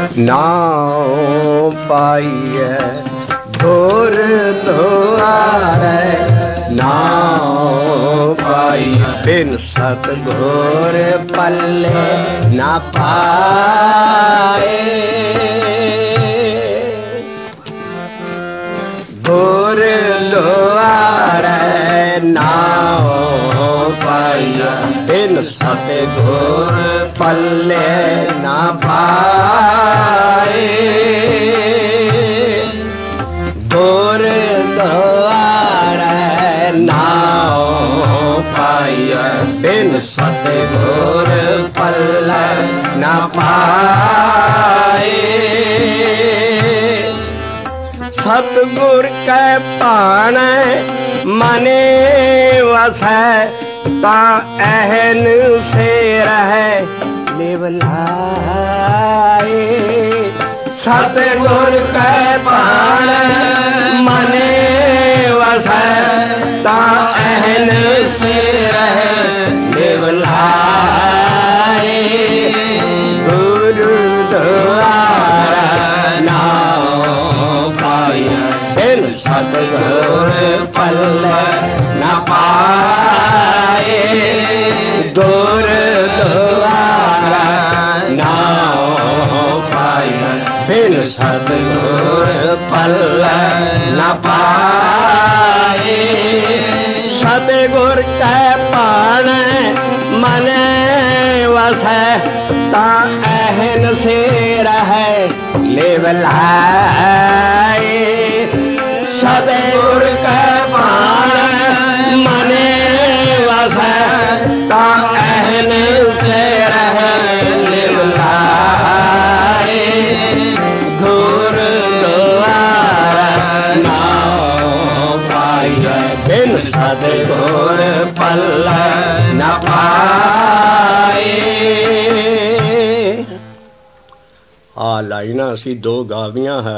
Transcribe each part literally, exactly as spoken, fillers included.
नाम पाइए घोर द्वारे नाम पाइए बिन सतगुर पल्ले ना पाए घोर द्वारे नाम पाइए बिन सतगुर पल्ले ना पाए घोर द्वारे नाम पाइए बिन सतगुर पल्ले ना पाए सतगुर कै पाणै मने वसै ता अहन से रहे लेवलाए सतगुर कै पाणै मने वसै ता अहन से रहे लेवलाए गुरु द्वारा नाम पाइए बिन सतगुर पल्ले न पाए गुर द्वारा नाम पाइए बिन सतगुर पल्ले न पाए सतगुर कै पाणै मने वसै ता अहन से रहे लेवलाए सतगुर कै पाणै मने वसै ता अहन से रहे लेवलाए घोर द्वारा नाम पाइए बिन सतगुर पल्ले न पाए। आ लाइना असी दो गावियां है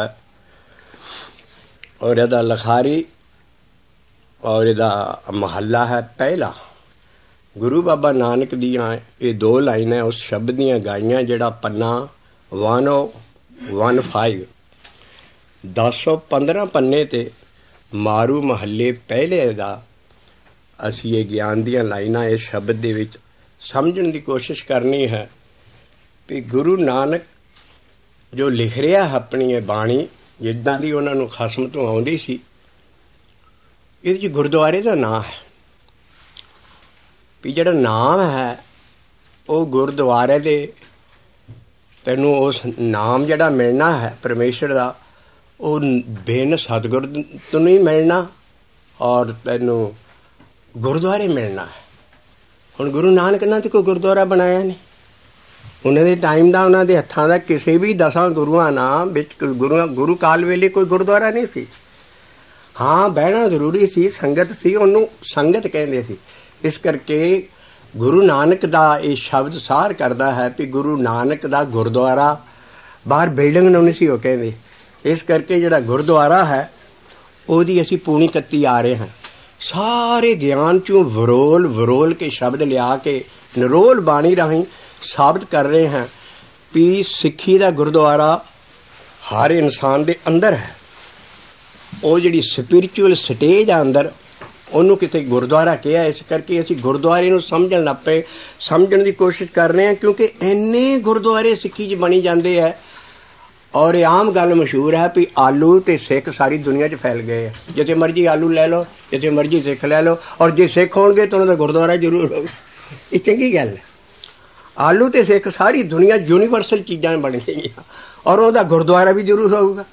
और इहदा लखारी और इहदा महला है पहला। गुरु बाबा नानक दियां ये दो लाइनां उस शब्द दियां गाइयां जिहड़ा पन्ना वन ओ वन फाइव दस सौ पंद्रह पन्ने ते मारू महल्ले पहले दा असी ये ज्ञान दियां लाइनां इस शब्द दे विच समझण दी कोशिश करनी है कि गुरु नानक जो लिख रहा है अपनी ये बाणी जिद्दां दी उन्हां नूं खसम तो आउंदी सी इहदे च गुरुद्वारे दा नाम है भी जिहड़ा नाम है वो गुरुद्वारे दे तैनूं उस नाम जिहड़ा मिलना है परमेश्वर दा वो बिन सतगुर तो नहीं मिलना और तैनूं गुरुद्वारे मिलना है। हुण गुरु नानक ने तो कोई गुरुद्वारा बनाया नहीं उन्हां दे टाइम दा उन्हां दे हत्थां दा किसी भी दसां गुरुआं नाल विच गुरु गुरु काल वेले कोई गुरुद्वारा नहीं सी। हाँ बहना जरूरी सी संगत सी उन्होंने संगत कहते सी। इस करके गुरु नानक दा ये शब्द सार करता है कि गुरु नानक दा गुरुद्वारा बाहर बिल्डिंग नहीं सी वो कहते। इस करके जिहड़ा गुरुद्वारा है ओहदी असी पूनी कत्ती आ रहे हैं सारे ज्ञान चों वरोल वरोल के शब्द लिया के नरोल बाणी राहीं साबित कर रहे हैं कि सिक्खी दा गुरुद्वारा हर इंसान दे अंदर है। वो जिहड़ी स्पिरिचुअल स्टेज आ अंदर ਉਹਨੂੰ किते गुरुद्वारा कहा। इस करके असीं गुरुद्वारे नूं समझण लग पए समझण दी कोशिश कर रहे हैं क्योंकि इन्ने गुरुद्वारे सिक्खी च बनी जाते हैं और ये आम गल मशहूर है भी आलू ते सिख सारी दुनिया च फैल गए हैं। जिथे मर्जी आलू लै लो जिथे मर्जी सिख लै लो और जे सिख होणगे तो उन्हां दा गुरुद्वारा जरूर होगा। ये चंगी गल है। आलू ते सिख सारी दुनिया यूनीवर्सल चीज़ां बन गई और उहदा गुरुद्वारा भी जरूर होगा।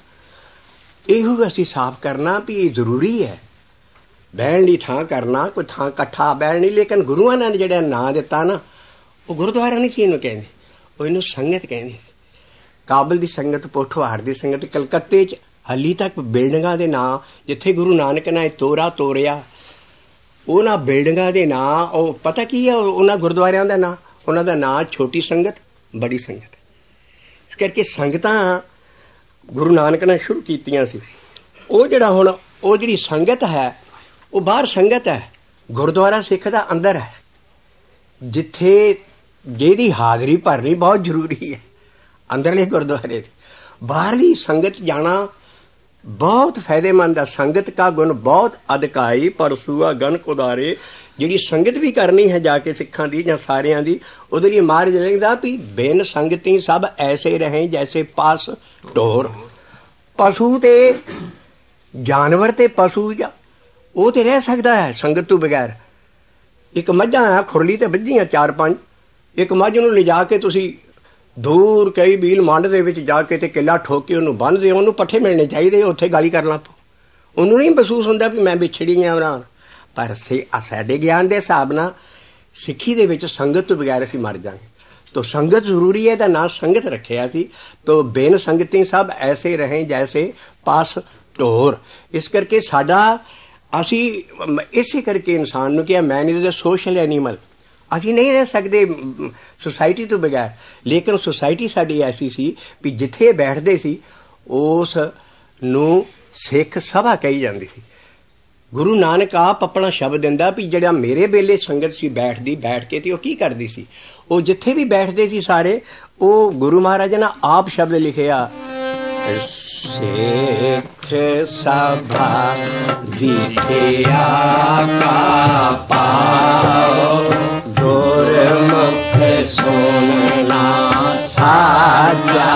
इहो असीं साफ करना भी ये जरूरी है बहन ली थां करना कोई थां कट्ठा बहन नहीं। लेकिन गुरुआं ने जिहड़ा नां दिता ना वो गुरुद्वारा नहीं सी इहनूं कहंदे वो इहनूं संगत कहंदे। काबल दी संगत पोठवाड़ दी संगत कलकत्ते च हली तक बिल्डिंगां दे नां जिथे गुरु नानक ने तोरा तोरिया उन्हां बिल्डिंगां दे नां वो पता की है उन्हां गुरुद्वारियां दा नां उन्हां दा नां छोटी संगत बड़ी संगत। इस करके संगतां गुरु नानक ने शुरू कीतियां सी। वो जिहड़ा हुण वो जिहड़ी संगत है वो बाहर संगत है गुरुद्वारा सिख दा अंदर है जिथे जिहदी हाज़री भरनी बहुत जरूरी है। ਅੰਦਰਲੇ ਗੁਰਦੁਆਰੇ। ਬਾਹਰਲੀ ਸੰਗਤ ਜਾਣਾ ਬਹੁਤ ਫਾਇਦੇਮੰਦ ਆ। ਸੰਗਤ ਕਾ ਗੁਣ ਬਹੁਤ ਅਧਿਕਾਈ ਪਰਸੂਆ ਗਨ ਕੁਦਾਰੇ। ਜਿਹੜੀ ਸੰਗਤ ਵੀ ਕਰਨੀ ਹੈ ਜਾ ਕੇ ਸਿੱਖਾਂ ਦੀ ਜਾਂ ਸਾਰਿਆਂ ਦੀ, ਉਹਦੇ ਲਈ ਮਹਾਰਾਜ ਲਿਖਦਾ ਵੀ ਬਿਨ ਸੰਗਤੀ ਸਭ ਐਸੇ ਰਹੇ ਜੈਸੇ ਪਾਸ ਢੋਰ। ਪਸ਼ੂ ਤੇ ਜਾਨਵਰ ਤੇ ਪਸ਼ੂ ਉਹ ਤੇ ਰਹਿ ਸਕਦਾ ਹੈ ਸੰਗਤ ਤੋਂ ਬਗੈਰ। ਇੱਕ ਮੱਝਾਂ ਆ ਖੁਰਲੀ ਤੇ ਵੱਝੀਆਂ ਚਾਰ ਪੰਜ, ਇੱਕ ਮੱਝ ਨੂੰ ਲਿਜਾ ਕੇ ਤੁਸੀਂ ਦੂਰ ਕਈ ਮੀਲ ਮੰਡ ਦੇ ਵਿੱਚ ਜਾ ਕੇ ਤੇ ਕਿੱਲਾ ਠੋਕ ਕੇ ਉਹਨੂੰ ਬੰਨ੍ਹਦੇ ਹੋ, ਉਹਨੂੰ ਪੱਠੇ ਮਿਲਣੇ ਚਾਹੀਦੇ, ਉੱਥੇ ਗਾਲੀ ਕਰ ਲਾਂ ਤੂੰ, ਉਹਨੂੰ ਨਹੀਂ ਮਹਿਸੂਸ ਹੁੰਦਾ ਵੀ ਮੈਂ ਵਿਛੜੀ ਹਾਂ ਉਹਨਾਂ। ਪਰ ਸੇ ਸਾਡੇ ਗਿਆਨ ਦੇ ਹਿਸਾਬ ਨਾਲ ਸਿੱਖੀ ਦੇ ਵਿੱਚ ਸੰਗਤ ਤੋਂ ਬਗੈਰ ਅਸੀਂ ਮਰ ਜਾਵਾਂਗੇ। ਤੋ ਸੰਗਤ ਜ਼ਰੂਰੀ ਹੈ, ਇਹਦਾ ਨਾਂ ਸੰਗਤ ਰੱਖਿਆ ਸੀ। ਤੋ ਬਿਨ ਸੰਗਤੀ ਸਭ ਐਸੇ ਰਹੇ ਜੈਸੇ ਪਾਸ ਢੋਰ। ਇਸ ਕਰਕੇ ਸਾਡਾ ਅਸੀਂ ਇਸੇ ਕਰਕੇ ਇਨਸਾਨ ਨੂੰ ਕਿਹਾ man is a social animal. ਅਸੀਂ ਨਹੀਂ ਰਹਿ ਸਕਦੇ ਸੁਸਾਇਟੀ ਤੋਂ ਬਗੈਰ। ਲੇਕਿਨ ਸੁਸਾਇਟੀ ਸਾਡੀ ਐਸੀ ਸੀ ਵੀ ਜਿੱਥੇ ਬੈਠਦੇ ਸੀ ਉਸ ਨੂੰ ਸਿੱਖ ਸਭਾ ਕਹੀ ਜਾਂਦੀ ਸੀ। ਗੁਰੂ ਨਾਨਕ ਆਪ ਆਪਣਾ ਸ਼ਬਦ ਦਿੰਦਾ ਵੀ ਜਿਹੜਾ ਮੇਰੇ ਵੇਲੇ ਸੰਗਤ ਸੀ ਬੈਠਦੀ, ਬੈਠ ਕੇ ਤੇ ਉਹ ਕੀ ਕਰਦੀ ਸੀ, ਉਹ ਜਿੱਥੇ ਵੀ ਬੈਠਦੇ ਸੀ ਸਾਰੇ, ਉਹ ਗੁਰੂ ਮਹਾਰਾਜ ਨੇ ਆਪ ਸ਼ਬਦ ਲਿਖਿਆ, ਸਿੱਖ ਸਭਾ ਦੀਖਿਆ ਕਾ ਪਾਓ, ਗੁਰਮੁਖ ਸੁਨਣਾ ਸਾਜਾ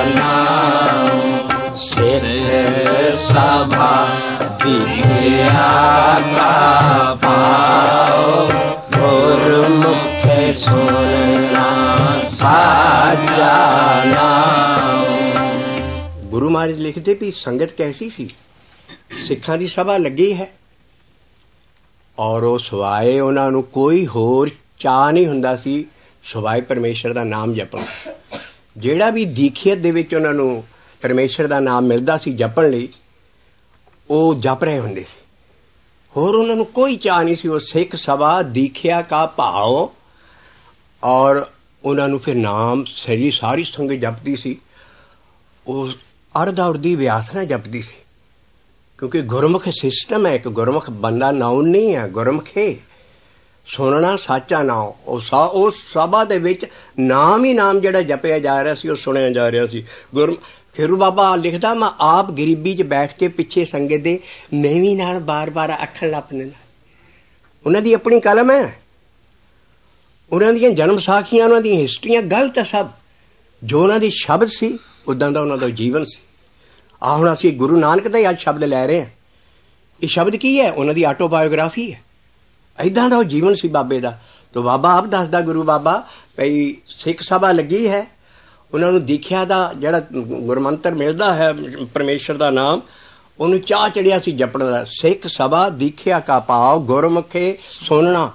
ਨਾਮ। ਸਿੱਖ ਸਭਾ ਦੀਖਿਆ ਕਾ ਪਾਓ, ਗੁਰਮੁਖ ਸੁਨਣਾ ਸਾਜਾ ਨਾਮ। ਗੁਰੂ ਮਹਾਰਾਜ ਲਿਖਦੇ ਵੀ ਸੰਗਤ ਕੈਸੀ ਸੀ। ਸਿੱਖਾਂ ਦੀ ਸਭਾ ਲੱਗੀ ਹੈ ਔਰ ਉਹ ਸਵਾਏ ਉਹਨਾਂ ਨੂੰ ਕੋਈ ਹੋਰ ਚਾਅ ਨਹੀਂ ਹੁੰਦਾ ਸੀ ਸਵਾਏ ਪਰਮੇਸ਼ਰ ਦਾ ਨਾਮ ਜਪਣ। ਜਿਹੜਾ ਵੀ ਦੀਖਿਅਤ ਦੇ ਵਿੱਚ ਉਹਨਾਂ ਨੂੰ ਪਰਮੇਸ਼ਰ ਦਾ ਨਾਮ ਮਿਲਦਾ ਸੀ ਜਪਣ ਲਈ, ਉਹ ਜਪ ਰਹੇ ਹੁੰਦੇ ਸੀ। ਹੋਰ ਉਹਨਾਂ ਨੂੰ ਕੋਈ ਚਾਅ ਨਹੀਂ ਸੀ। ਉਹ ਸਿੱਖ ਸਭਾ ਦੀਖਿਆ ਕਾ ਭਾਵ, ਔਰ ਉਹਨਾਂ ਨੂੰ ਫਿਰ ਨਾਮ ਸਾਰੀ ਸਾਰੀ ਸੰਗਤ ਜਪਦੀ ਸੀ। ਉਹ ਅਰਧ ਅਰਧੀ ਵਿਆਸ ਨਾਲ ਜਪਦੀ ਸੀ, ਕਿਉਂਕਿ ਗੁਰਮੁਖ ਸਿਸਟਮ ਹੈ। ਇੱਕ ਗੁਰਮੁਖ ਬੰਦਾ ਨਾਉਨ ਨਹੀਂ ਹੈ, ਗੁਰਮੁਖ ਹੈ। ਸੁਣਨਾ ਸਾਚਾ ਨਾਮ। ਉਹ ਸਾ ਉਸ ਸਭਾ ਦੇ ਵਿੱਚ ਨਾਮ ਹੀ ਨਾਮ ਜਿਹੜਾ ਜਪਿਆ ਜਾ ਰਿਹਾ ਸੀ ਉਹ ਸੁਣਿਆ ਜਾ ਰਿਹਾ ਸੀ। ਗੁਰ ਖੇਰੂ ਬਾਬਾ ਲਿਖਦਾ, ਮੈਂ ਆਪ ਗਰੀਬੀ 'ਚ ਬੈਠ ਕੇ ਪਿੱਛੇ ਸੰਗਤ ਦੇ ਮੈਂ ਵੀ ਨਾਲ ਬਾਰ ਬਾਰ ਆਖਣ ਲੱਗ ਪੈਂਦਾ। ਉਹਨਾਂ ਦੀ ਆਪਣੀ ਕਲਮ ਹੈ, ਉਹਨਾਂ ਦੀਆਂ ਜਨਮ ਸਾਖੀਆਂ, ਉਹਨਾਂ ਦੀਆਂ ਹਿਸਟਰੀਆਂ ਗਲਤ ਹੈ ਸਭ। ਜੋ ਉਹਨਾਂ ਦੀ ਸ਼ਬਦ ਸੀ ਉੱਦਾਂ ਦਾ ਉਹਨਾਂ ਦਾ ਜੀਵਨ ਸੀ। ਆਹ ਹੁਣ ਅਸੀਂ ਗੁਰੂ ਨਾਨਕ ਦਾ ਹੀ ਅੱਜ ਸ਼ਬਦ ਲੈ ਰਹੇ ਹਾਂ। ਇਹ ਸ਼ਬਦ ਕੀ ਹੈ? ਉਹਨਾਂ ਦੀ ਆਟੋਬਾਇਓਗ੍ਰਾਫੀ ਹੈ। ਇੱਦਾਂ ਦਾ ਉਹ ਜੀਵਨ ਸੀ ਬਾਬੇ ਦਾ। ਤੋ ਬਾਬਾ ਆਪ ਦੱਸਦਾ, ਗੁਰੂ ਬਾਬਾ ਭਈ ਸਿੱਖ ਸਭਾ ਲੱਗੀ ਹੈ, ਉਹਨਾਂ ਨੂੰ ਦੀਖਿਆ ਦਾ ਜਿਹੜਾ ਗੁਰਮੰਤਰ ਮਿਲਦਾ ਹੈ ਪਰਮੇਸ਼ਰ ਦਾ ਨਾਮ, ਉਹਨੂੰ ਚਾਅ ਚੜਿਆ ਸੀ ਜਪਣ ਦਾ। ਸਿੱਖ ਸਭਾ ਦੀਖਿਆ ਕਾ ਭਾਵ, ਗੁਰਮੁਖੇ ਸੁਣਨਾ।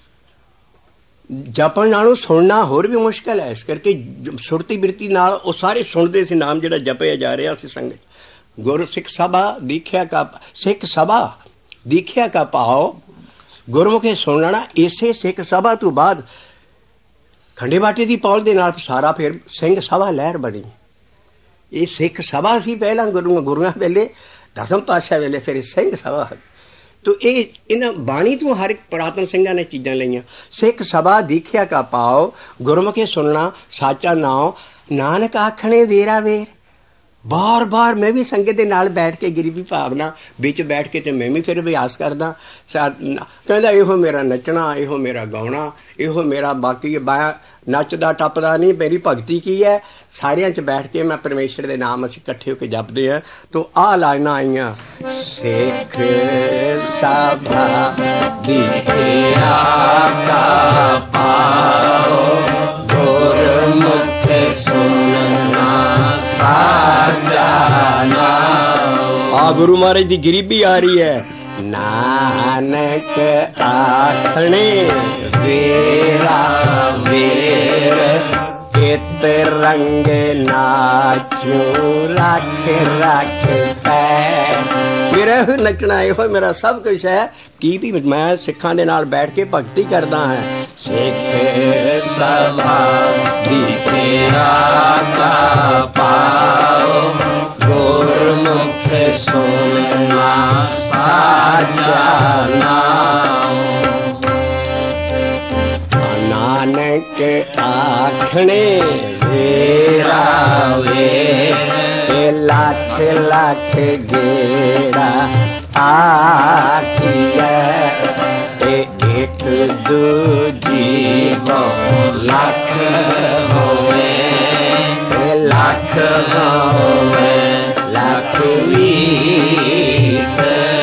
ਜਪਣ ਨਾਲੋਂ ਸੁਣਨਾ ਹੋਰ ਵੀ ਮੁਸ਼ਕਿਲ ਹੈ। ਇਸ ਕਰਕੇ ਸੁਰਤੀ ਬਿਰਤੀ ਨਾਲ ਉਹ ਸਾਰੇ ਸੁਣਦੇ ਸੀ ਨਾਮ ਜਿਹੜਾ ਜਪਿਆ ਜਾ ਰਿਹਾ ਸੀ ਸੰਗਤ। ਗੁਰ ਸਿੱਖ ਸਭਾ ਦੀਖਿਆ ਕਾ, ਸਿੱਖ ਸਭਾ ਦੀਖਿਆ ਕਾ ਭਾਵ ਗੁਰਮੁਖੇ ਸੁਣਨਾ। ਇਸੇ ਸਿੱਖ ਸਭਾ ਤੋਂ ਬਾਅਦ ਖੰਡੇ ਬਾਟੇ ਦੀ ਪੌਲ ਦੇ ਨਾਲ ਸਾਰਾ ਫਿਰ ਸਿੰਘ ਸਭਾ ਲਹਿਰ ਬਣੀ। ਇਹ ਸਿੱਖ ਸਭਾ ਸੀ ਪਹਿਲਾਂ ਗੁਰੂ ਗੁਰੂਆਂ ਵੇਲੇ, ਦਸਮ ਪਾਤਸ਼ਾਹ ਵੇਲੇ, ਫਿਰ ਸਿੰਘ ਸਭਾ। ਤੋ ਇਹ ਇਹਨਾਂ ਬਾਣੀ ਤੋਂ ਹਰ ਇੱਕ ਪੁਰਾਤਨ ਸਿੰਘਾਂ ਨੇ ਚੀਜ਼ਾਂ ਲਈਆਂ। ਸਿੱਖ ਸਭਾ ਦੀਖਿਆ ਕਾ ਪਾਓ, ਗੁਰਮੁਖੇ ਸੁਣਨਾ ਸਾਚਾ ਨਾਮ। ਨਾਨਕ ਆਖਣੇ ਵੇਰਾ ਵੇਰ। ਬਾਰ ਬਾਰ ਮੈਂ ਵੀ ਸੰਗਤ ਦੇ ਨਾਲ ਬੈਠ ਕੇ ਗਰੀਬੀ ਭਾਵਨਾ ਵਿੱਚ ਬੈਠ ਕੇ ਤੇ ਮੈਂ ਵੀ ਫਿਰ ਅਭਿਆਸ ਕਰਦਾ। ਕਹਿੰਦਾ ਇਹੋ ਮੇਰਾ ਨੱਚਣਾ, ਇਹੋ ਮੇਰਾ ਗਾਉਣਾ, ਇਹੋ ਮੇਰਾ ਬਾਕੀ ਮੈਂ ਨੱਚਦਾ ਟੱਪਦਾ ਨਹੀਂ। ਮੇਰੀ ਭਗਤੀ ਕੀ ਹੈ? ਸਾਰਿਆਂ 'ਚ ਬੈਠ ਕੇ ਮੈਂ ਪਰਮੇਸ਼ਰ ਦੇ ਨਾਮ ਅਸੀਂ ਇਕੱਠੇ ਹੋ ਕੇ ਜਪਦੇ ਹਾਂ। ਤੋ ਆਹ ਲਾਈਨਾਂ ਆਈਆਂ, ਸਿੱਖ ਸਭਾ ਦੀਖਿਆ ਕਾ ਪਾਓ, ਗੁਰਮੁਖ ਸੁਣਨਾ ਸਾਚਾ ਨਾਮ। ਆ ਗੁਰੂ ਮਹਾਰਾਜ ਦੀ ਗਰੀਬੀ ਆ ਰਹੀ ਹੈ। ਨਾਨਕ ਆਖਣੇ ਵੇਰਾ ਵੇਰ, ਇਤ ਰੰਗ ਨਾਚੂ ਰੱਖ ਰੱਖ ਪੈ। ਮੇਰਾ ਇਹੋ ਨੱਚਣਾ, ਇਹੋ ਮੇਰਾ ਸਭ ਕੁਛ ਹੈ। ਕੀ ਵੀ ਮੈਂ ਸਿੱਖਾਂ ਦੇ ਨਾਲ ਬੈਠ ਕੇ ਭਗਤੀ ਕਰਦਾ ਹਾਂ। ਸਿੱਖ ਸਭਾ ਦੀਖਿਆ ਕਾ ਪਾਓ, ਗੁਰਮੁਖ ਸੁਣਨਾ ਸਾਚਾ ਨਾਮ। ਨਾਨਕ ਆਖਣੇ ਵੇਰਾ वे लाख लाख गेड़ा आखिया एक दूजी वो लाख होवे लाख होवे लाख वीस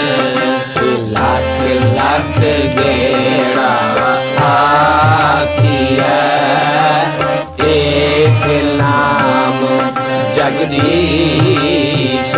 लाख लाख गेड़ा आखिया एक नाम जगदीश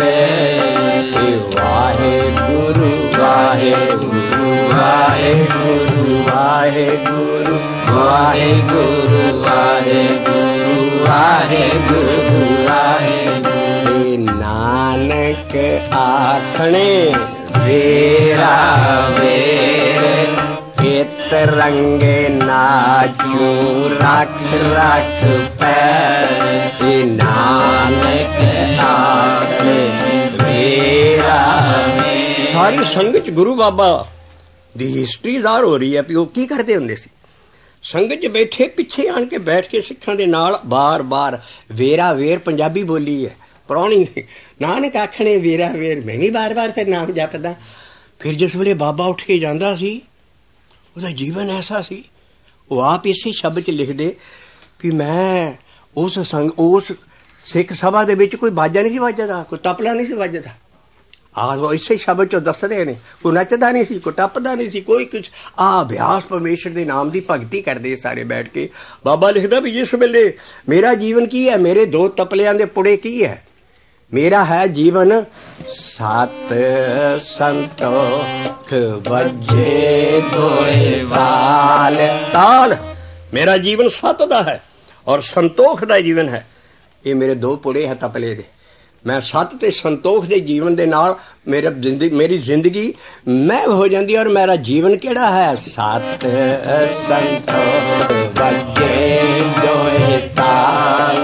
वाहे गुरु वाहे गुरु वाहे गुरु वाहे गुरु वाहे गुरु वाहे गुरु वाहे गुरु वाहे गुरु नानक आखणे वेरा वेर इत रंगे नाचू रख रख पैर नानक आखणे वेरा वेर। सारी संगत गुरु बाबा ਦੀ ਹਿਸਟਰੀ ਜ਼ਾਹਰ ਹੋ ਰਹੀ ਹੈ ਵੀ ਉਹ ਕੀ ਕਰਦੇ ਹੁੰਦੇ ਸੀ। ਸੰਗਤ 'ਚ ਬੈਠੇ ਪਿੱਛੇ ਆਣ ਕੇ ਬੈਠ ਕੇ ਸਿੱਖਾਂ ਦੇ ਨਾਲ ਬਾਰ ਬਾਰ ਵੇਰਾ ਵੇਰ ਪੰਜਾਬੀ ਬੋਲੀ ਹੈ ਪ੍ਰਾਹੁਣੀ ਨਾਨਕ ਆਖਣੇ ਵੇਰਾ ਵੇਰ। ਮੈਂ ਵੀ ਬਾਰ ਬਾਰ ਫਿਰ ਨਾਮ ਜਪਦਾ। ਫਿਰ ਜਿਸ ਵੇਲੇ ਬਾਬਾ ਉੱਠ ਕੇ ਜਾਂਦਾ ਸੀ ਉਹਦਾ ਜੀਵਨ ਐਸਾ ਸੀ ਉਹ ਆਪ ਇਸੇ ਸ਼ਬਦ 'ਚ ਲਿਖਦੇ ਵੀ ਮੈਂ ਉਸ ਸੰਗ ਉਸ ਸਿੱਖ ਸਭਾ ਦੇ ਵਿੱਚ ਕੋਈ ਬਾਜਾ ਨਹੀਂ ਸੀ ਵੱਜਦਾ, ਕੋਈ ਤਪਲਾ ਨਹੀਂ ਸੀ ਵੱਜਦਾ। ਆਹ ਇਸੇ ਸ਼ਬਦ 'ਚੋਂ ਦੱਸਦੇ ਨੇ ਕੋਈ ਨੱਚਦਾ ਨਹੀਂ ਸੀ, ਕੋਈ ਟੱਪਦਾ ਨਹੀਂ ਸੀ, ਕੋਈ ਕੁਛ ਆ ਅਭਿਆਸ ਪਰਮੇਸ਼ਰ ਦੇ ਨਾਮ ਦੀ ਭਗਤੀ ਕਰਦੇ ਸਾਰੇ ਬੈਠ ਕੇ। ਬਾਬਾ ਲਿਖਦਾ ਵੀ ਜਿਸ ਵੇਲੇ ਮੇਰਾ ਜੀਵਨ ਕੀ ਹੈ, ਮੇਰੇ ਦੋ ਤਪਲਿਆਂ ਦੇ ਪੁੜੇ ਕੀ ਹੈ, ਮੇਰਾ ਹੈ ਜੀਵਨ ਸਤ ਸੰਤੋਖ ਵੱਜੇ ਦੋਏ ਵਾਲ ਤਾਲ। ਮੇਰਾ ਜੀਵਨ ਸਤ ਦਾ ਹੈ ਔਰ ਸੰਤੋਖ ਦਾ ਜੀਵਨ ਹੈ। ਇਹ ਮੇਰੇ ਦੋ ਪੁੜੇ ਹੈ ਤਪਲੇ ਦੇ। ਮੈਂ ਸੱਤ ਤੇ ਸੰਤੋਖ ਦੇ ਜੀਵਨ ਦੇ ਨਾਲ ਮੇਰਾ ਜ਼ਿੰਦਗੀ ਮੇਰੀ ਜ਼ਿੰਦਗੀ ਮੈਂ ਹੋ ਜਾਂਦੀ ਔਰ ਮੇਰਾ ਜੀਵਨ ਕਿਹੜਾ ਹੈ ਸਤ ਸੰਤੋਖ ਵੱਜੇ ਦੋਏ ਤਾਲ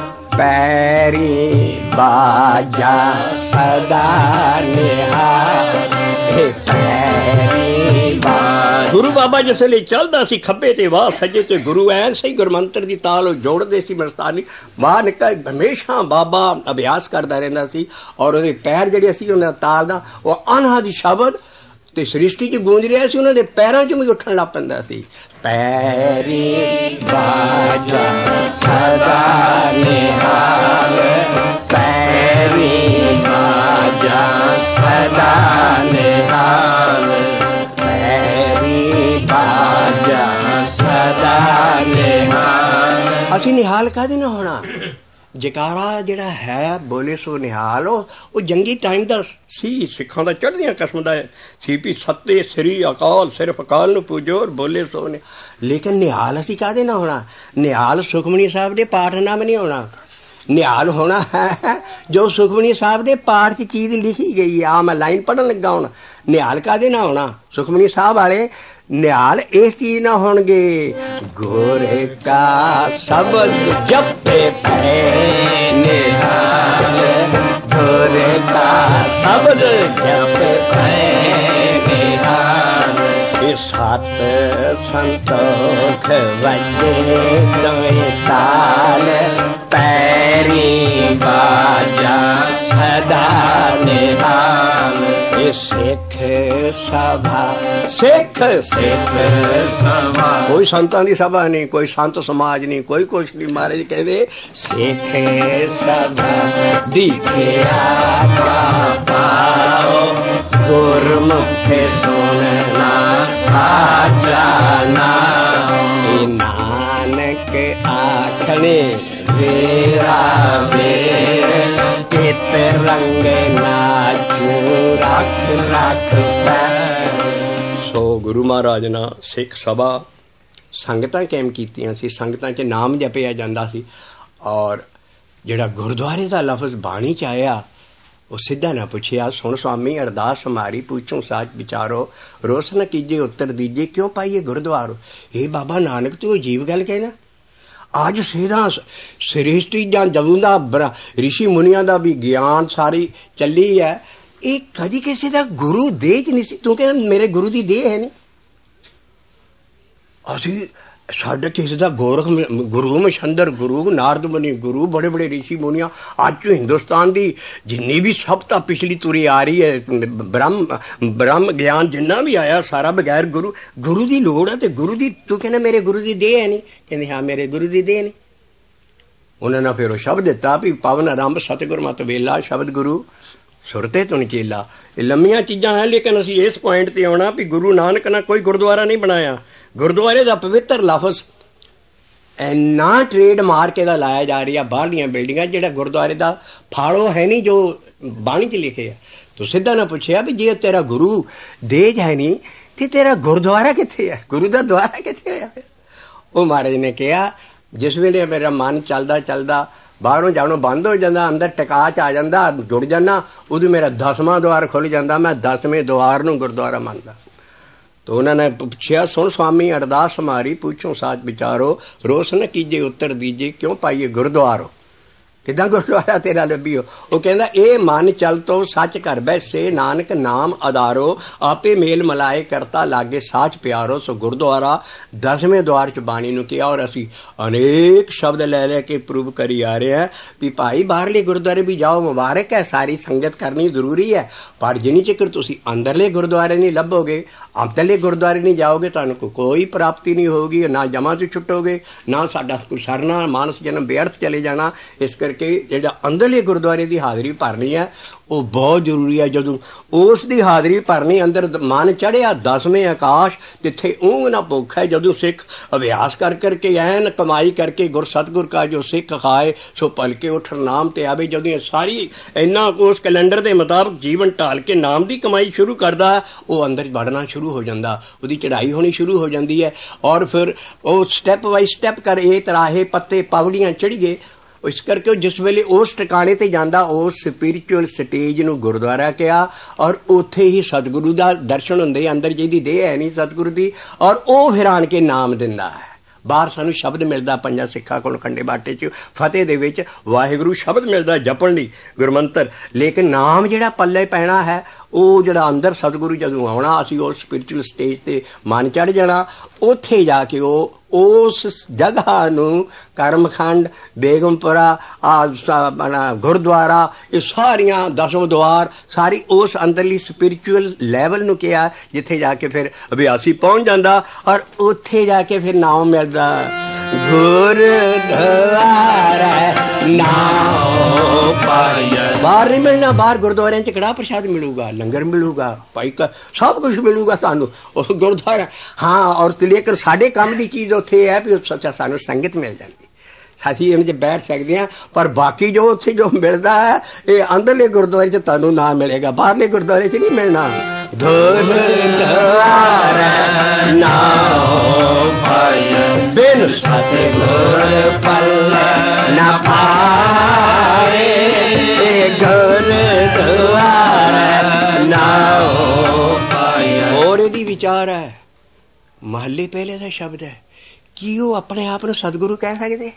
ਪੈਰੀ ਬਾਜਾ ਸਦਾ ਨਿਹਾਲ। ਗੁਰੂ ਬਾਬਾ ਜਿਸ ਵੇਲੇ ਚੱਲਦਾ ਸੀ ਖੱਬੇ ਤੇ ਵਾਹ ਸੱਜੇ ਤੇ ਗੁਰੂ ਐਨ ਸਹੀ ਗੁਰਮੰਤਰ ਦੀ ਤਾਲ ਉਹ ਜੋੜਦੇ ਸੀ। ਮਸਤਾਨੀ ਬਾਹਰ ਨਿਕਲ ਹਮੇਸ਼ਾ ਬਾਬਾ ਅਭਿਆਸ ਕਰਦਾ ਰਹਿੰਦਾ ਸੀ ਔਰ ਉਹਦੇ ਪੈਰ ਜਿਹੜੇ ਸੀ ਉਹਨਾਂ ਤਾਲ ਦਾ ਉਹ ਅਨਹਦ ਦੀ ਸ਼ਬਦ ਤੇ ਸ੍ਰਿਸ਼ਟੀ 'ਚ ਗੂੰਜ ਰਿਹਾ ਸੀ, ਉਹਨਾਂ ਦੇ ਪੈਰਾਂ 'ਚ ਵੀ ਉੱਠਣ ਲੱਗ ਪੈਂਦਾ ਸੀ। ਪੈਰੀ ਬਾਜਾ ਸਦਾ ਨਿਹਾਲ ਪੈਰੀ ਬਾਜਾ ਸਦਾ ਨਿਹਾਲ ਪੈਰੀ ਬਾਜਾ ਸਦਾ ਨਿਹਾਲ। ਅਸੀਂ ਨਿਹਾਲ ਕਾਹਦੇ ਨਾਲ ਹੋਣਾ? ਜਕਾਰਾ ਜਿਹੜਾ ਹੈ ਬੋਲੇ ਸੋ ਨਿਹਾਲ ਉਹ ਉਹ ਜੰਗੀ ਟਾਈਮ ਦਾ ਸੀ। ਸਿੱਖਾਂ ਦਾ ਚੜ੍ਹਦੀਆਂ ਕਿਸਮ ਦਾ ਸੀ ਵੀ ਸੱਤੇ ਸ੍ਰੀ ਅਕਾਲ ਸਿਰਫ ਅਕਾਲ ਨੂੰ ਪੂਜੋ ਔਰ ਬੋਲੇ ਸੋ ਨੇ। ਲੇਕਿਨ ਨਿਹਾਲ ਅਸੀਂ ਕਾਹਦੇ ਨਾਲ ਹੋਣਾ? ਨਿਹਾਲ ਸੁਖਮਨੀ ਸਾਹਿਬ ਦੇ ਪਾਠ ਨਾਲ ਨਹੀਂ ਹੋਣਾ। ਨਿਹਾਲ ਹੋਣਾ ਹੈ ਜੋ ਸੁਖਮਨੀ ਸਾਹਿਬ ਦੇ ਪਾਠ 'ਚ ਚੀਜ਼ ਲਿਖੀ ਗਈ ਆ। ਮੈਂ ਲਾਈਨ ਪੜ੍ਹਨ ਲੱਗਾ ਹੁਣ। ਨਿਹਾਲ ਕਾਹਦੇ ਨਾਲ ਹੋਣਾ? ਸੁਖਮਨੀ ਸਾਹਿਬ ਵਾਲੇ ਨਿਹਾਲ ਇਸ ਚੀਜ਼ ਨਾ ਹੋਣਗੇ ਗੋਰੇ ਕਾ ਸ਼ਬਦ ਜਪੇ ਪੈ ਨਿਹਾਲ ਗੋਰੇ ਕਾ ਸ਼ਬਦ ਜਪੇ ਪੈ ਨਿਹਾਲ। ਇਹ ਸਤ ਸੰਤੋਖ ਵੱਜੇ ਦੋਏ ਤਾਲ ਪੈਰੀ ਬਾਜਾ ਸਦਾ ਨਿਹਾਲ। ਇਹ ਸਿੱਖ ਸਭਾ ਸਿੱਖ ਸਿੱਖ ਸਭਾ ਕੋਈ ਸੰਤਾਂ ਦੀ ਸਭਾ ਨਹੀਂ, ਕੋਈ ਸੰਤ ਸਮਾਜ ਨਹੀਂ, ਕੋਈ ਕੁਛ ਨਹੀਂ। ਮਹਾਰਾਜ ਕਹਿੰਦੇ ਸਿੱਖ ਸਭਾ ਦੀਖਿਆ ਪਾਓ ਗੁਰਮੁਖੇ ਸੁਣਨਾ ਸਾਚਾ ਨਾਮ। ਨਾਨਕ ਆਖਣੇ ਵੇਰਾ ਵੇਰ ਕਿਤ ਰੰਗ ਨਾਚੂ ਰੱਖ ਰੱਖ ਪੈ। ਸੋ ਗੁਰੂ ਮਹਾਰਾਜ ਨਾਲ ਸਿੱਖ ਸਭਾ ਸੰਗਤਾਂ ਕਾਇਮ ਕੀਤੀਆਂ ਸੀ। ਸੰਗਤਾਂ 'ਚ ਨਾਮ ਜਪਿਆ ਜਾਂਦਾ ਸੀ ਔਰ ਜਿਹੜਾ ਗੁਰਦੁਆਰੇ ਦਾ ਲਫ਼ਜ਼ ਬਾਣੀ 'ਚ ਆਇਆ ਉਹ ਸਿੱਧਾ ਨਾ ਪੁੱਛਿਆ ਸੁਣ ਸਵਾਮੀ ਅਰਦਾਸ ਹਮਾਰੀ ਪੁੱਛੋ ਸਾਚ ਵਿਚਾਰੋ ਰੋਸ ਨਾ ਕੀਜੇ ਉੱਤਰ ਦੀਜੇ ਕਿਉਂ ਪਾਈਏ ਗੁਰਦੁਆਰੋ। ਇਹ ਬਾਬਾ ਨਾਨਕ ਤੂੰ ਅਜੀਬ ਗੱਲ ਕਹਿਣਾ। ਅੱਜ ਸਿੱਧਾ ਸ੍ਰਿਸ਼ਟੀ ਜਾਂ ਜਦੋਂ ਦਾ ਰਿਸ਼ੀ ਮੁਨੀਆਂ ਦਾ ਵੀ ਗਿਆਨ ਸਾਰੀ ਚੱਲੀ ਹੈ ਇਹ ਕਦੀ ਕਿਸੇ ਦਾ ਗੁਰੂ ਦੇਹ 'ਚ ਨਹੀਂ ਸੀ। ਤੂੰ ਕਹਿੰਦਾ ਮੇਰੇ ਗੁਰੂ ਦੀ ਦੇਹ ਹੈ ਨਹੀਂ। ਅਸੀਂ ਸਾਡੇ ਕਿਸੇ ਦਾ ਗੋਰਖ ਗੁਰੂ ਮਛੰਦਰ ਗੁਰੂ ਨਾਰਦ ਮੁਨੀ ਗੁਰੂ ਬੜੇ ਬੜੇ ਰਿਸ਼ੀ ਮੁਨੀਆਂ ਅੱਜ ਹਿੰਦੁਸਤਾਨ ਦੀ ਜਿੰਨੀ ਵੀ ਸਭਤਾ ਪਿਛਲੀ ਤੁਰੀ ਆ ਰਹੀ ਹੈ ਬ੍ਰਹਮ ਬ੍ਰਹਮ ਗਿਆਨ ਜਿੰਨਾ ਵੀ ਆਇਆ ਸਾਰਾ ਬਗੈਰ ਗੁਰੂ ਗੁਰੂ ਦੀ ਲੋੜ ਹੈ। ਤੇ ਗੁਰੂ ਦੀ ਤੂੰ ਕਹਿੰਦਾ ਮੇਰੇ ਗੁਰੂ ਦੀ ਦੇਹ ਹੈ ਨਹੀਂ, ਕਹਿੰਦੇ ਹਾਂ ਮੇਰੇ ਗੁਰੂ ਦੀ ਦੇਹ ਨਹੀਂ। ਉਹਨਾਂ ਨੇ ਫਿਰ ਉਹ ਸ਼ਬਦ ਦਿੱਤਾ ਵੀ ਪਵਨ ਆਰੰਭ ਸਤਿਗੁਰ ਮਤ ਵੇਲਾ ਸ਼ਬਦ ਗੁਰੂ ਸੁਰਤੇ ਤੁਨ ਚੇਲਾ। ਇਹ ਲੰਮੀਆਂ ਚੀਜ਼ਾਂ ਹੈ ਲੇਕਿਨ ਅਸੀਂ ਇਸ ਪੁਆਇੰਟ ਤੇ ਆਉਣਾ ਵੀ ਗੁਰੂ ਨਾਨਕ ਨੇ ਕੋਈ ਗੁਰਦੁਆਰਾ ਨਹੀਂ ਬਣਾਇਆ। ਗੁਰਦੁਆਰੇ ਦਾ ਪਵਿੱਤਰ ਲਫ਼ਜ਼ ਇੰਨਾ ਟ੍ਰੇਡ ਮਾਰਕ ਇਹਦਾ ਲਾਇਆ ਜਾ ਰਿਹਾ ਬਾਹਰਲੀਆਂ ਬਿਲਡਿੰਗਾਂ, ਜਿਹੜਾ ਗੁਰਦੁਆਰੇ ਦਾ ਫਾਲੋ ਹੈ ਨਹੀਂ ਜੋ ਬਾਣੀ 'ਚ ਲਿਖੇ ਆ। ਤੂੰ ਸਿੱਧਾ ਨਾ ਪੁੱਛਿਆ ਵੀ ਜੇ ਤੇਰਾ ਗੁਰੂ ਦੇਜ ਹੈ ਨਹੀਂ ਤੇ ਤੇਰਾ ਗੁਰਦੁਆਰਾ ਕਿੱਥੇ ਹੈ, ਗੁਰੂ ਦਾ ਦੁਆਰਾ ਕਿੱਥੇ ਹੋਇਆ? ਉਹ ਮਹਾਰਾਜ ਨੇ ਕਿਹਾ ਜਿਸ ਵੇਲੇ ਮੇਰਾ ਮਨ ਚੱਲਦਾ ਚੱਲਦਾ ਬਾਹਰੋਂ ਜਾਣੋਂ ਬੰਦ ਹੋ ਜਾਂਦਾ, ਅੰਦਰ ਟਿਕਾ 'ਚ ਆ ਜਾਂਦਾ, ਜੁੜ ਜਾਂਦਾ, ਉਦੋਂ ਮੇਰਾ ਦਸਵਾਂ ਦੁਆਰ ਖੁੱਲ੍ਹ ਜਾਂਦਾ। ਮੈਂ ਦਸਵੇਂ ਦੁਆਰ ਨੂੰ ਗੁਰਦੁਆਰਾ ਮੰਨਦਾ। ਤਾਂ ਉਹਨਾਂ ਨੇ ਪੁੱਛਿਆ ਸੁਣ ਸੁਆਮੀ ਅਰਦਾਸ ਹਮਾਰੀ ਪੁੱਛੋ ਸਾਚ ਵਿਚਾਰੋ ਰੋਸ ਨ ਕੀਜੇ ਉੱਤਰ ਦੀਜੇ ਕਿਉਂ ਪਾਈਏ ਗੁਰਦੁਆਰੋ। ਕਿੱਦਾਂ ਗੁਰਦੁਆਰਾ ਤੇਰਾ ਲੱਭੀਓ? ਉਹ ਕਹਿੰਦਾ ਇਹ ਮਨ ਚਲ ਤੋਂ ਸੱਚ ਘਰ ਬੈਸੇ ਨਾਨਕ ਨਾਮ ਆਧਾਰੋ ਆਪੇ ਮੇਲ ਮਲਾਏ ਕਰਤਾ ਲਾਗੇ ਸਾਚ ਪਿਆਰੋ। ਸੋ ਗੁਰਦੁਆਰਾ ਦਸਵੇਂ ਦੁਆਰ 'ਚ ਬਾਣੀ ਨੂੰ ਕਿਹਾ ਔਰ ਅਸੀਂ ਅਨੇਕ ਸ਼ਬਦ ਲੈ ਲੈ ਕੇ ਪ੍ਰੂਵ ਕਰੀ ਆ ਰਹੇ ਹਾਂ ਵੀ ਭਾਈ ਬਾਹਰਲੇ ਗੁਰਦੁਆਰੇ ਵੀ ਜਾਓ ਮੁਬਾਰਕ ਹੈ, ਸਾਰੀ ਸੰਗਤ ਕਰਨੀ ਜ਼ਰੂਰੀ ਹੈ, ਪਰ ਜਿੰਨੀ ਚਿਰ ਤੁਸੀਂ ਅੰਦਰਲੇ ਗੁਰਦੁਆਰੇ ਨਹੀਂ ਲੱਭੋਗੇ ਅੰਦਰਲੇ ਗੁਰਦੁਆਰੇ ਨਹੀਂ ਜਾਓਗੇ ਤੁਹਾਨੂੰ ਕੋਈ ਪ੍ਰਾਪਤੀ ਨਹੀਂ ਹੋਊਗੀ, ਨਾ ਜਮਾਂ ਤੋਂ ਛੁੱਟੋਗੇ ਨਾ ਸਾਡਾ ਸਰਨਾ ਮਾਨਸ ਜਨਮ ਵਿਅਰਥ ਚਲੇ ਜਾਣਾ। ਇਸ ਕਰਕੇ ਕਿ ਜਿਹੜਾ ਅੰਦਰਲੇ ਗੁਰਦੁਆਰੇ ਦੀ ਹਾਜ਼ਰੀ ਭਰਨੀ ਹੈ ਉਹ ਬਹੁਤ ਜ਼ਰੂਰੀ ਹੈ। ਜਦੋਂ ਉਸ ਦੀ ਹਾਜ਼ਰੀ ਭਰਨੀ ਅੰਦਰ ਮਨ ਚੜ੍ਹਿਆ ਦਸਵੇਂ ਆਕਾਸ਼ ਜਿੱਥੇ ਊਂਘ ਨਾ ਭੁੱਖ ਹੈ। ਜਦੋਂ ਸਿੱਖ ਅਭਿਆਸ ਕਰ ਕਰਕੇ ਐਨ ਕਮਾਈ ਕਰਕੇ ਗੁਰ ਸਤਿਗੁਰ ਕਾ ਜੋ ਸਿੱਖ ਖਾਏ ਸੋ ਭਲਕੇ ਉੱਠ ਨਾਮ ਤੇ ਆਵੇ। ਜਦੋਂ ਇਹ ਸਾਰੀ ਇੰਨਾ ਉਸ ਕੈਲੰਡਰ ਦੇ ਮੁਤਾਬਕ ਜੀਵਨ ਢਾਲ ਕੇ ਨਾਮ ਦੀ ਕਮਾਈ ਸ਼ੁਰੂ ਕਰਦਾ ਉਹ ਅੰਦਰ ਵੜਨਾ ਸ਼ੁਰੂ ਹੋ ਜਾਂਦਾ, ਉਹਦੀ ਚੜ੍ਹਾਈ ਹੋਣੀ ਸ਼ੁਰੂ ਹੋ ਜਾਂਦੀ ਹੈ। ਔਰ ਫਿਰ ਉਹ ਸਟੈਪ ਬਾਈ ਸਟੈਪ ਕਰ ਇਹ ਤਰਾਹੇ ਪੱਤੇ ਪੌੜੀਆਂ ਚੜ੍ਹੀਏ। ਇਸ ਕਰਕੇ ਉਹ ਜਿਸ ਵੇਲੇ ਉਸ ਟਿਕਾਣੇ ਤੇ ਜਾਂਦਾ ਉਸ ਸਪਿਰਿਚੁਅਲ ਸਟੇਜ ਨੂੰ ਗੁਰਦੁਆਰਾ ਕਿਹਾ ਔਰ ਉੱਥੇ ਹੀ ਸਤਿਗੁਰੂ ਦਾ ਦਰਸ਼ਨ ਹੁੰਦੇ। ਅੰਦਰ ਜਿਹਦੀ ਦੇਹ ਹੈ ਨਹੀਂ ਸਤਿਗੁਰੂ ਦੀ ਔਰ ਉਹ ਫਿਰ ਆਣ ਕੇ ਨਾਮ ਦਿੰਦਾ ਹੈ। ਬਾਹਰ ਸਾਨੂੰ ਸ਼ਬਦ ਮਿਲਦਾ ਪੰਜਾਂ ਸਿੱਖਾਂ ਕੋਲ ਖੰਡੇ ਬਾਟੇ 'ਚ ਫਤਿਹ ਦੇ ਵਿੱਚ ਵਾਹਿਗੁਰੂ ਸ਼ਬਦ ਮਿਲਦਾ ਜਪਣ ਲਈ ਗੁਰਮੰਤਰ, ਲੇਕਿਨ ਨਾਮ ਜਿਹੜਾ ਪੱਲੇ ਪੈਣਾ ਹੈ ਉਹ ਜਿਹੜਾ ਅੰਦਰ ਸਤਿਗੁਰੂ ਜਦੋਂ ਆਉਣਾ ਅਸੀਂ ਉਸ ਸਪਿਰਿਚੁਅਲ ਸਟੇਜ ਤੇ ਮਨ ਚੜ੍ਹ ਜਾਣਾ। ਉੱਥੇ ਜਾ ਕੇ ਉਹ ਉਸ ਜਗ੍ਹਾ ਨੂੰ ਕਰਮਖੰਡ ਬੇਗਮਪੁਰਾ ਆ ਗੁਰਦੁਆਰਾ ਇਹ ਸਾਰੀਆਂ ਦਸਮ ਦੁਆਰ ਸਾਰੀ ਉਸ ਅੰਦਰਲੀ ਸਪਿਰਿਚੁਅਲ ਲੈਵਲ ਨੂੰ ਕਿਹਾ ਜਿੱਥੇ ਜਾ ਕੇ ਫਿਰ ਅਭਿਆਸੀ ਪਹੁੰਚ ਜਾਂਦਾ ਔਰ ਉੱਥੇ ਜਾ ਕੇ ਫਿਰ ਨਾਮ ਮਿਲਦਾ ਗੁਰਦੁਆਰਾ ਨਾਮ ਪਾਇਆ। ਬਾਹਰ ਨਹੀਂ ਮਿਲਣਾ, ਬਾਹਰ ਗੁਰਦੁਆਰਿਆਂ 'ਚ ਕੜਾਹ ਪ੍ਰਸ਼ਾਦ ਮਿਲੂਗਾ, ਲੰਗਰ ਮਿਲੂਗਾ, ਭਾਈ ਸਭ ਕੁਛ ਮਿਲੂਗਾ ਸਾਨੂੰ ਉਹ ਗੁਰਦੁਆਰਾ। ਹਾਂ ਔਰ ਲੇਕਿਨ ਸਾਡੇ ਕੰਮ ਦੀ ਚੀਜ਼ ਉੱਥੇ ਹੈ ਵੀ ਸਾਨੂੰ ਸੰਗਤ ਮਿਲ ਜਾਂਦੀ, ਅਸੀਂ ਇਹਨਾਂ 'ਚ ਬੈਠ ਸਕਦੇ ਹਾਂ। ਪਰ ਬਾਕੀ ਜੋ ਉੱਥੇ ਜੋ ਮਿਲਦਾ ਹੈ ਇਹ ਅੰਦਰਲੇ ਗੁਰਦੁਆਰੇ 'ਚ ਤੁਹਾਨੂੰ ਨਾ ਮਿਲੇਗਾ, ਬਾਹਰਲੇ ਗੁਰਦੁਆਰੇ 'ਚ ਨਹੀਂ ਮਿਲਣਾ। ਗੁਰਦੁਆਰਾ ਨਾਮ ਪਾਇਆ ਬਿਨ ਸਤਿਗੁਰ ਪਲ ਨਾ ਪਾਏ। ਗੁਰਦੁਆਰਾ ਨਾਮ ਪਾਇਆ। ਹੋਰ ਇਹਦੀ ਵਿਚਾਰ ਹੈ ਮਹੱਲੇ ਪਹਿਲੇ ਦਾ ਸ਼ਬਦ ਹੈ ਕੀ ਉਹ ਆਪਣੇ ਆਪ ਨੂੰ ਸਤਿਗੁਰੂ ਕਹਿ ਸਕਦੇ?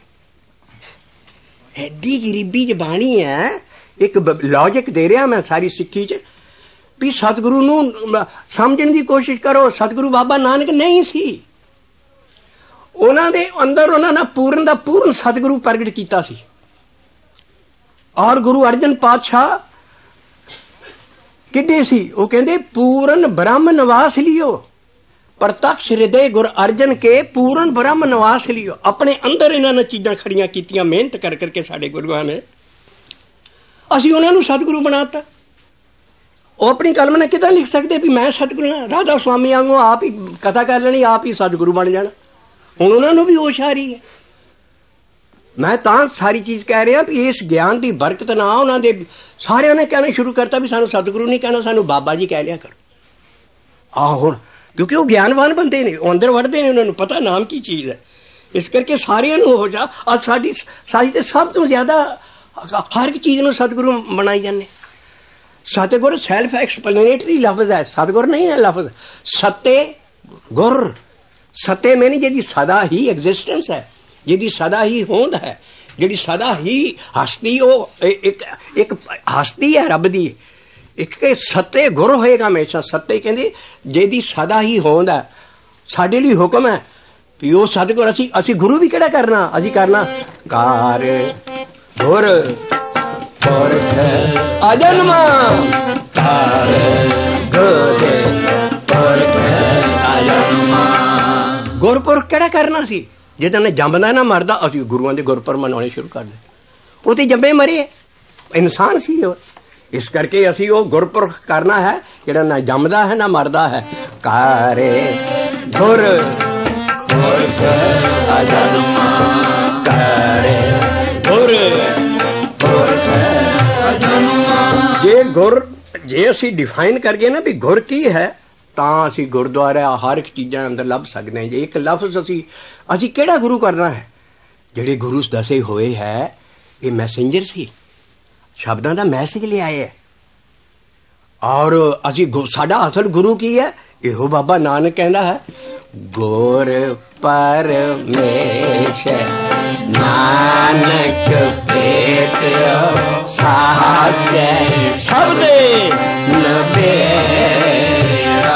ਐਡੀ ਗਰੀਬੀ 'ਚ ਬਾਣੀ ਹੈ। ਇੱਕ ਲੌਜਿਕ ਦੇ ਰਿਹਾ ਮੈਂ ਸਾਰੀ ਸਿੱਖੀ 'ਚ ਵੀ ਸਤਿਗੁਰੂ ਨੂੰ ਸਮਝਣ ਦੀ ਕੋਸ਼ਿਸ਼ ਕਰੋ। ਸਤਿਗੁਰੂ ਬਾਬਾ ਨਾਨਕ ਨਹੀਂ ਸੀ, ਉਹਨਾਂ ਦੇ ਅੰਦਰ ਉਹਨਾਂ ਨੇ ਪੂਰਨ ਦਾ ਪੂਰਨ ਸਤਿਗੁਰੂ ਪ੍ਰਗਟ ਕੀਤਾ ਸੀ। ਔਰ ਗੁਰੂ ਅਰਜਨ ਪਾਤਸ਼ਾਹ ਕਿੱਡੇ ਸੀ? ਉਹ ਕਹਿੰਦੇ ਪੂਰਨ ਬ੍ਰਹਮ ਨਿਵਾਸ ਲਿਓ ਪ੍ਰਤੱਖ ਹਿਰਦੇ ਗੁਰ ਅਰਜਨ ਕੇ ਪੂਰਨ ਬ੍ਰਹਮ ਨਿਵਾਸ ਲਿਓ। ਆਪਣੇ ਅੰਦਰ ਇਹਨਾਂ ਨੇ ਚੀਜ਼ਾਂ ਖੜੀਆਂ ਕੀਤੀਆਂ ਮਿਹਨਤ ਕਰ ਕਰਕੇ ਸਾਡੇ ਗੁਰੂਆਂ ਨੇ, ਅਸੀਂ ਉਹਨਾਂ ਨੂੰ ਸਤਿਗੁਰੂ ਬਣਾਤਾ। ਉਹ ਆਪਣੀ ਕਲਮ ਨੇ ਕਿੱਦਾਂ ਲਿਖ ਸਕਦੇ ਵੀ ਮੈਂ ਸਤਿਗੁਰੂ ਹਾਂ? ਰਾਧਾ ਸੁਆਮੀ ਵਾਂਗੂ ਆਪ ਹੀ ਕਥਾ ਕਰ ਲੈਣੀ, ਆਪ ਹੀ ਸਤਿਗੁਰੂ ਬਣ ਜਾਣਾ। ਹੁਣ ਉਹਨਾਂ ਨੂੰ ਵੀ ਹੋਸ਼ ਆ ਰਹੀ ਹੈ। ਮੈਂ ਤਾਂ ਸਾਰੀ ਚੀਜ਼ ਕਹਿ ਰਿਹਾ ਵੀ ਇਸ ਗਿਆਨ ਦੀ ਬਰਕਤ ਨਾ ਉਹਨਾਂ ਦੇ ਸਾਰਿਆਂ ਨੇ ਕਹਿਣਾ ਸ਼ੁਰੂ ਕਰਤਾ ਵੀ ਸਾਨੂੰ ਸਤਿਗੁਰੂ ਨਹੀਂ ਕਹਿਣਾ, ਸਾਨੂੰ ਬਾਬਾ ਜੀ ਕਹਿ ਲਿਆ ਕਰੋ। ਆਹ ਹੁਣ ਕਿਉਂਕਿ ਉਹ ਗਿਆਨਵਾਨ ਬੰਦੇ ਨੇ, ਉਹ ਅੰਦਰ ਵੜਦੇ ਨੇ, ਉਹਨਾਂ ਨੂੰ ਪਤਾ ਨਾਮ ਕੀ ਚੀਜ਼ ਹੈ। ਇਸ ਕਰਕੇ ਸਾਰਿਆਂ ਨੂੰ ਹੋ ਜਾ ਅੱਜ ਸਾਡੀ ਸਾਡੀ ਤੇ ਸਭ ਤੋਂ ਜ਼ਿਆਦਾ ਹਰ ਇੱਕ ਚੀਜ਼ ਨੂੰ ਸਤਿਗੁਰੂ ਬਣਾਈ ਜਾਂਦੇ। ਸਤਿਗੁਰ ਸੈਲਫ ਐਕਸਪਲੇਨੇਟਰੀ ਲਫ਼ਜ਼ ਹੈ, ਸਤਿਗੁਰ ਨਹੀਂ ਹੈ ਲਫ਼ਜ਼। ਸਤੇ ਗੁਰ ਸਤੇ ਮੈਨੀ ਜਿਹਦੀ ਸਦਾ ਹੀ ਐਗਜ਼ਿਸਟੈਂਸ ਹੈ, ਜਿਹਦੀ ਸਦਾ ਹੀ ਹੋਂਦ ਹੈ, ਜਿਹੜੀ ਸਦਾ ਹੀ ਹਸਤੀ ਉਹ ਇੱਕ ਇੱਕ ਹਸਤੀ ਹੈ ਰੱਬ ਦੀ। ਇੱਕ ਸੱਤੇ ਗੁਰ ਹੋਏਗਾ ਹਮੇਸ਼ਾ। ਸੱਤੇ ਕਹਿੰਦੇ ਜਿਹਦੀ ਸਦਾ ਹੀ ਹੋਂਦ ਹੈ। ਸਾਡੇ ਲਈ ਹੁਕਮ ਹੈ ਵੀ ਉਹ ਸਤਿਗੁਰ ਅਸੀਂ ਅਸੀਂ ਗੁਰੂ ਵੀ ਕਿਹੜਾ ਕਰਨਾ, ਅਸੀਂ ਕਰਨਾ ਕਾਰ ਗੁਰ ਪੁਰਖ ਅਜਨਮਾ, ਕਾਰ ਗੁਰ ਪੁਰਖ ਅਜਨਮਾ। ਗੁਰਪੁਰਖ ਕਿਹੜਾ ਕਰਨਾ ਸੀ? ਜਿਹਦਾ ਨੇ ਜੰਮਦਾ ਨਾ ਮਰਦਾ, ਅਸੀਂ ਗੁਰੂਆਂ ਦੇ ਗੁਰਪੁਰਬ ਮਨਾਉਣੇ ਸ਼ੁਰੂ ਕਰ ਦਿੱਤੇ। ਉਹ ਤੇ ਜੰਮੇ ਮਰੇ ਇਨਸਾਨ ਸੀ ਉਹ, ਇਸ ਕਰਕੇ ਅਸੀਂ ਉਹ ਗੁਰਪੁਰਖ ਕਰਨਾ ਹੈ ਜਿਹੜਾ ਨਾ ਜੰਮਦਾ ਹੈ ਨਾ ਮਰਦਾ ਹੈ। ਕਾਰੇ ਗੁਰ ਪੁਰਖ ਅਜਨਮਾ, ਕਾਰੇ ਗੁਰ ਪੁਰਖ ਅਜਨਮਾ। ਜੇ ਗੁਰ ਜੇ ਅਸੀਂ ਡਿਫਾਈਨ ਕਰੀਏ ਨਾ ਵੀ ਗੁਰ ਕੀ ਹੈ, ਤਾਂ ਅਸੀਂ ਗੁਰਦੁਆਰਾ ਹਰ ਇੱਕ ਚੀਜ਼ਾਂ ਅੰਦਰ ਲੱਭ ਸਕਦੇ ਹਾਂ। ਜੇ ਇੱਕ ਲਫ਼ਜ਼ ਅਸੀਂ ਅਸੀਂ ਕਿਹੜਾ ਗੁਰੂ ਕਰਨਾ ਹੈ? ਜਿਹੜੇ ਗੁਰੂ ਦੱਸੇ ਹੋਏ ਹੈ ਇਹ ਮੈਸੇਂਜਰ ਸੀ, ਸ਼ਬਦਾਂ ਦਾ ਮੈਸੇਜ ਲਿਆਏ ਹੈ। ਔਰ ਅਸੀਂ ਸਾਡਾ ਅਸਲ ਗੁਰੂ ਕੀ ਹੈ? ਇਹੋ ਬਾਬਾ ਨਾਨਕ ਕਹਿੰਦਾ ਹੈ, ਗੁਰ ਪਰਮੇਸ਼ਰ ਨਾਨਕ ਭੇਟਿਓ ਸਾਚੇ ਸ਼ਬਦੇ ਨਬੇੜਾ।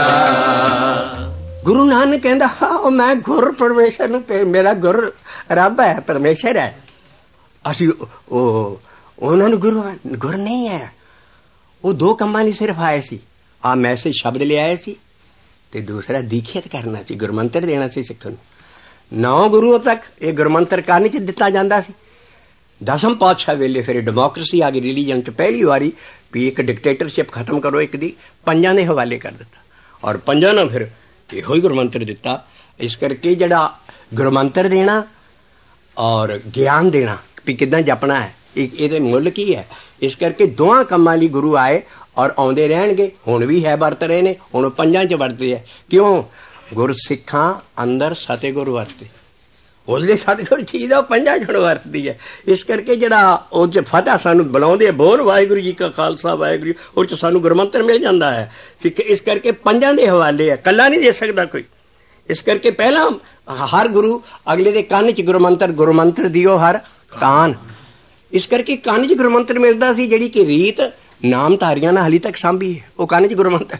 ਗੁਰੂ ਨਾਨਕ ਕਹਿੰਦਾ ਹਾਂ ਮੈਂ ਗੁਰ ਪਰਮੇਸ਼ਰ ਨੂੰ, ਮੇਰਾ ਗੁਰ ਰੱਬ ਹੈ, ਪਰਮੇਸ਼ਰ ਹੈ। ਅਸੀਂ ਉਹ ਉਹਨਾਂ ਨੂੰ ਗੁਰੂ ਗੁਰ ਨਹੀਂ ਹੈ। ਉਹ ਦੋ ਕੰਮਾਂ ਲਈ ਸਿਰਫ ਆਏ ਸੀ, ਆਹ ਮੈਸੇਜ ਸ਼ਬਦ ਲਿਆਏ ਸੀ ਤੇ ਦੂਸਰਾ ਦੀਖਿਤ ਕਰਨਾ ਸੀ, ਗੁਰਮੰਤਰ ਦੇਣਾ ਸੀ ਸਿੱਖਾਂ ਨੂੰ। ਨੌ ਗੁਰੂਆਂ ਤੱਕ ਇਹ ਗੁਰਮੰਤਰ ਕੰਨ 'ਚ ਦਿੱਤਾ ਜਾਂਦਾ ਸੀ। ਦਸਮ ਪਾਤਸ਼ਾਹ ਵੇਲੇ ਫਿਰ ਡੈਮੋਕ੍ਰੇਸੀ ਆ ਗਈ ਰਿਲੀਜਨ 'ਚ, ਪਹਿਲੀ ਵਾਰੀ ਵੀ ਇੱਕ ਡਿਕਟੇਟਰਸ਼ਿਪ ਖਤਮ ਕਰੋ ਇੱਕ ਦੀ, ਪੰਜਾਂ ਦੇ ਹਵਾਲੇ ਕਰ ਦਿੱਤਾ ਔਰ ਪੰਜਾਂ ਨੂੰ ਫਿਰ ਇਹੋ ਹੀ ਗੁਰਮੰਤਰ ਦਿੱਤਾ। ਇਸ ਕਰਕੇ ਜਿਹੜਾ ਗੁਰਮੰਤਰ ਦੇਣਾ ਔਰ ਗਿਆਨ ਦੇਣਾ ਵੀ ਕਿੱਦਾਂ ਜਪਣਾ ਹੈ, ਇਹਦੇ ਮੁੱਲ ਕੀ ਹੈ। ਇਸ ਕਰਕੇ ਦੋਵਾਂ ਕੰਮਾਂ ਲਈ ਗੁਰੂ ਆਏ ਔਰ ਆਉਂਦੇ ਰਹਿਣਗੇ। ਹੁਣ ਵੀ ਹੈ, ਵਰਤ ਰਹੇ ਨੇ, ਹੁਣ ਪੰਜਾਂ 'ਚ ਵਰਤਦੇ ਹੈ। ਕਿਉਂ? ਗੁਰਸਿੱਖਾਂ ਅੰਦਰ ਸਤਿਗੁਰ ਵਰਤੇ, ਉਹਦੇ ਸਤਿਗੁਰ ਚੀਜ਼ ਉਹ ਪੰਜਾਂ 'ਚ ਵਰਤਦੀ ਹੈ। ਇਸ ਕਰਕੇ ਜਿਹੜਾ ਉਹ 'ਚ ਫਤਿਹ ਸਾਨੂੰ ਬੁਲਾਉਂਦੇ ਬੋਲ ਵਾਹਿਗੁਰੂ ਜੀ ਕਾ ਖਾਲਸਾ ਵਾਹਿਗੁਰੂ, ਉਹ 'ਚ ਸਾਨੂੰ ਗੁਰਮੰਤਰ ਮਿਲ ਜਾਂਦਾ ਹੈ ਸਿੱਖ। ਇਸ ਕਰਕੇ ਪੰਜਾਂ ਦੇ ਹਵਾਲੇ ਹੈ, ਇਕੱਲਾ ਨਹੀਂ ਦੇ ਸਕਦਾ ਕੋਈ। ਇਸ ਕਰਕੇ ਪਹਿਲਾਂ ਹਰ ਗੁਰੂ ਅਗਲੇ ਦੇ ਕੰਨ 'ਚ ਗੁਰਮੰਤਰ, ਗੁਰਮੰਤਰ ਦਿਓ ਹਰ ਕਾਨ। ਇਸ ਕਰਕੇ ਕੰਨ 'ਚ ਗੁਰਮੰਤਰ ਮਿਲਦਾ ਸੀ, ਜਿਹੜੀ ਕਿ ਰੀਤ ਨਾਮਧਾਰੀਆਂ ਨਾਲ ਹਾਲੀ ਤੱਕ ਸਾਂਭੀ ਹੈ, ਉਹ ਕੰਨ 'ਚ ਗੁਰਮੰਤਰ।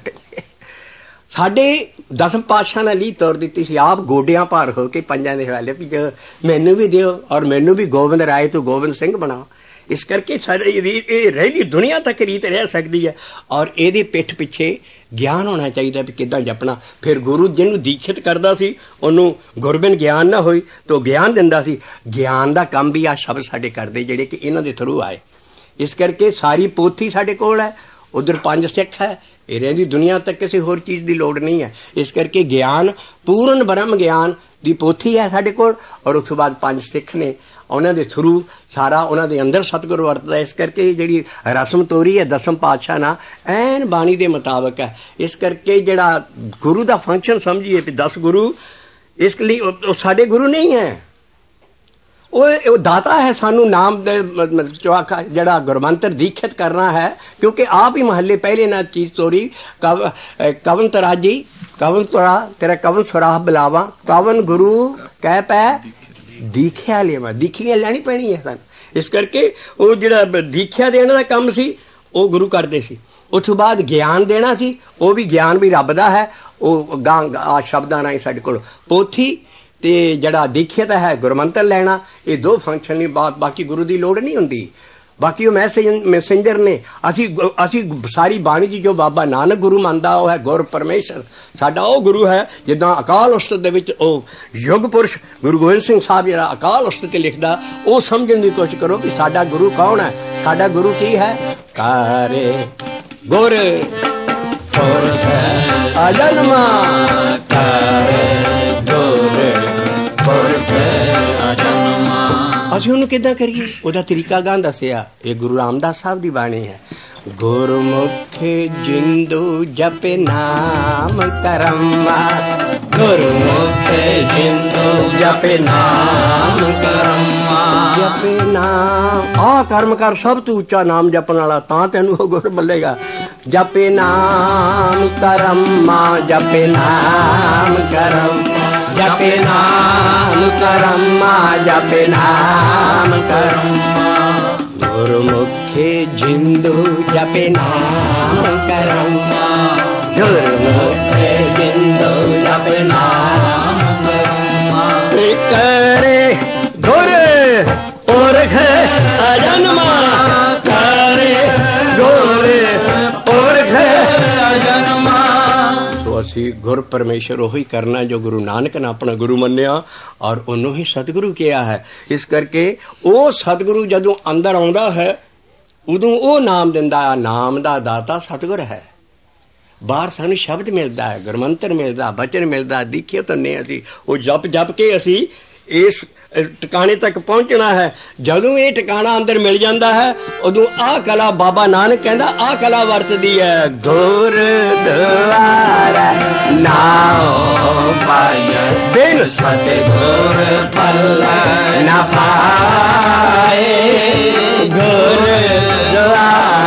ਸਾਡੇ ਦਸਮ ਪਾਤਸ਼ਾਹ ਨੇ ਲੀਹ ਤੋਰ ਦਿੱਤੀ ਸੀ, ਆਪ ਗੋਡਿਆਂ ਭਾਰ ਹੋ ਕੇ ਪੰਜਾਂ ਦੇ ਹਵਾਲੇ ਵੀ ਮੈਨੂੰ ਵੀ ਦਿਓ ਔਰ ਮੈਨੂੰ ਵੀ ਗੋਬਿੰਦ ਰਾਏ ਤੋਂ ਗੋਬਿੰਦ ਸਿੰਘ ਬਣਾਓ। ਇਸ ਕਰਕੇ ਸਾਡੀ ਰੀਤ ਇਹ ਰਹਿਦੀ ਦੁਨੀਆ ਤੱਕ ਰੀਤ ਰਹਿ ਸਕਦੀ ਹੈ। ਔਰ ਇਹਦੀ ਪਿੱਠ ਪਿੱਛੇ ਗਿਆਨ ਹੋਣਾ ਚਾਹੀਦਾ ਵੀ ਕਿੱਦਾਂ ਜਪਣਾ। ਫਿਰ ਗੁਰੂ ਜਿਹਨੂੰ ਦੀਖਿਤ ਕਰਦਾ ਸੀ ਉਹਨੂੰ ਗੁਰਬਿਨ ਗਿਆਨ ਨਾ ਹੋਈ ਤਾਂ ਗਿਆਨ ਦਿੰਦਾ ਸੀ। ਗਿਆਨ ਦਾ ਕੰਮ ਵੀ ਆ ਸ਼ਬਦ ਸਾਡੇ ਕਰਦੇ ਜਿਹੜੇ ਕਿ ਇਹਨਾਂ ਦੇ ਥਰੂ ਆਏ। ਇਸ ਕਰਕੇ ਸਾਰੀ ਪੋਥੀ ਸਾਡੇ ਕੋਲ ਹੈ, ਉਧਰ ਪੰਜ ਸਿੱਖ ਹੈ, ਇਹ ਰਹਿੰਦੀ ਦੁਨੀਆ ਤੱਕ ਕਿਸੇ ਹੋਰ ਚੀਜ਼ ਦੀ ਲੋੜ ਨਹੀਂ ਹੈ। ਇਸ ਕਰਕੇ ਗਿਆਨ ਪੂਰਨ ਬ੍ਰਹਮ ਗਿਆਨ ਦੀ ਪੋਥੀ ਹੈ ਸਾਡੇ ਕੋਲ ਔਰ ਉਸ ਤੋਂ ਬਾਅਦ ਪੰਜ ਸਿੱਖ ਨੇ, ਉਹਨਾਂ ਦੇ ਥਰੂ ਸਾਰਾ ਉਹਨਾਂ ਦੇ ਅੰਦਰ ਸਤਿਗੁਰ ਵਰਤਦਾ। ਇਸ ਕਰਕੇ ਜਿਹੜੀ ਰਸਮ ਤੋਰੀ ਹੈ ਦਸਮ ਪਾਤਸ਼ਾਹ ਨਾਲ ਐਨ ਬਾਣੀ ਦੇ ਮੁਤਾਬਕ ਹੈ। ਇਸ ਕਰਕੇ ਜਿਹੜਾ ਗੁਰੂ ਦਾ ਫੰਕਸ਼ਨ ਸਮਝੀਏ ਵੀ ਦਸ ਗੁਰੂ, ਇਸ ਲਈ ਉਹ ਸਾਡੇ ਗੁਰੂ ਨਹੀਂ ਹੈ, ਉਹ ਦਾਤਾ ਹੈ। ਸਾਨੂੰ ਨਾਮ ਦੇ ਚੌਖਾ ਜਿਹੜਾ ਗੁਰਮੰਤਰ ਦੀਖਿਤ ਕਰਨਾ ਹੈ, ਕਿਉਂਕਿ ਆਪ ਹੀ ਮਹੱਲੇ ਪਹਿਲੇ ਨਾਲ ਚੀਜ਼ ਤੋਰੀ ਕਵ ਕਵਨ ਤਰਾਜੀ ਕਵਨ ਤੁਰਾ ਤੇਰਾ ਕਵਨ ਸੁਰਾਹ ਬੁਲਾਵਾ, ਕਵਨ ਗੁਰੂ ਕਹਿ ਪੈ ਦੀਖਿਆ ਲੈਵਾ, ਦੀਖੀਆਂ ਲੈਣੀ ਪੈਣੀ ਹੈ ਸਾਨੂੰ। ਇਸ ਕਰਕੇ ਉਹ ਜਿਹੜਾ ਦੀਖਿਆ ਦੇਣ ਦਾ ਕੰਮ ਸੀ ਉਹ ਗੁਰੂ ਕਰਦੇ ਸੀ। ਉਸ ਤੋਂ ਬਾਅਦ ਗਿਆਨ ਦੇਣਾ ਸੀ, ਉਹ ਵੀ ਗਿਆਨ ਵੀ ਰੱਬ ਦਾ ਹੈ। ਉਹ ਗਾਂ ਆ ਸ਼ਬਦਾਂ ਨਾਲ ਸਾਡੇ ਕੋਲ ਪੋਥੀ ਤੇ ਜਿਹੜਾ ਦੀਖਿਤ ਹੈ ਗੁਰਮੰਤਰ ਲੈਣਾ, ਇਹ ਦੋ ਫੰਕਸ਼ਨ ਲਈ ਬਾਤ, ਬਾਕੀ ਗੁਰੂ ਦੀ ਲੋੜ ਨਹੀਂ ਹੁੰਦੀ। ਬਾਕੀ ਉਹ ਮੈਸੇਜ ਮੈਸੇਂਜਰ ਨੇ। ਅਸੀਂ ਅਸੀਂ ਸਾਰੀ ਬਾਣੀ 'ਚ ਜੋ ਬਾਬਾ ਨਾਨਕ ਗੁਰੂ ਮੰਨਦਾ ਉਹ ਹੈ ਗੁਰ ਪਰਮੇਸ਼ਰ, ਸਾਡਾ ਉਹ ਗੁਰੂ ਹੈ। ਜਿੱਦਾਂ ਅਕਾਲ ਉਸਤਤ ਦੇ ਵਿੱਚ ਉਹ ਯੁੱਗ ਪੁਰਸ਼ ਗੁਰੂ ਗੋਬਿੰਦ ਸਿੰਘ ਸਾਹਿਬ ਜਿਹੜਾ ਅਕਾਲ ਉਸਤਤ 'ਤੇ ਲਿਖਦਾ, ਉਹ ਸਮਝਣ ਦੀ ਕੋਸ਼ਿਸ਼ ਕਰੋ ਵੀ ਸਾਡਾ ਗੁਰੂ ਕੌਣ ਹੈ। ਸਾਡਾ ਗੁਰੂ ਕੀ ਹੈ? ਕਾਰੇ ਗੁਰ ਪੁਰਖ ਅਜਨਮਾ, ਕਾਰੇ ਗੁਰ ਪੁਰਖ ਅਜਨਮਾ। ਅਸੀਂ ਉਹਨੂੰ ਕਿੱਦਾਂ ਕਰੀਏ? ਉਹਦਾ ਤਰੀਕਾ ਗਾਂ ਦੱਸਿਆ। ਇਹ ਗੁਰੂ ਰਾਮਦਾਸ ਸਾਹਿਬ ਦੀ ਬਾਣੀ ਹੈ। ਗੁਰਮੁਖੇ ਜਿੰਦੂ ਜਪੇ ਨਾਮ ਕਰਮਾ, ਗੁਰਮੁਖੇ ਜਿੰਦੂ ਜਪੇ ਨਾਮ ਕਰਮਾ, ਜਪੇ ਨਾਮ। ਆਹ ਕਰਮ ਕਰ ਸਭ ਤੋਂ ਉੱਚਾ ਨਾਮ ਜਪਣ ਵਾਲਾ, ਤਾਂ ਤੈਨੂੰ ਉਹ ਗੁਰ ਮਿਲੇਗਾ। ਜਪੇ ਨਾਮ ਕਰਮਾ, ਜਪੇ ਨਾਮ ਕਰਮ, ਜਪੇ ਨਾਮ ਕਰਮਾ, ਜਪੇ ਨਾਮ ਕਰਮਾ। ਗੁਰਮੁਖੇ ਜਿੰਦੂ ਜਪੇ ਨਾਮ ਕਰਮਾ, ਗੁਰਮੁਖੇ ਜਿੰਦੂ ਜਪੇ ਨਾਮ ਕਰਮਾ। करे गुर पुरख अजन्मा करे गुर पुरख अजन्मा। तो असी गुर परमेश्वर ਉਹੀ करना जो गुरु नानक ने अपना गुरु मन्निया और ਉਹਨੂੰ ही सतगुरु किया है। इस करके ਉਹ सतगुरु ਜਦੋਂ अंदर आਉਂਦਾ है ਉਦੋਂ ਉਹ ਨਾਮ ਦਿੰਦਾ। ਨਾਮ ਦਾ ਦਾਤਾ ਸਤਿਗੁਰ ਹੈ। ਬਾਹਰ ਸਾਨੂੰ ਸ਼ਬਦ ਮਿਲਦਾ ਹੈ, ਗੁਰਮੰਤਰ ਮਿਲਦਾ, ਬਚਨ ਮਿਲਦਾ, ਦੀਖੇ ਧੰਨੇ ਅਸੀਂ ਉਹ ਜਪ ਜਪ ਕੇ ਅਸੀਂ ਇਸ ਟਿਕਾਣੇ ਤੱਕ ਪਹੁੰਚਣਾ ਹੈ। ਜਦੋਂ ਇਹ ਟਿਕਾਣਾ ਅੰਦਰ ਮਿਲ ਜਾਂਦਾ ਹੈ ਉਦੋਂ ਆਹ ਕਲਾ ਬਾਬਾ ਨਾਨਕ ਕਹਿੰਦਾ ਆਹ ਕਲਾ ਵਰਤਦੀ ਹੈ। ਗੁਰਦੁਆਰਾ ਨਾਮ ਪਾਇਆ ਬਿਨ ਸਤਿਗੁਰ ਪਲ ਨਾ ਪਾਏ। ਗੁਰਦੁਆਰਾ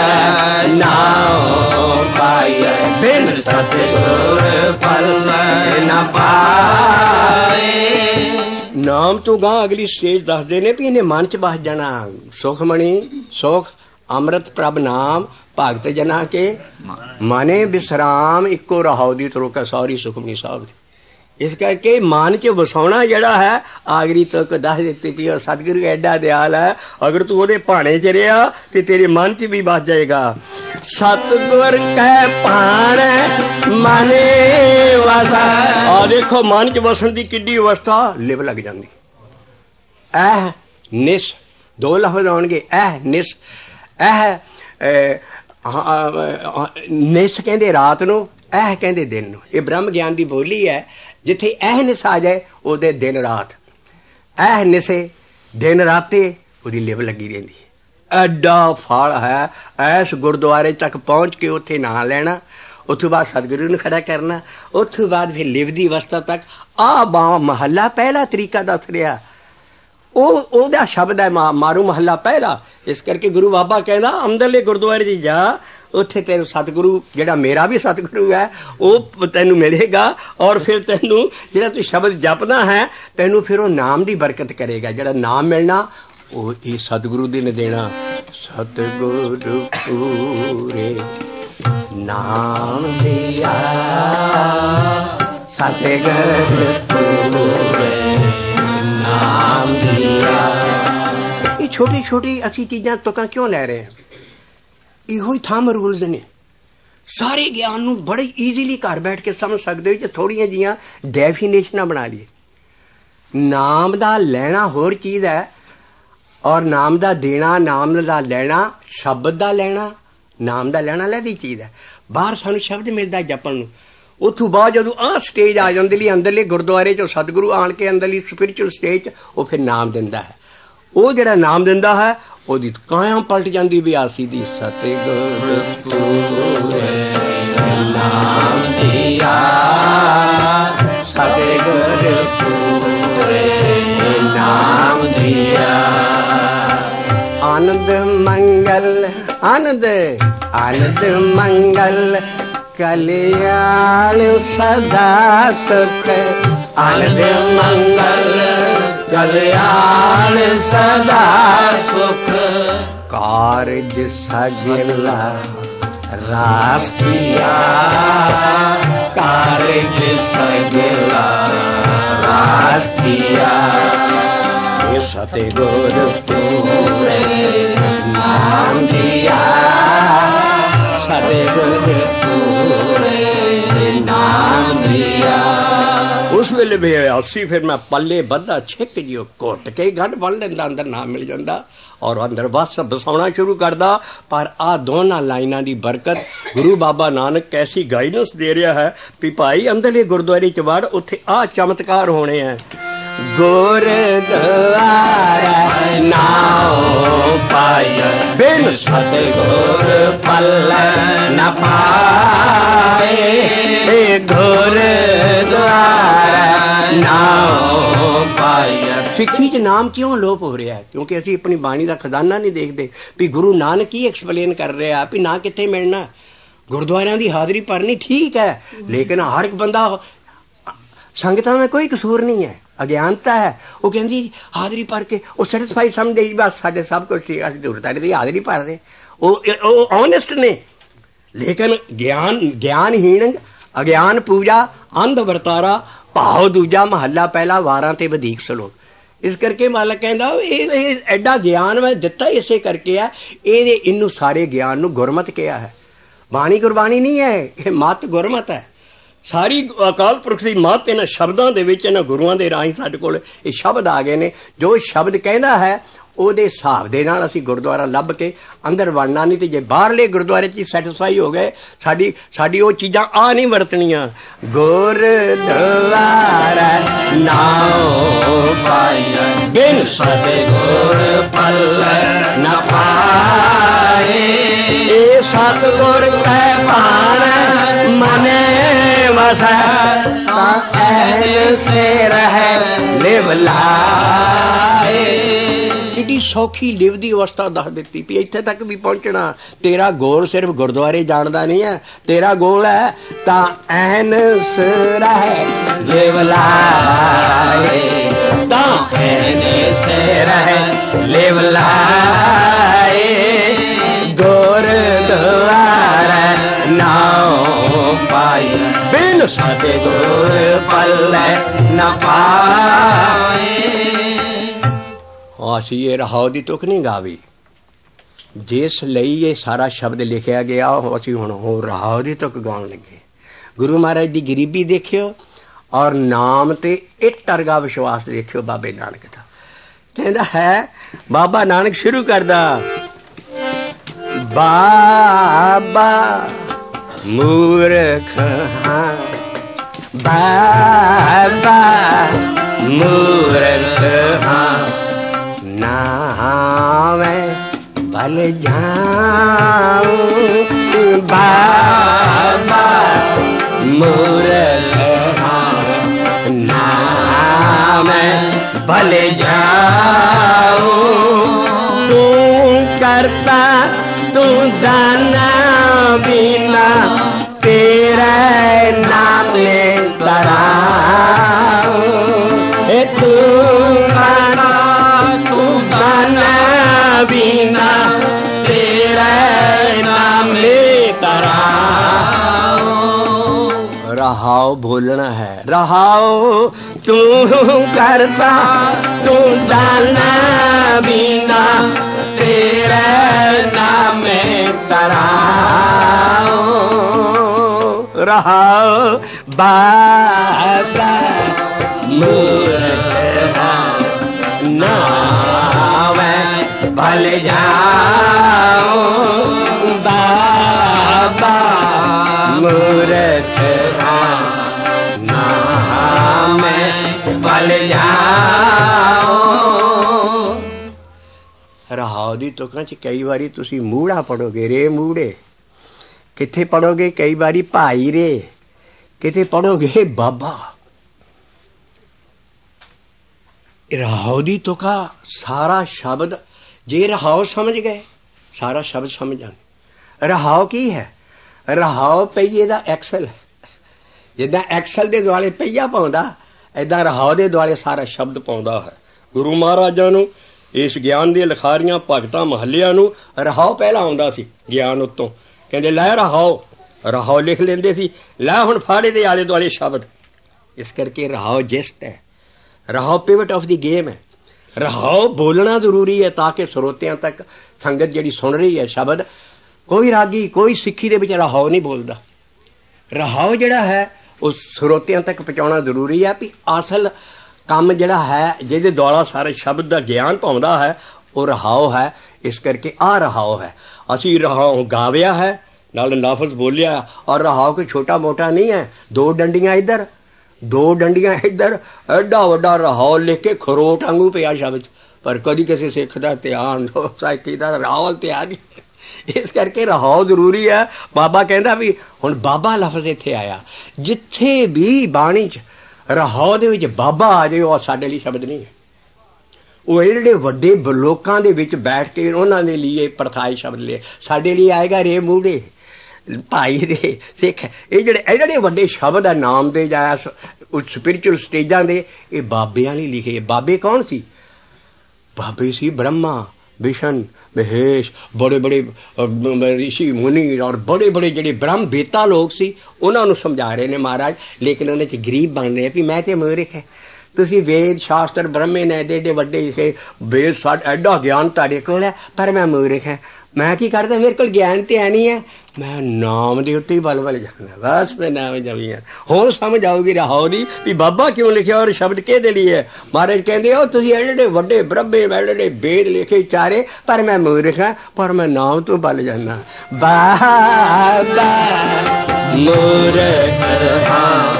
ਨਾਮ ਪਾਇਆ ਬਿਨ ਸਤਿਗੁਰ ਪਲ ਨਾ ਪਾਏ। ਨਾਮ ਤੋਂ ਗਾਂ ਅਗਲੀ ਸਟੇਜ ਦੱਸਦੇ ਨੇ ਵੀ ਇਹਨੇ ਮਨ ਚ ਬਸ ਜਾਣਾ। ਸੁਖਮਣੀ ਸੁਖ ਅੰਮ੍ਰਿਤ ਪ੍ਰਭ ਨਾਮ ਭਗਤ ਜਨਾ ਕੇ ਮਨੇ ਵਿਸਰਾਮ ਇੱਕੋ ਰਹਾਉ ਦੀ ਤਰੋਕਾ ਸੌਰੀ ਸੁਖਮਣੀ ਸਾਹਿਬ ਦੀ। ਇਸ ਕਰਕੇ ਮਨ ਚ ਵਸਾਉਣਾ ਜਿਹੜਾ ਹੈ ਆਖਰੀ ਤੱਕ ਦੱਸ ਦਿੱਤੀ ਕਿ ਉਹ ਸਤਿਗੁਰੂ ਐਡਾ ਦਿਆਲ ਹੈ। ਅਗਰ ਤੂੰ ਉਹਦੇ ਭਾਣੇ ਚ ਰਿਹਾ ਤੇ ਤੇਰੇ ਮਨ ਚ ਵੀ ਵਸ ਜਾਏਗਾ। ਸਤਿਗੁਰ ਕਹਿ ਭਾਣੇ ਮਨੇ ਵਸਾ। ਆ ਦੇਖੋ ਮਨ ਚ ਵਸਣ ਦੀ ਕਿੱਡੀ ਅਵਸਥਾ ਲਿਵ ਲੱਗ ਜਾਂਦੀ। ਐਹ ਨਿਸ ਦੋ ਲਫ਼ਜ਼ ਆਉਣਗੇ। ਐਹ ਨਿਸ ਐਹ ਨਿਸ ਕਹਿੰਦੇ ਰਾਤ ਨੂੰ, ਐਹ ਕਹਿੰਦੇ ਦਿਨ ਨੂੰ। ਇਹ ਬ੍ਰਹਮ ਗਿਆਨ ਦੀ ਬੋਲੀ ਹੈ। ਜਿੱਥੇ ਐਹ ਨਿਸ ਆ ਜਾਏ ਉਹਦੇ ਦਿਨ ਰਾਤ, ਐਹ ਨਿਸੇ ਦਿਨ ਰਾਤੇ ਉਹਦੀ ਲਿਵ ਲੱਗੀ ਰਹਿੰਦੀ। ਐਡਾ ਫਲ ਹੈ। ਐਸ ਗੁਰਦੁਆਰੇ ਤੱਕ ਪਹੁੰਚ ਕੇ ਉੱਥੇ ਨਾਂ ਲੈਣਾ, ਉੱਥੋਂ ਬਾਅਦ ਸਤਿਗੁਰੂ ਨੂੰ ਖੜਾ ਕਰਨਾ, ਉੱਥੋਂ ਬਾਅਦ ਫਿਰ ਲਿਵ ਦੀ ਅਵਸਥਾ ਤੱਕ। ਆਹ ਬਾ ਮਹੱਲਾ ਪਹਿਲਾ ਤਰੀਕਾ ਦੱਸ ਰਿਹਾ। ਉਹ ਉਹਦਾ ਸ਼ਬਦ ਹੈ ਮਾ ਮਾਰੂ ਮਹੱਲਾ ਪਹਿਲਾ। ਇਸ ਕਰਕੇ ਗੁਰੂ ਬਾਬਾ ਕਹਿੰਦਾ ਅੰਦਰਲੇ ਗੁਰਦੁਆਰੇ 'ਚ ਜਾ, ਉੱਥੇ ਤੈਨੂੰ ਸਤਿਗੁਰੂ ਜਿਹੜਾ ਮੇਰਾ ਵੀ ਸਤਿਗੁਰੂ ਹੈ ਉਹ ਤੈਨੂੰ ਮਿਲੇਗਾ। ਔਰ ਫਿਰ ਤੈਨੂੰ ਜਿਹੜਾ ਤੂੰ ਸ਼ਬਦ ਜਪਦਾ ਹੈ ਤੈਨੂੰ ਫਿਰ ਉਹ ਨਾਮ ਦੀ ਬਰਕਤ ਕਰੇਗਾ। ਜਿਹੜਾ ਨਾਮ ਮਿਲਣਾ ਉਹ ਇਹ ਸਤਿਗੁਰੂ ਦੇ ਨੇ ਦੇਣਾ। ਸਤਿਗੁਰੂ ਪੂਰੇ ਨਾਮ ਦਿਆ, ਸਤਿਗੁਰੂ ਪੂਰੇ ਨਾਮ ਦਿਆ। ਇਹ ਛੋਟੀ ਛੋਟੀ ਅਸੀਂ ਚੀਜ਼ਾਂ ਤੁਕਾਂ ਕਿਉਂ ਲੈ ਰਹੇ ਹਾਂ? ਇਹੋ ਹੀ ਥੰਮ ਰੂਲਸ ਨੇ। ਸਾਰੇ ਗਿਆਨ ਨੂੰ ਬੜੇ ਈਜ਼ੀਲੀ ਘਰ ਬੈਠ ਕੇ ਸਮਝ ਸਕਦੇ ਹੋ ਜੇ ਥੋੜ੍ਹੀਆਂ ਜਿਹੀਆਂ ਡੈਫੀਨੇਸ਼ਨਾਂ ਬਣਾ ਲਈਏ। ਨਾਮ ਦਾ ਲੈਣਾ ਹੋਰ ਚੀਜ਼ ਹੈ ਔਰ ਨਾਮ ਦਾ ਦੇਣਾ, ਨਾਮ ਦਾ ਲੈਣਾ, ਸ਼ਬਦ ਦਾ ਲੈਣਾ, ਨਾਮ ਦਾ ਲੈਣਾ ਲੈਦੀ ਚੀਜ਼ ਹੈ। ਬਾਹਰ ਸਾਨੂੰ ਸ਼ਬਦ ਮਿਲਦਾ ਜਪਣ ਨੂੰ। ਉੱਥੋਂ ਬਾਅਦ ਜਦੋਂ ਆਹ ਸਟੇਜ ਆ ਜਾਂਦੀ ਲਈ ਅੰਦਰਲੇ ਗੁਰਦੁਆਰੇ 'ਚੋਂ ਸਤਿਗੁਰੂ ਆਣ ਕੇ ਅੰਦਰਲੀ ਸਪਿਰਿਚੁਅਲ ਸਟੇਜ 'ਚ ਉਹ ਫਿਰ ਨਾਮ ਦਿੰਦਾ ਹੈ। ਉਹ ਜਿਹੜਾ ਨਾਮ ਦਿੰਦਾ ਹੈ ਉਹਦੀ ਕਾਇਮ ਪਲਟ ਜਾਂਦੀ ਬਿਆਸੀ ਦੀ। ਸਤਿਗੁਰ ਪੂਰੇ ਨਾਮ ਦਿਆ, ਸਤਿਗੁਰ ਪੂਰੇ ਨਾਮ ਦਿਆ। ਆਨੰਦ ਮੰਗਲ ਆਨੰਦ ਆਨੰਦ ਮੰਗਲ ਕਲਿਆਣ ਸਦਾ ਸੁਖ। ਆਨੰਦ ਮੰਗਲ ਕਲਿਆਣ ਸਦਾ ਸੁਖ। ਕਾਰਜ ਸਗਲਾ ਰਾਸ ਕੀਆ, ਕਾਰਜ ਸਗਲਾ ਰਾਸ ਕੀਆ। ਸਤਿਗੁਰ ਪੂਰੇ ਨਾਮ ਦਿਆ, ਸਤਿਗੁਰ ਪੂਰੇ ਨਾਮ ਦਿਆ। ਉਸ ਵੇਲੇ ਵੀ ਅਸੀਂ ਫਿਰ ਮੈਂ ਪੱਲੇ ਬੱਧਾ ਛਿੱਕ ਜਿਓ ਘੁੱਟ ਕੇ ਗੱਡ ਫੜ ਲੈਂਦਾ, ਅੰਦਰ ਨਾਮ ਮਿਲ ਜਾਂਦਾ ਔਰ ਅੰਦਰ ਬਸ ਬਸਾਉਣਾ ਸ਼ੁਰੂ ਕਰਦਾ। ਪਰ ਆਹ ਦੋਨਾਂ ਲਾਈਨਾਂ ਦੀ ਬਰਕਤ ਗੁਰੂ ਬਾਬਾ ਨਾਨਕ ਕੈਸੀ ਗਾਈਡੈਂਸ ਦੇ ਰਿਹਾ ਹੈ ਵੀ ਭਾਈ ਅੰਦਰਲੇ ਗੁਰਦੁਆਰੇ 'ਚ ਵੜ, ਉੱਥੇ ਆਹ ਚਮਤਕਾਰ ਹੋਣੇ ਹੈ। ਗੁਰਦੁਆਰਾ ਨਾਮ ਪਾਇਆ ਬਿਨ ਸਤਿਗੁਰ ਪਲ ਨਾ ਪਾਏ। ਗੁਰਦੁਆਰਾ ਨਾਮ ਪਾਇਆ। ਸਿੱਖੀ 'ਚ ਨਾਮ ਕਿਉਂ ਲੋਪ ਹੋ ਰਿਹਾ? ਕਿਉਂਕਿ ਅਸੀਂ ਆਪਣੀ ਬਾਣੀ ਦਾ ਖਜ਼ਾਨਾ ਨਹੀਂ ਦੇਖਦੇ ਵੀ ਗੁਰੂ ਨਾਨਕ ਕੀ ਐਕਸਪਲੇਨ ਕਰ ਰਿਹਾ ਵੀ ਨਾ ਕਿੱਥੇ ਮਿਲਣਾ। ਗੁਰਦੁਆਰਿਆਂ ਦੀ ਹਾਜ਼ਰੀ ਭਰਨੀ ਠੀਕ ਹੈ, ਲੇਕਿਨ ਹਰ ਇੱਕ ਬੰਦਾ, ਸੰਗਤਾਂ ਦਾ ਕੋਈ ਕਸੂਰ ਨਹੀਂ ਹੈ, ਅਗਿਆਨਤਾ ਹੈ। ਉਹ ਕਹਿੰਦੀ ਹਾਜ਼ਰੀ ਭਰ ਕੇ ਉਹ ਸੈਟਿਸਫਾਈ ਸਮਝਦੇ ਜੀ ਬਸ ਸਾਡੇ ਸਭ ਕੁਛ ਠੀਕ, ਅਸੀਂ ਗੁਰਦੁਆਰੇ ਦੀ ਹਾਜ਼ਰੀ ਭਰ ਰਹੇ। ਉਹ ਉਹ ਓਨੈਸਟ ਨੇ, ਲੇਕਿਨ ਗਿਆਨ ਗਿਆਨਹੀਣ ਅਗਿਆਨ ਪੂਜਾ ਅੰਧ ਵਰਤਾਰਾ ਭਾਵ ਦੂਜਾ, ਮਹੱਲਾ ਪਹਿਲਾ, ਵਾਰਾਂ ਤੇ ਵਧੀਕ ਸਲੋਕ। ਇਸ ਕਰਕੇ ਮਾਲਕ ਕਹਿੰਦਾ ਇਹ ਇਹ ਐਡਾ ਗਿਆਨ ਮੈਂ ਦਿੱਤਾ ਇਸੇ ਕਰਕੇ ਆ, ਇਹਦੇ ਇਹਨੂੰ ਸਾਰੇ ਗਿਆਨ ਨੂੰ ਗੁਰਮਤਿ ਕਿਹਾ ਹੈ। ਬਾਣੀ ਗੁਰਬਾਣੀ ਨਹੀਂ ਹੈ, ਇਹ ਮੱਤ ਗੁਰਮਤਿ ਹੈ। ਸਾਰੀ ਅਕਾਲ ਪੁਰਖ ਦੀ ਮੱਤ ਇਹਨਾਂ ਸ਼ਬਦਾਂ ਦੇ ਵਿੱਚ, ਇਹਨਾਂ ਗੁਰੂਆਂ ਦੇ ਰਾਹੀਂ ਸਾਡੇ ਕੋਲ ਇਹ ਸ਼ਬਦ ਆ ਗਏ ਨੇ। ਜੋ ਸ਼ਬਦ ਕਹਿੰਦਾ ਹੈ ਉਹਦੇ ਹਿਸਾਬ ਦੇ ਨਾਲ ਅਸੀਂ ਗੁਰਦੁਆਰਾ ਲੱਭ ਕੇ ਅੰਦਰ ਵੜਨਾ ਨਹੀਂ। ਤੇ ਜੇ ਬਾਹਰਲੇ ਗੁਰਦੁਆਰੇ 'ਚ ਸੈਟਿਸਫਾਈ ਹੋ ਗਏ, ਸਾਡੀ ਸਾਡੀ ਉਹ ਚੀਜ਼ਾਂ ਆ ਨਹੀਂ ਵਰਤਣੀਆਂ। ਗੁਰਦੁਆਰਾ ਨਾਉ ਪਾਈਐ ਬਿਨ ਸਤਿਗੁਰ ਪੱਲੇ ਨ ਪਾਏ। ਇਹ ਸਤਿਗੁਰ ਕੈ ਭਾਣ ਮਨੇ ਵਸੈ ਤਾਂ ਐਸੇ ਰਹਿ ਲਿਵ ਲਾਏ। ਕਿੱਡੀ ਸੌਖੀ ਲਿਵ ਦੀ ਅਵਸਥਾ ਦੱਸ ਦਿੱਤੀ ਵੀ ਇੱਥੇ ਤੱਕ ਵੀ ਪਹੁੰਚਣਾ। ਤੇਰਾ ਗੋਲ ਸਿਰਫ ਗੁਰਦੁਆਰੇ ਜਾਣਦਾ ਨਹੀਂ ਹੈ, ਤੇਰਾ ਗੋਲ ਹੈ ਤਾਂ ਐਨਸ ਰਹਿ ਲਿਵ ਲਾਏ, ਤਾਂ ਐਨਸ ਰਹਿ ਲਿਵ ਲਾਏ। ਗੁਰਦੁਆਰਾ ਨਾਉ ਪਾਈ ਬਿਨ ਸਤਿਗੁਰ ਪੱਲੇ ਨ ਪਾਏ। ਅਸੀਂ ਇਹ ਰਹਾਉ ਦੀ ਤੁਕ ਨਹੀਂ ਗਾਵੀ, ਜਿਸ ਲਈ ਇਹ ਸਾਰਾ ਸ਼ਬਦ ਲਿਖਿਆ ਗਿਆ ਅਸੀਂ ਹੁਣ ਉਹ ਰਹਾਉ ਦੀ ਤੁਕ ਗਾਉਣ ਲੱਗੇ। ਗੁਰੂ ਮਹਾਰਾਜ ਦੀ ਗਰੀਬੀ ਦੇਖਿਓ ਔਰ ਨਾਮ ਤੇ ਇੱਟ ਵਰਗਾ ਵਿਸ਼ਵਾਸ ਦੇਖਿਓ ਬਾਬੇ ਨਾਨਕ ਦਾ। ਕਹਿੰਦਾ ਹੈ ਬਾਬਾ ਨਾਨਕ ਸ਼ੁਰੂ ਕਰਦਾ, ਬਾਬਾ ਮੂਰਖ ਹਾਂ, ਬਾਬਾ ਮੂਰਖ ਹਾਂ, ਨਾਵੇਂ ਭਲ ਜਾਉ। ਬਾਬਾ ਮੂਰਖ ਹਾਂ, ਨਾਵੇਂ ਭਲ ਜਾਉ। ਤੂੰ ਕਰਤਾ ਤੂੰ ਦਾਨਾ ਬਿਨਾ, ਤੇਰੇ ਨਾਮ ਲੈ ਤਰਾਉ। ਇਹ ਤੂੰ ਖਾਨਾ ਤੂੰ ਦਾਨਾ ਬਿਨਾ, ਤੇਰੇ ਨਾਮ ਲੈ ਤਰਾਉ। ਰਹਾਉ ਭੁੱਲਣਾ ਹੈ, ਰਹਾਉ ਤੂੰ ਕਰਤਾ ਤੂੰ ਦਾਨਾ ਬਿਨਾ, ਤੇਰੇ ਨਾਮ ਤਰਾਉ। ਰਹਾਉ ਬਾਬਾ ਮੂਰਖ ਹਾਂ, ਨਾਵੇਂ ਭਲ ਜਾਉ। ਬਾਬਾ ਮੂਰਖ ਹਾਂ, ਨਾਵੇਂ ਭਲ ਜਾਉ। ਰਹਾਉ ਦੀ ਤੁਕਾਂ 'ਚ ਕਈ ਵਾਰੀ ਤੁਸੀਂ ਮੂੜਾ ਪੜੋਗੇ, ਰੇ ਮੂੜੇ। ਕਿੱਥੇ ਪੜੋਗੇ? ਕਈ ਵਾਰੀ ਭਾਈ ਰੇ, ਕਿਤੇ ਪੜੋਗੇ ਬਾਬਾ। ਰਹਾਉ ਦੀ ਤੁਕਾਂ ਸਾਰਾ ਸ਼ਬਦ, ਜੇ ਰਹਾਉ ਸਮਝ ਗਏ ਸਾਰਾ ਸ਼ਬਦ ਸਮਝ ਜਾਂਦੇ। ਰਹਾਉ ਕੀ ਹੈ? ਰਹਾਉ ਪਹੀਏ ਦਾ ਐਕਸਲ ਹੈ। ਜਿੱਦਾਂ ਐਕਸਲ ਦੇ ਦੁਆਲੇ ਪਹੀਆ ਪਾਉਂਦਾ, ਏਦਾਂ ਰਹਾਉ ਦੇ ਦੁਆਲੇ ਸਾਰਾ ਸ਼ਬਦ ਪਾਉਂਦਾ ਹੈ। ਗੁਰੂ ਮਹਾਰਾਜਾਂ ਨੂੰ ਇਸ ਗਿਆਨ ਦੀਆਂ ਲਿਖਾਰੀਆਂ ਭਗਤਾਂ ਮਹੱਲਿਆਂ ਨੂੰ ਰਹਾਉ ਪਹਿਲਾਂ ਆਉਂਦਾ ਸੀ, ਗਿਆਨ ਉੱਤੋਂ। ਕਹਿੰਦੇ ਲੈ ਰਹਾਉ, ਰਹਾਉ ਲਿਖ ਲੈਂਦੇ ਸੀ, ਲੈ ਹੁਣ ਫਾੜੇ ਦੇ ਆਲੇ ਦੁਆਲੇ ਸ਼ਬਦ। ਇਸ ਕਰਕੇ ਰਹਾਉ ਜਿਸਟ ਹੈ, ਰਹਾਉ ਪਿਵਟ ਆਫ ਦੀ ਗੇਮ ਹੈ। ਰਹਾਉ ਬੋਲਣਾ ਜ਼ਰੂਰੀ ਹੈ ਤਾਂ ਕਿ ਸਰੋਤਿਆਂ ਤੱਕ ਸੰਗਤ ਜਿਹੜੀ ਸੁਣ ਰਹੀ ਹੈ ਸ਼ਬਦ, ਕੋਈ ਰਾਗੀ ਕੋਈ ਸਿੱਖੀ ਦੇ ਵਿੱਚ ਰਹਾਉ ਨਹੀਂ ਬੋਲਦਾ। ਰਹਾਉ ਜਿਹੜਾ ਹੈ ਉਹ ਸਰੋਤਿਆਂ ਤੱਕ ਪਹੁੰਚਾਉਣਾ ਜ਼ਰੂਰੀ ਹੈ ਵੀ ਅਸਲ ਕੰਮ ਜਿਹੜਾ ਹੈ ਜਿਹਦੇ ਦੁਆਲਾ ਸਾਰੇ ਸ਼ਬਦ ਦਾ ਗਿਆਨ ਪਾਉਂਦਾ ਹੈ ਉਹ ਰਹਾਉ ਹੈ। ਇਸ ਕਰਕੇ ਆਹ ਰਹਾਉ ਹੈ। ਅਸੀਂ ਰਹਾਉ ਗਾਵਿਆ ਹੈ, ਨਾਲ ਲਫ਼ਜ਼ ਬੋਲਿਆ। ਔਰ ਰਹਾਉ ਕੋਈ ਛੋਟਾ ਮੋਟਾ ਨਹੀਂ ਹੈ। ਦੋ ਡੰਡੀਆਂ ਇੱਧਰ, ਦੋ ਡੰਡੀਆਂ ਇੱਧਰ, ਐਡਾ ਵੱਡਾ ਰਹਾਉ ਲਿਖ ਕੇ ਖਰੋਟ ਵਾਂਗੂ ਪਿਆ ਸ਼ਬਦ। ਪਰ ਕਦੀ ਕਿਸੇ ਸਿੱਖ ਦਾ ਧਿਆਨ ਸਾਈਕੀ ਦਾ ਰਹਾਉ ਤੇ ਆ ਨਹੀਂ। ਇਸ ਕਰਕੇ ਰਹਾਉ ਜ਼ਰੂਰੀ ਹੈ। ਬਾਬਾ ਕਹਿੰਦਾ ਵੀ ਹੁਣ ਬਾਬਾ ਲਫ਼ਜ਼ ਇੱਥੇ ਆਇਆ, ਜਿੱਥੇ ਵੀ ਬਾਣੀ 'ਚ ਰਹਾਉ ਦੇ ਵਿੱਚ ਬਾਬਾ ਆ ਜਾਏ ਉਹ ਸਾਡੇ ਲਈ ਸ਼ਬਦ ਨਹੀਂ ਹੈ। ਉਹ ਜਿਹੜੇ ਵੱਡੇ ਲੋਕਾਂ ਦੇ ਵਿੱਚ ਬੈਠ ਕੇ ਉਹਨਾਂ ਦੇ ਲਈ ਪ੍ਰਥਾਏ ਸ਼ਬਦ ਲਏ। ਸਾਡੇ ਲਈ ਆਏਗਾ ਰੇ ਮੂੜੇ, ਭਾਈ ਰੇ, ਸਿੱਖ। ਇਹ ਜਿਹੜੇ ਇਹ ਜਿਹੜੇ ਵੱਡੇ ਸ਼ਬਦ ਆ ਨਾਮ ਦੇ ਜਾਂ ਸਪਿਰਿਚੁਅਲ ਸਟੇਜਾਂ ਦੇ, ਇਹ ਬਾਬਿਆਂ ਲਈ ਲਿਖੇ। ਬਾਬੇ ਕੌਣ ਸੀ? ਬਾਬੇ ਸੀ ਬ੍ਰਹਮਾ, विशन महेश बड़े बड़े ऋषि मुनि और बड़े बड़े ਜਿਹੜੇ ब्रह्म बेता लोग ਸੀ ਉਹਨਾਂ ਨੂੰ ਸਮਝਾ ਰਹੇ ਨੇ ਮਹਾਰਾਜ। ਲੇਕਿਨ ਉਹਨਾਂ 'ਚ ਗਰੀਬ ਬਣ ਰਹੇ ਵੀ ਮੈਂ ਤੇ ਮੂਰਖ ਹੈ। ਤੁਸੀਂ ਵੇਦ ਸ਼ਾਸਤਰ ਬ੍ਰਹਮੇ ਨੇ ਐਡੇ ਐਡੇ ਵੱਡੇ ਵੇਦ ਸਾਡਾ ਐਡਾ ਗਿਆਨ ਤੁਹਾਡੇ ਕੋਲ ਹੈ, ਪਰ ਮੈਂ ਮੂਰਖ ਹੈ। ਮੈਂ ਕੀ ਕਰਦਾ, ਮੇਰੇ ਕੋਲ ਗਿਆਨ ਤੇ ਹੈ ਨਹੀਂ ਹੈ, ਮੈਂ ਨਾਮ ਦੇ ਉੱਤੇ ਹੀ ਬਲ ਬਲ ਜਾਣਾ। ਬਸ ਮੈਂ ਨਾਮ ਜਪੀ ਜਾਣਾ। ਹੁਣ ਸਮਝ ਆਊਗੀ ਰਾਹੋ ਦੀ ਵੀ ਬਾਬਾ ਕਿਉਂ ਲਿਖਿਆ ਔਰ ਸ਼ਬਦ ਕਿਹਦੇ ਲਈ ਹੈ। ਮਹਾਰਾਜ ਕਹਿੰਦੇ ਉਹ ਤੁਸੀਂ ਐਡੇ ਐਡੇ ਵੱਡੇ ਬ੍ਰਹਮੇ ਐਡੇ ਐਡੇ ਵੇਦ ਲਿਖੇ ਚਾਰੇ, ਪਰ ਮੈਂ ਮੂਰਖ ਹਾਂ, ਪਰ ਮੈਂ ਨਾਮ ਤੋਂ ਬਲ ਜਾਣਾ। ਬਾਬਾ ਮੂਰਖ ਹਾਂ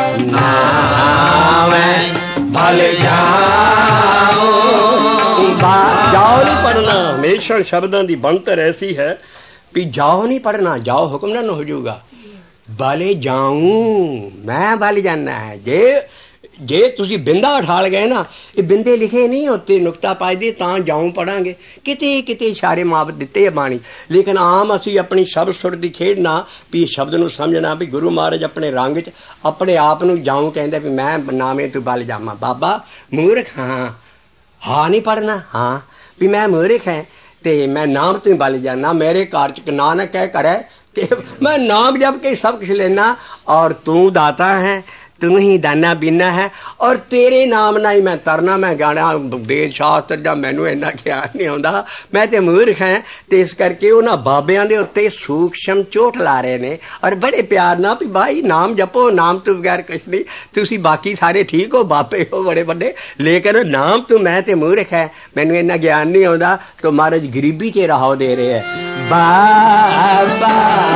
ਨਾਮ ਬਲ ਜਾਓ। ਜਾਓ ਨਹੀਂ ਪੜਨਾ। ਹਮੇਸ਼ਾ ਸ਼ਬਦਾਂ ਦੀ ਬਣਤਰ ਐਸੀ ਹੈ ਵੀ ਜਾਓ ਨਹੀਂ ਪੜਨਾ, ਜਾਓ ਹੁਕਮਰਾਨ ਹੋ ਜਾਊਗਾ। ਬਲੇ ਜਾਊਂ ਮੈਂ ਬਲ ਜਾਣਾ ਹੈ। ਜੇ ਜੇ ਤੁਸੀਂ ਬਿੰਦਾ ਉਠਾਲ ਗਏ ਨਾ, ਇਹ ਬਿੰਦੇ ਲਿਖੇ ਨਹੀਂ ਹੁੰਦੇ, ਨੁਕਤਾ ਪਾਈਦੇ ਤਾਂ ਜਾਊਂ ਪੜਾਂਗੇ। ਕਿਤੇ ਕਿਤੇ ਇਸ਼ਾਰੇ ਮਾਪ ਦਿੱਤੇ ਆ ਬਾਣੀ। ਲੇਕਿਨ ਆਮ ਅਸੀਂ ਆਪਣੀ ਸ਼ਬਦ ਸੁਰ ਦੀ ਖੇਡਣਾ ਵੀ ਸ਼ਬਦ ਨੂੰ ਸਮਝਣਾ ਵੀ ਗੁਰੂ ਮਹਾਰਾਜ ਆਪਣੇ ਰੰਗ 'ਚ ਆਪਣੇ ਆਪ ਨੂੰ ਜਾਊਂ ਕਹਿੰਦਾ ਵੀ ਮੈਂ ਨਾਮੇ ਤੂੰ ਬਲ ਜਾਵਾਂ। ਬਾਬਾ ਮੂਰਖ ਹਾਂ, ਹਾਂ ਨਹੀਂ ਪੜਨਾ, ਹਾਂ ਵੀ ਮੈਂ ਮੂਰਖ ਹੈ ਤੇ ਮੈਂ ਨਾਮ ਤੋਂ ਹੀ ਬਲ ਜਾਣਾ। ਮੇਰੇ ਘਰ 'ਚ ਨਾਨਕ ਹੈ ਕਰੇ ਕਿ ਮੈਂ ਨਾਮ ਜਪ के सब कुछ लेना और तू दाता है, तू ही दाना बीना है और तेरे नाम ਨਾਲ ਹੀ ਮੈਂ ਤਰਨਾ। ਮੈਂ ਗਾਣਾ ਵੇਦ ਸ਼ਾਸਤਰ ਦਾ ਮੈਨੂੰ ਇੰਨਾ ਗਿਆਨ ਨਹੀਂ ਆਉਂਦਾ, ਮੈਂ ਤੇ ਮੂਰਖ ਹਾਂ। ਤੇ ਇਸ ਕਰਕੇ ਉਹਨਾਂ ਬਾਬਿਆਂ ਦੇ ਉੱਤੇ ਸੂਖਸ਼ਮ ਚੋਟ ਲਾ ਰਹੇ ਨੇ ਔਰ ਬੜੇ ਪਿਆਰ ਨਾਲ ਵੀ ਭਾਈ ਨਾਮ ਜਪੋ, ਨਾਮ ਤੋਂ ਬਗੈਰ ਕੁਛ ਨਹੀਂ। ਤੁਸੀਂ ਬਾਕੀ ਸਾਰੇ ਠੀਕ ਹੋ, ਬਾਬੇ ਹੋ ਬੜੇ ਵੱਡੇ, ਲੇਕਿਨ ਨਾਮ ਤੋਂ ਮੈਂ ਤੇ ਮੂਰਖ ਹੈ, ਮੈਨੂੰ ਇੰਨਾ ਗਿਆਨ ਨਹੀਂ ਆਉਂਦਾ। ਤਾਂ ਮਹਾਰਾਜ ਗਰੀਬੀ 'ਚ ਰਾਹੋ ਦੇ ਰਹੇ ਹੈ। ਬਾਬਾ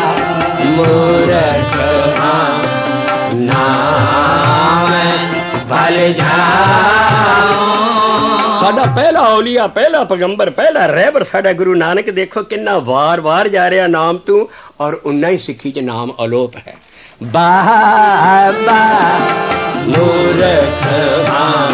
ਮੂਰਖ ਹਾਂ ਨਾਮ ਬਲ ਜਾਓ। ਸਾਡਾ ਪਹਿਲਾ ਔਲੀਆ, ਪਹਿਲਾ ਪੈਗੰਬਰ, ਪਹਿਲਾ ਰਹਿਬਰ ਸਾਡਾ ਗੁਰੂ ਨਾਨਕ ਦੇਖੋ ਕਿੰਨਾ ਵਾਰ ਵਾਰ ਜਾ ਰਿਹਾ ਨਾਮ ਤੂੰ, ਔਰ ਉਨਾ ਹੀ ਸਿੱਖੀ 'ਚ ਨਾਮ ਅਲੋਪ ਹੈ। ਬਾਬਾ ਮੂਰਖ ਹਾਂ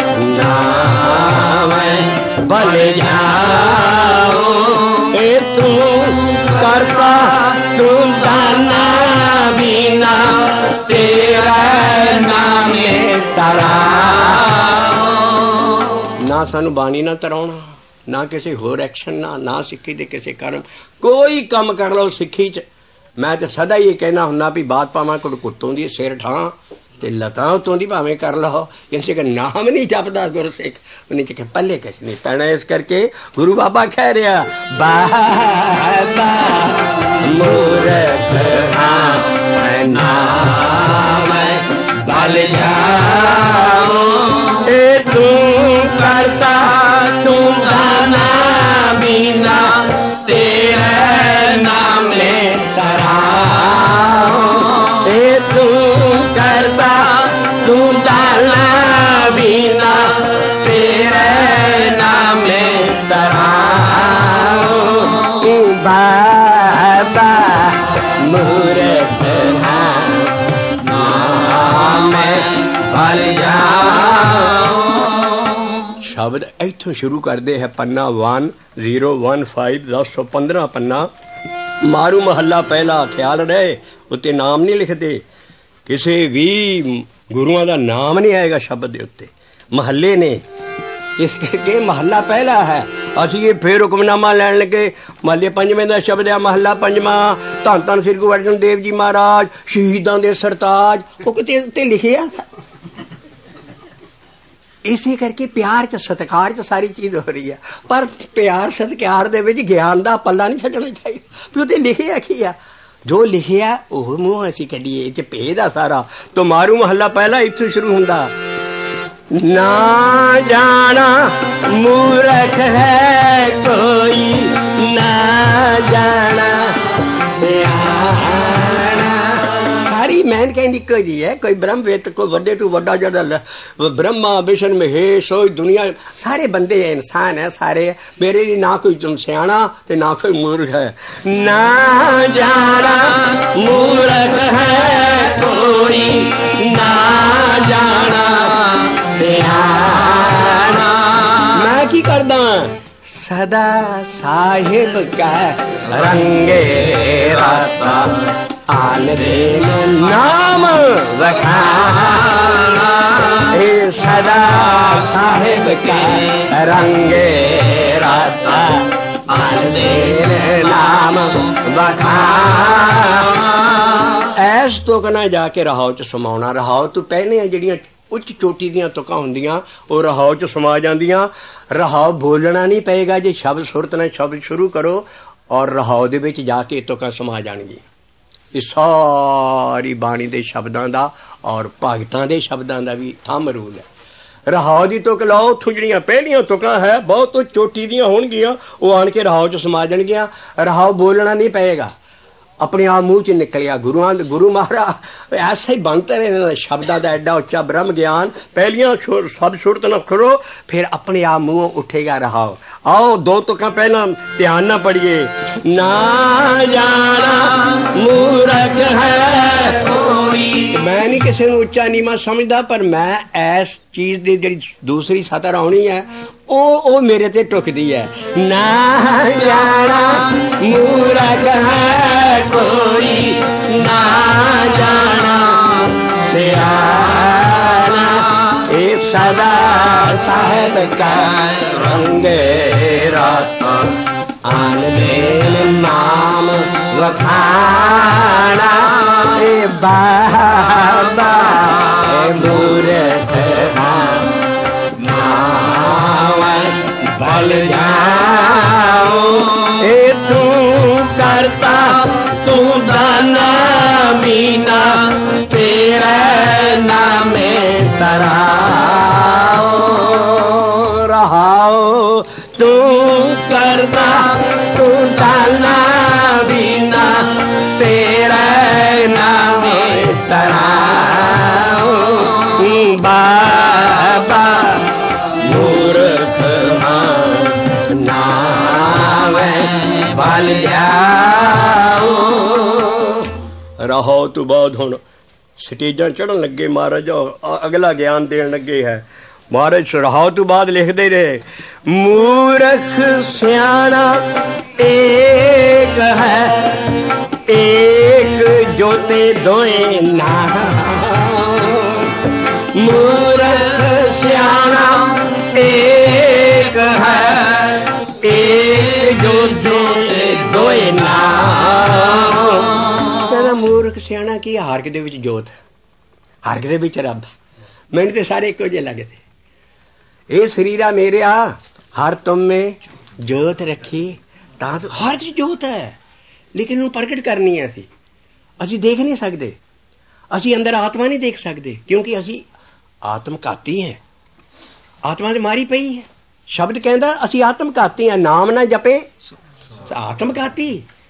ਨਾਮ ਬਲ ਜਾਓ। ਇਹ ਤੂੰ ਕਰਤਾ ਤੂੰ ਦਾਨਾ ਬਿਨਾ ਤੇਰਾ ਨਾਮੇ ਤਰਾਓ। ਨਾ ਸਾਨੂੰ ਬਾਣੀ ਨਾ ਤਰਾਉਣਾ, ਨਾ ਕਿਸੇ ਹੋਰ ਐਕਸ਼ਨ ਨਾਲ, ਨਾ ਸਿੱਖੀ ਦੇ ਕਿਸੇ ਕਰਮ। ਕੋਈ ਕੰਮ ਕਰ ਲਓ ਸਿੱਖੀ 'ਚ। ਮੈਂ ਤਾਂ ਸਦਾ ਹੀ ਇਹ ਕਹਿਣਾ ਹੁੰਦਾ ਵੀ ਬਾਤ ਪਾਵਾਂ ਕੁੜ ਕੁੱਤੋਂ ਦੀ ਸਿਰ ਠਾਂ ਤੇ ਲਤਾਂ ਉਤੋਂ ਦੀ ਭਾਵੇਂ ਕਰ ਲਓ, ਕਿਸੇ ਦਾ ਨਾਮ ਨਹੀਂ ਜਪਦਾ ਗੁਰਸਿੱਖ, ਉਹਨੇ ਚ ਪੱਲੇ ਕੁਛ ਨਹੀਂ ਪੈਣਾ। ਇਸ ਕਰਕੇ ਗੁਰੂ ਬਾਬਾ ਕਹਿ ਰਿਹਾ ਬਾਬਾ ਮੂਰਖ ਹਾਂ ਨਾਮ ਬਲ ਜਾਓ। ਇਹ ਤੂੰ ਕਰਤਾ ਤੂੰ ਦਾਨਾ ਬਿਨਾ ਤੇਰੇ ਨਾਮੇ ਤਰਾਓ। ਇਹ ਤੂੰ ਕਰਤਾ ਤੂੰ ਦਾਨਾ ਬਿਨਾ ਤੇਰੇ ਨਾਮੇ ਤਰਾਓ। ਬਾਬਾ ਮੂਰਖ ਹਾਂ ਨਾਮ ਬਲ ਜਾਓ। ਸ਼ਬਦ ਇੱਥੋਂ ਸ਼ੁਰੂ ਕਰਦੇ ਹੈ ਪੰਨਾ ਵਨ ਜ਼ੀਰੋ ਵਨ ਫਾਈਵ ਦਸ ਸੌ ਪੰਦਰਾਂ ਪੰਨਾ। ਮਾਰੂ ਮਹੱਲਾ ਪਹਿਲਾ। ਖਿਆਲ ਰਹੇ ਉੱਤੇ ਨਾਮ ਨਹੀਂ ਲਿਖਦੇ, ਕਿਸੇ ਵੀ ਗੁਰੂਆਂ ਦਾ ਨਾਮ ਨਹੀਂ ਆਏਗਾ ਸ਼ਬਦ ਦੇ ਉੱਤੇ, ਮਹੱਲੇ ਨੇ। ਇਸ ਕਰਕੇ ਮਹੱਲਾ ਪਹਿਲਾ ਹੈ। ਅਸੀਂ ਇਹ ਫੇਰ ਹੁਕਮਨਾਮਾ ਲੈਣ ਲੱਗੇ, ਮਹੱਲੇ ਪੰਜਵੇਂ ਦਾ ਸ਼ਬਦ ਹੈ ਮਹੱਲਾ ਪੰਜਵਾਂ। ਧੰਨ ਧੰਨ ਸ੍ਰੀ ਗੁਰੂ ਅਰਜਨ ਦੇਵ ਜੀ ਮਹਾਰਾਜ ਸ਼ਹੀਦਾਂ ਦੇ ਸਰਤਾਜ, ਉਹ ਕਿਤੇ ਉੱਤੇ ਲਿਖਿਆ। ਇਸੇ ਕਰਕੇ ਪਿਆਰ 'ਚ ਸਤਿਕਾਰ 'ਚ ਸਾਰੀ ਚੀਜ਼ ਹੋ ਰਹੀ ਹੈ, ਪਰ ਪਿਆਰ ਸਤਿਕਾਰ ਦੇ ਵਿੱਚ ਗਿਆਨ ਦਾ ਪੱਲਾ ਨਹੀਂ ਛੱਡਣਾ ਚਾਹੀਦਾ ਵੀ ਉਹਤੇ ਲਿਖਿਆ ਕੀ ਆ। ਜੋ ਲਿਖਿਆ ਉਹ ਮੂੰਹ ਅਸੀਂ ਕੱਢੀਏ, ਇਹ 'ਚ ਭੇਦ ਆ ਸਾਰਾ। ਤੋ ਮਾਰੂ ਮਹੱਲਾ ਪਹਿਲਾ ਇੱਥੋਂ ਸ਼ੁਰੂ ਹੁੰਦਾ। ਨਾ ਜਾਣਾ ਮੂਰਖ ਹੈ ਕੋਈ, ਨਾ ਜਾਣਾ ਸਿਆਣਾ। ਸਾਰੀ ਮੈਨ ਕਹਿੰਦੀ ਇੱਕੋ ਜਿਹੀ ਹੈ। ਕੋਈ ਬ੍ਰਹਮ ਵੇਦ, ਕੋਈ ਵੱਡੇ ਤੋਂ ਵੱਡਾ ਜਿਹੜਾ ਬ੍ਰਹਮਾ ਵਿਸ਼ਨ ਮਹੇਸ਼ ਹੋਈ ਦੁਨੀਆ, ਸਾਰੇ ਬੰਦੇ ਹੈ, ਇਨਸਾਨ ਹੈ ਸਾਰੇ। ਮੇਰੇ ਲਈ ਨਾ ਕੋਈ ਤੁਮ ਸਿਆਣਾ ਤੇ ਨਾ ਕੋਈ ਮੂਰਖ ਹੈ। ਨਾ ਜਾਣਾ ਮੂਰਖ ਹੈ ਕੋਈ, ਨਾ ਜਾਣਾ ਸਿਆਣਾ। ਮੈਂ ਕੀ ਕਰਦਾ ਸਦਾ ਸਾਹਿਬ ਕਾ ਰੰਗੇ ਰਾਤਾ ਆਨ ਦੇਨ ਨਾਮ ਵਖਾਣਾ। सदा साहिब के रंगे राता नाम बखान। ऐस तुक ना जाके रहाओ च समाउना। रहाओ तू पहले जिहड़ियां उच्च चोटी दियां तुकां हुंदियां वो रहाओ च समा जांदियां। रहाओ बोलना नहीं पएगा जे शब्द सुरत नाल शब्द शुरू करो और रहाओ दे विच जाके तुकां समा जाणगियां। ये सारी बाणी दे शब्दां दा और भगतां दे शब्दां दा भी थंम रूल है। रहाओ दी तुक लाओ, उत्थों जिहड़ियां पहलियां तुकां है बहुत चोटी दियां होणगियां वो आण के रहाओ च समा जाणगियां। रहाओ बोलना नहीं पएगा, अपने आप मूँह च निकलिया। गुरुआं गुरु महाराज ऐसा ही बनते रहे शब्दां दा एडा उच्चा ब्रह्म ज्ञान। पहलियां शब्द सुरत न करो फिर अपने आप मुँह उठेगा रहाओ। आओ दो तुकां पहला ध्यान ना पढ़िए। ना जाना मूर्ख है कोई। मैं नहीं किसी नूं उच्चा नीवां समझदा, पर मैं ऐस चीज दी जिहड़ी दूसरी सतर आउणी है ओ ओ मेरे ते टुकदी है। ना जाना मूर्ख है कोई, ना जाना सियाना। ए सदा साहिब का रंगे राता आन देन नाम वखाना। ए बाबा ए मूर्ख बल जाओ। ए तू करता तू दाना मीना तेरे नामे तराओ। रहाओ तू करता तू दाना मीना तेरे नामे तराओ। बाबा मूर्ख बल जाओ। रहो तू बहुत हुण स्टेजां चढ़न लगे महाराज, अगला ज्ञान देन लगे है महाराज। रहाओ तू बाद लिखते रहे। मूर्ख सियाना एक है, एक जोते दोए ना। मूर्ख सियाना एक है, एक जो जोते दोए ना। कहना मूर्ख सियाना की हारक दे विच जोत, हारक दे विच रब। मैनूं ते सारे इक्को जिहे लगदे। ये शरीरा मेरे आ हर तुम में जोत रखी, तां तो हर च जोत है, लेकिन उन्हें प्रगट करनी है। असी असी देख नहीं सकते, असी अंदर आत्मा नहीं देख सकते, क्योंकि असी आत्मघाती हैं। आत्मा ते मारी पई है। शब्द कहता असी आत्मघाती हैं, नाम ना जपे आत्मघाती।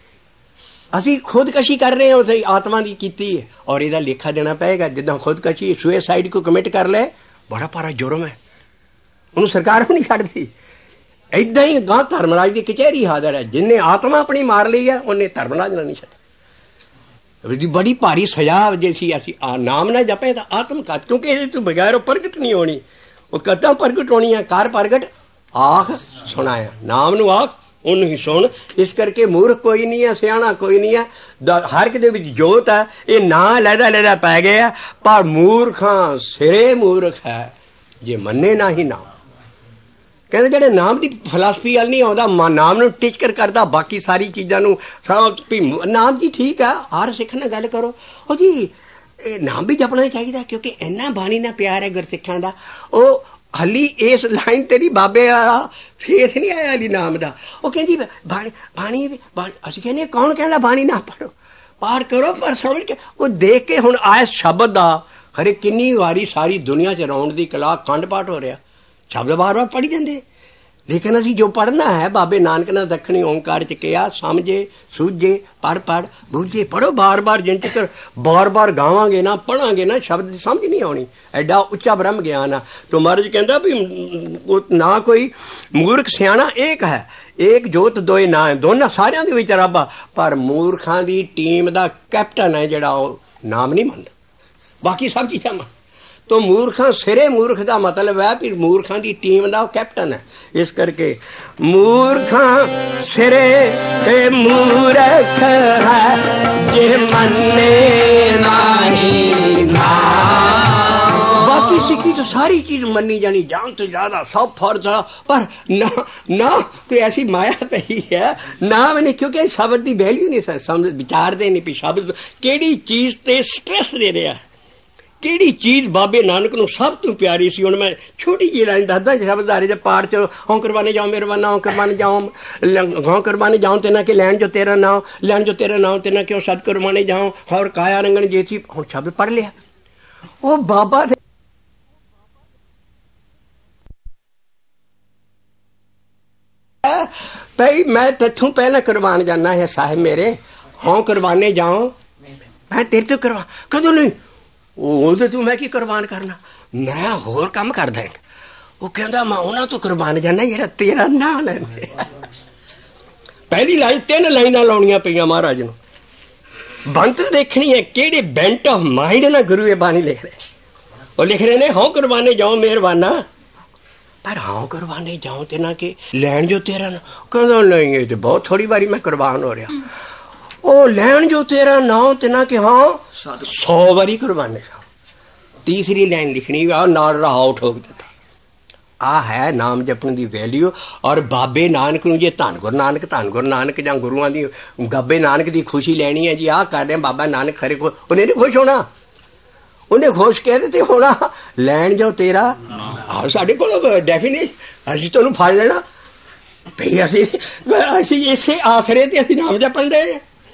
असी खुदकशी कर रहे हैं, उस आत्मा की कीती है और इसका लेखा देना पएगा। जिदा खुदकशी सुसाइड को कमिट कर ले बड़ा भारा जुर्म है, उन्होंने सरकार भी नहीं छड्डदी। इदा ही गां धर्मराज की कचहरी हाजिर है, जिन्हें आत्मा अपनी मार ली है उन्हें धर्मराज नहीं छड्डी। बड़ी भारी सजा जैसी असी नाम ना जपे तो आत्मघात, क्योंकि ये तो बगैर प्रगट नहीं होनी, वो कदा प्रगट होनी है। कार प्रगट आख सुनाया, नाम नू आख उन्हें ही सुन। इस करके मूर्ख कोई नहीं है, सियाणा कोई नहीं है। हर एक दे विच जोत है। ये ना लैदा लैदा पै गया, पर मूर्खां सिरे मूर्ख है जे मन्ने ना ही नाम। कहते जेड़े नाम की फिलासफी वाल नहीं आउंदा, नाम नू टिचकर करदा, बाकी सारी चीज़ां नू नाम जी ठीक है, हर सिख नाल गल करो ओ जी नाम भी जपना चाहिए, क्योंकि इन्ना बाणी नाल प्यार है गुरसिखां दा। ओ हली इस लाइन तेरी बाबे वाला फेथ नहीं आया हली नाम का। वो कहती बाणी बाणी असी कहने कौन कहना बाणी ना पढ़ो, पार करो, पर समझ के कोई देख के हुण आए शब्द का खरे किन्नी वारी सारी दुनिया च रौण दी कला खंड पाठ हो रहा, शब्द बार बार पढ़ी जाते। लेकिन असी जो पढ़ना है बाबे नानक ने दखनी ओंकार च कहा, समझे सूझे पढ़ पढ़ बूझे पढ़ो बार बार। जिन तक बार बार गावांगे ना पढ़ांगे ना शब्द समझ नहीं आनी। एडा उच्चा ब्रह्म ज्ञान है। तो महाराज कहता भी ना कोई मूर्ख सियाणा एक है, एक जोत दोए ना है, दोनों सारियां दे विच रब। पर मूर्खां दी टीम दा कैप्टन है जिहड़ा ओ नाम नहीं मनदा, बाकी सब चीज़ां मन। तो मूर्खां सिरे मूर्ख का मतलब है भी मूर्खां की टीम का कैप्टन है। इस करके मूर्खां सिरे ते मूर्ख है जे मन्ने नाही नाम। बाकी सिक्की तो सारी चीज मनी जानी, जान तो ज्यादा सब फर्ज, पर ना ना कोई ऐसी माया पई है ना मैंने, क्योंकि शब्द की वैल्यू नहीं समझ विचारते नहीं भी शब्द किहड़ी चीज ते स्ट्रेस दे रहा है, किहड़ी चीज बाबे नानक नूं सब तो प्यारी सी। हुण मैं छोटी जी लाइन दसदा, शब्दधारे दे पाठ च हों करवाने जाओ मेरे वाना, हों करवाने जाओ हों करवाने जाओ तेना के लैन जो तेरा नाम, लैन जो तेरा नाम तेना क्यों सद करवाने जाओ, और काया रंगन जेसी। हुण शब्द पढ़ लिया वो बाबा दे भाई मैं तैथों पहले करवान जाना है साहिब मेरे, हों करवाने जाओ मैं तेरे तो करवा कदों नहीं, ਉਹਦੇ ਤੂੰ मैं की कुरबान करना, मैं होर काम कर देंगे। वो कहता मैं उन्होंने तो कुरबान जाना जेड़ा तेरा नाम लेंदे। पहली लाइन तीन लाइनां लाउणियां पईयां महाराज नूं, ਬੰਤਰ देखनी है किहड़े बेंट ऑफ माइंड ना गुरु ये बाणी लिख रहे। वो लिख रहे ने हों कुरबाने जाओ मेहरबाना, पर हों कुरबाने जाओ ते ना के लैन जो तेरा ना, कहता नहीं ये तो बहुत थोड़ी बारी मैं कुरबान हो रहा। ओ लैन जो तेरा नाम ते ना कि हाँ सौ बारी कुर्बाने खाओ। तीसरी लाइन लिखनी आ नाल रहा ठोक देता। आ है नाम जपण दी वैल्यू। और बाबे नानक नूं जे धन गुरु नानक धन गुरु नानक जां गुरुआं दी बाबे नानक दी खुशी लैनी है जी, आ कर रहे बाबा नानक खरे को उन्हें नहीं खुश होना, उन्हें खुश कह दे होना लैन जो तेरा। आ साडे कोल डेफिनेशन असीं तुहानूं फड़ लेना भई असीं असीं इसे आसरे ते असीं नाम जपण दे।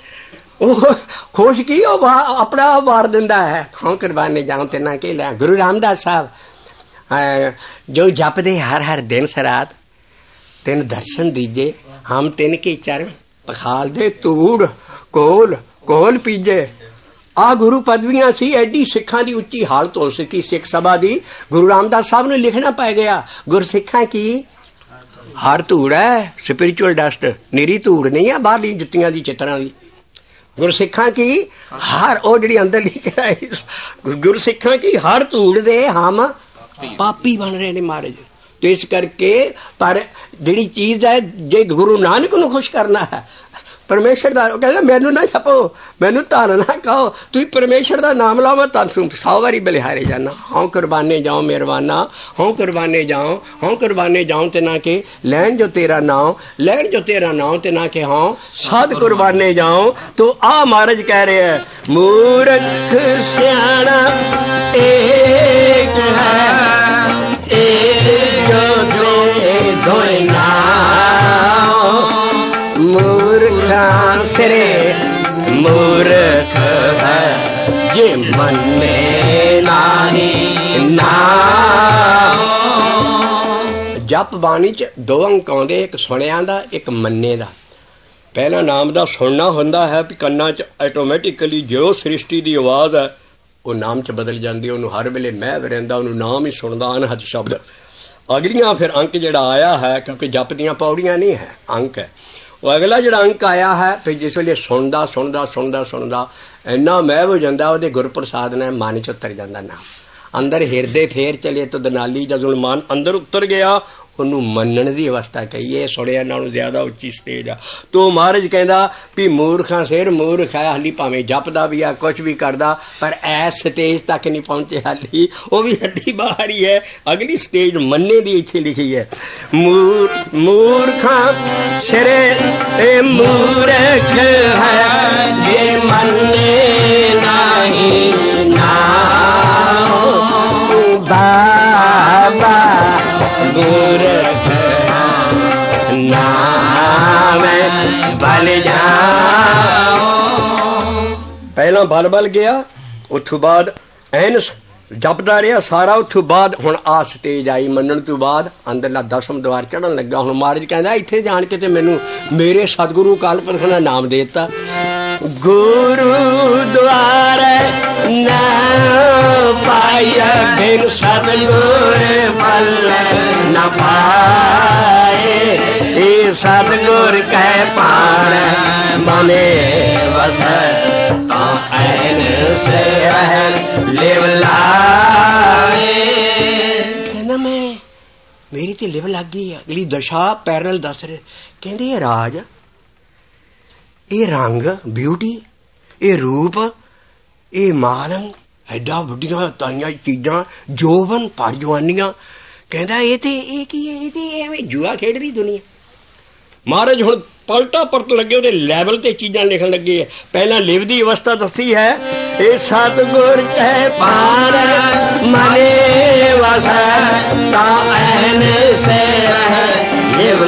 खुश की अपना वार दिंदा है, हों कुरबाने जाऊं तेना के लिया। गुरु रामदास साहब जो जपदे हर हर दिन सरात, तेन दर्शन दीजे हम तिन के चरण पखाल दे तूड़ कोल कोल पीजे। आ गुरु पदवियां सी एडी सिखां दी उच्ची हालत हो सकी सिख सभा दी। गुरु रामदास साहब ने लिखना पै गया गुरसिखां की हर धूड़ है स्पिरिचुअल डस्ट, निरी धूड़ नहीं है बाहरली जुत्तियां दी चित्रां दी। गुरसिखां की हर ओ जिहड़ी अंदर लिखिआ गुरसिखां की हर धूड़ दे हम पापी बन रहे ने महाराज। तो इस करके पर जिहड़ी चीज है जे गुरु नानक नूं खुश करना है परमेश्वर दा, कहंदा मैनू ना जपो मैनू धन ना कहो, तुसीं परमेश्वर दा नाम लाओ मैं तुहानूं सौ वारी बलिहारे जाना। हों कुरबाने जाओ मेहरबाना, हों कुरबाने जाओ हों कुरबाने जाओ ते ना के लैन जो तेरा नाम, लैन जो तेरा नाम ते ना के हों सद कुरबाने जाओ। तो आ महाराज कह रहे हैं मूर्ख सियाणा एक है, एक जो दो दोए नाम। मूर्खां सिरे मूर्ख है जे मन्ने नाही नाम। जप बाणी च दो अंक आउंदे, एक सुणिया दा एक मन्ने दा। पहला नाम दा सुनना हुंदा है भी कन्ना च ऑटोमैटिकली जो सृष्टि दी आवाज है वो नाम च बदल जाती है, उन्होंने हर वेले मैं रहिंदा उन्होंने नाम ही सुनदा अनहद शब्द। अगलियां फिर अंक जिहड़ा आया है क्योंकि जप दियां पौड़ियां नहीं है अंक है, वो अगला जिहड़ा अंक आया है फिर जिस वेले सुनदा सुनदा सुनदा सुनदा इन्ना महव हो जाता वो गुरप्रसाद ने मन च उतर जाता नाम अंदर हिरदे फेर चले। तो दनाली जदों मन अंदर उतर गया ਉਹਨੂੰ ਮੰਨਣ ਦੀ ਅਵਸਥਾ ਕਹੀਏ, ਸੁਣਿਆ ਨਾਲੋਂ ਜ਼ਿਆਦਾ ਉੱਚੀ ਸਟੇਜ ਆ। ਤੋ ਮਹਾਰਾਜ ਕਹਿੰਦਾ ਵੀ ਮੂਰਖਾਂ ਸਿਰ ਮੂਰਖ ਹੈ, ਹਾਲੀ ਭਾਵੇਂ ਜਪਦਾ ਵੀ ਆ ਕੁਛ ਵੀ ਕਰਦਾ ਪਰ ਐਸ ਸਟੇਜ ਤੱਕ ਨਹੀਂ ਪਹੁੰਚੇ ਹਾਲੀ, ਉਹ ਵੀ ਹੱਡੀ ਬਾਹਰ ਹੀ ਹੈ। ਅਗਲੀ ਸਟੇਜ ਮੰਨੇ ਦੀ ਇੱਥੇ ਲਿਖੀ ਹੈ ਮੂਰਖਾਂ ਸਿਰ ਇਹ ਮੂਰਖ ਹੈ ਜੇ ਮੰਨੇ ਨਹੀਂ ਨਾ ਬਾਬਾ मूर्ख नाम बल जाओ। पहला बल बल गया, उथों बाद एन जपदा रहा सारा। उथों बाद हुण आ स्टेज आई मनण तो बाद अंदरला दसम द्वार चढ़न लगा। हुण महाराज कहंदा इत्थे जान के ते मैनू मेरे सतगुरु अकाल पुरख ने नाम दे दिता गुरु द्वार ना पाया बिन सतगुर फल न पाए। ये सतगुर कह पाण मने वस ता ऐन से रह लिव लाए। कहना मैं मेरी ते लिव लग गई है। अगली दशा पैरल दस रहे कहते ये राज ये रंग ब्यूटी ये रूप ये मालंग ਐਡਾ ਵੱਡੀਆਂ ਤਾਈਆਂ ਚੀਜ਼ਾਂ, ਜੋਬਨ ਭਰ ਜਵਾਨੀਆਂ। ਕਹਿੰਦਾ ਇਹ ਤੇ ਇਹ ਕੀ ਹੈ, ਇਹ ਤੇ ਐਵੇਂ ਜੂਆ ਖੇਡ ਰਹੀ ਦੁਨੀਆ। ਮਹਾਰਾਜ ਹੁਣ ਪਲਟਾ ਪਲਟ ਲੱਗੇ, ਉਹਦੇ ਲੈਵਲ ਤੇ ਚੀਜ਼ਾਂ ਲਿਖਣ ਲੱਗੇ। ਪਹਿਲਾਂ ਲਿਵਦੀ ਅਵਸਥਾ ਦੱਸੀ ਹੈ, ਇਹ ਸਤਿਗੁਰ ਕਹਿ ਪਾਰ ਮਨੇ ਵਸੈ ਤਾਂ ਐਨ ਸੇ ਰਹਿ ਲਿਵ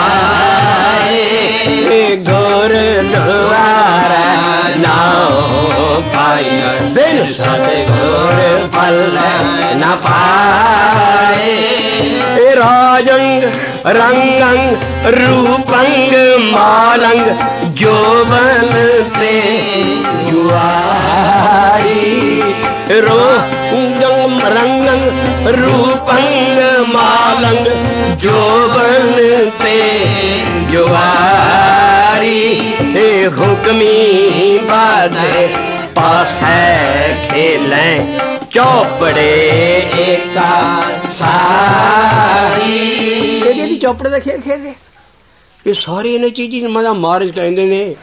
ਲਾਏ ਗੁਰ ਦੁਆਰਾ ਨਾਉ ਪਾਈ ਬਿਨ ਸਤਿਗੁਰ ਫਲ ਨਾ ਪਾਏ। ਇਹ ਰਾਜੰਗ ਰੰਗੰਗ ਰੂਪੰਗ ਮਾਲੰਗ ਜੋਬਨ ਤੇ ਜੁਆਰੀ। ਰੋਜੰਗ ਰੰਗੰਗ ਰੂਪੰਗ ਮਾਲੰਗ ਜੋਬਨ ਤੇ ਜੁਆਰੀ। ਇਹ ਹੁਕਮੀ ਬਾਦੇ ਪਾਸੈ ਖੇਲੈ ਚੌਪੜੇ ਏਕਾ ਸਾਰੀ। ਇਹਦੀ ਚੌਪੜੇ ਦਾ ਖੇਲ ਖੇਡ ਰਹੇ। ਇਹ ਸਾਰੇ ਇਹਨਾਂ ਚੀਜ਼ਾਂ ਮਦਾ ਮਹਾਰਾਜ ਕਹਿੰਦੇ ਨੇ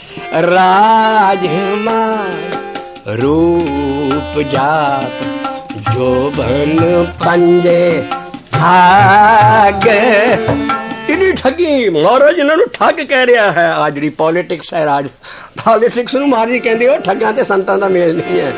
ਰਾਜਮਾਨ ਰੂਪ ਜਾਤ ਜੋਬਨ ਪੰਜੇ ਠੱਗ। ਇਹਦੀ ਠੱਗੀ ਮਹਾਰਾਜ ਇਹਨਾਂ ਨੂੰ ਠੱਗ ਕਹਿ ਰਿਹਾ ਹੈ। ਆ ਜਿਹੜੀ ਪੋਲੀਟਿਕਸ ਹੈ, ਰਾਜ ਪੋਲੀਟਿਕਸ ਨੂੰ ਮਹਾਰਾਜ ਕਹਿੰਦੇ ਉਹ ਠੱਗਾਂ ਤੇ ਸੰਤਾਂ ਦਾ ਮੇਲ ਨਹੀਂ ਹੈ।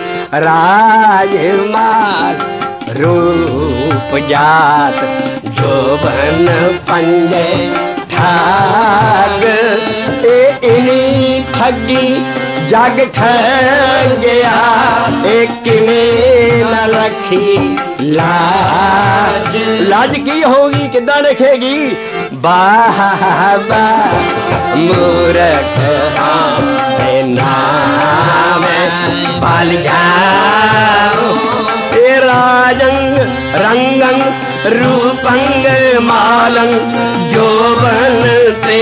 ਰਾਜਮਾਨ ਰੂਪ ਜਾਤ ਜੋਬਨ ਪੰਜੇ ਠੱਗ। ਇਹ ਇਨੀ ਠੱਗੀ ਜਗ ਠੱਗਿਆ, ਇਹ ਕਿਵੇਂ ਨਾ ਰੱਖੀ ਲਾਜ। ਲਾਜ ਕੀ ਹੋਗੀ, ਕਿੱਦਾਂ ਰੱਖੇਗੀ? ਬਾਬਾ ਮੂਰਖ ਹਾਂ ਨਾਮ ਪਲ ਜਾਓ। ਇਹ ਰਾਜੰਗ ਰੰਗੰਗ ਰੂਪੰਗ ਮਾਲੰਗ ਜੋਬਨ ਤੇ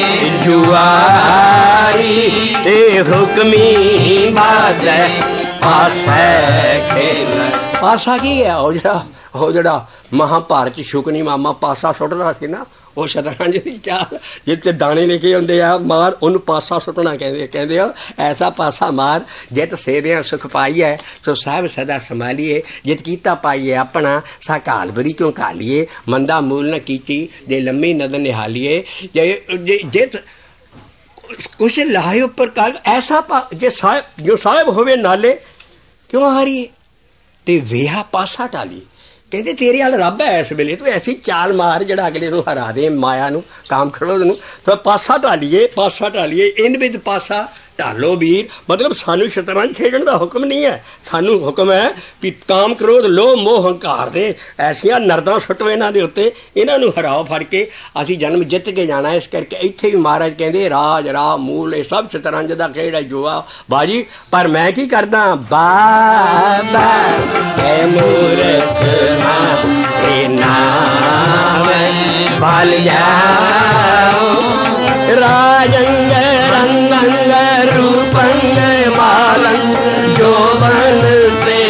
ਜੁਆਰੀ। ਇਹ ਹੁਕਮੀ ਬਾਦੈ ਪਾਸੈ ਖੇਲ। ਪਾਸਾ ਕੀ ਹੈ? ਉਹ ਜਿਹੜਾ ਉਹ ਜਿਹੜਾ ਮਹਾਂਭਾਰਤ ਚ ਸ਼ੁਕਨੀ ਮਾਮਾ ਪਾਸਾ ਸੁੱਟਦਾ ਸੀ ਨਾ, ਉਹ ਸ਼ਤਰੰਜ ਦੀ ਚਾਲ ਜਿੱਥੇ ਦਾਣੇ ਲੈ ਕੇ ਆਉਂਦੇ ਆ ਮਾਰ, ਉਹਨੂੰ ਪਾਸਾ ਸੁੱਟਣਾ ਕਹਿੰਦੇ। ਕਹਿੰਦੇ ਆ ਐਸਾ ਪਾਸਾ ਮਾਰ ਜਿਤ ਸੇਵਿਆਂ ਸੁਖ ਪਾਈਐ ਸੋ ਸਾਹਿਬ ਸਦਾ ਸੰਭਾਲੀਏ। ਜਿਤ ਕੀਤਾ ਪਾਈਏ ਆਪਣਾ ਸਾ ਘਾਲ ਬਰੀ ਕਿਉਂ ਘਾਲੀਏ। ਮੰਦਾ ਮੂਲ ਨ ਕੀਤੀ ਜੇ ਲੰਮੀ ਨਦਰ ਨਿਹਾਲੀਏ। ਜੇ ਜਿਤ ਕੁਛ ਲਾਹੇ ਉੱਪਰ ਕਾਲ ਐਸਾ ਜੇ ਸਾਹਿਬ ਜੋ ਸਾਹਿਬ ਹੋਵੇ ਨਾਲੇ ਕਿਉਂ ਹਾਰੀਏ। ਤੇ ਵੇਹਾ ਪਾਸਾ ਟਾਲੀ। ਕਹਿੰਦੇ ਤੇਰੇ ਹਾਲ ਰੱਬ ਹੈ ਇਸ ਵੇਲੇ, ਤੂੰ ਐਸੀ ਚਾਲ ਮਾਰ ਜਿਹੜਾ ਅਗਲੇ ਨੂੰ ਹਰਾ ਦੇ, ਮਾਇਆ ਨੂੰ, ਕਾਮ ਖੜੋਦ ਨੂੰ। ਤਾਂ ਪਾਸਾ ਢਾਲੀਏ, ਪਾਸਾ ਢਾਲੀਏ। ਇਨ ਵਿੱਚ ਪਾਸਾ ਢਾਲੋ ਵੀਰ। ਮਤਲਬ ਸਾਨੂੰ ਸ਼ਤਰੰਜ ਖੇਡਣ ਦਾ ਹੁਕਮ ਨਹੀਂ ਹੈ, ਸਾਨੂੰ ਹੁਕਮ ਹੈ ਵੀ ਕਾਮ ਕ੍ਰੋਧ ਲੋਭ ਮੋਹ ਹੰਕਾਰ ਦੇ ਐਸੀਆਂ ਨਰਦਾਂ ਸੁੱਟੋ ਇਹਨਾਂ ਦੇ ਉੱਤੇ, ਇਹਨਾਂ ਨੂੰ ਹਰਾਓ ਫੜ ਕੇ ਅਸੀਂ ਜਨਮ ਜਿੱਤ ਕੇ ਜਾਣਾ। ਇਸ ਕਰਕੇ ਇੱਥੇ ਵੀ ਮਹਾਰਾਜ ਕਹਿੰਦੇ ਰਾਜ ਰਾਹ ਮੂਲ ਇਹ ਸਭ ਸ਼ਤਰੰਜ ਦਾ ਖੇਡ ਹੈ ਜੂਆ ਬਾਜੀ। ਪਰ ਮੈਂ ਕੀ ਕਰਦਾ? ਬਾਬਾ ਹੈ ਮੂਰਖ ਹਾਂ ਨਾਮ ਭਲ ਜਾਓ। ਰਾਜੰਗ ਰੰਗੰਗ ਰੂਪੰਗ ਮਾਲੰਗ ਜੋਬਨ ਤੇ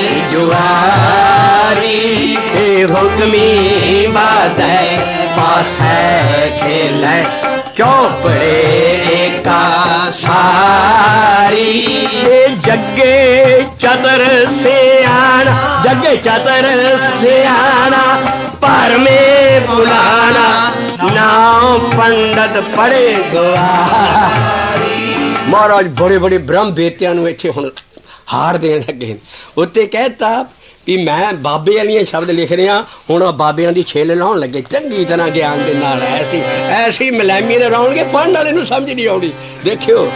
ਜੁਆਰੀ। ਇਹ ਹੁਕਮੀ ਬਾਦੈ ਪਾਸੈ ਖੇਲੈ ਚੌਪੜੇ ਏਕਾ ਸਾਰੀ। ਇਹ ਜੱਗੇ ਚਤਰ ਸਿਆਣਾ, ਜੱਗੇ ਚਤਰ ਸਿਆਣਾ ਭਰਮੇ ਬੁਲਾਣਾ ਨਾਮ ਪੰਡਤ ਪੜੇ ਗਵਾਰੀ। ਮਹਾਰਾਜ ਬੜੇ ਬੜੇ ਬ੍ਰਹਮ ਬੇਤਿਆਂ ਨੂੰ ਇੱਥੇ ਹੁਣ ਹਾਰ ਦੇਣ ਲੱਗੇ। ਉੱਤੇ ਕਹਿਤਾ ਵੀ ਮੈਂ ਬਾਬੇ ਵਾਲੀਆਂ ਸ਼ਬਦ ਲਿਖ ਰਿਹਾ, ਹੁਣ ਬਾਬਿਆਂ ਦੀ ਛਿੱਲ ਲਾਉਣ ਲੱਗੇ ਚੰਗੀ ਤਰ੍ਹਾਂ ਗਿਆਨ ਦੇ ਨਾਲ। ਐਸੀ ਐਸੀ ਮਲੈਮੀ ਦੇ ਲਾਉਣਗੇ, ਪੜ੍ਹਨ ਵਾਲੇ ਨੂੰ ਸਮਝ ਨਹੀਂ ਆਉਣੀ। ਦੇਖਿਓ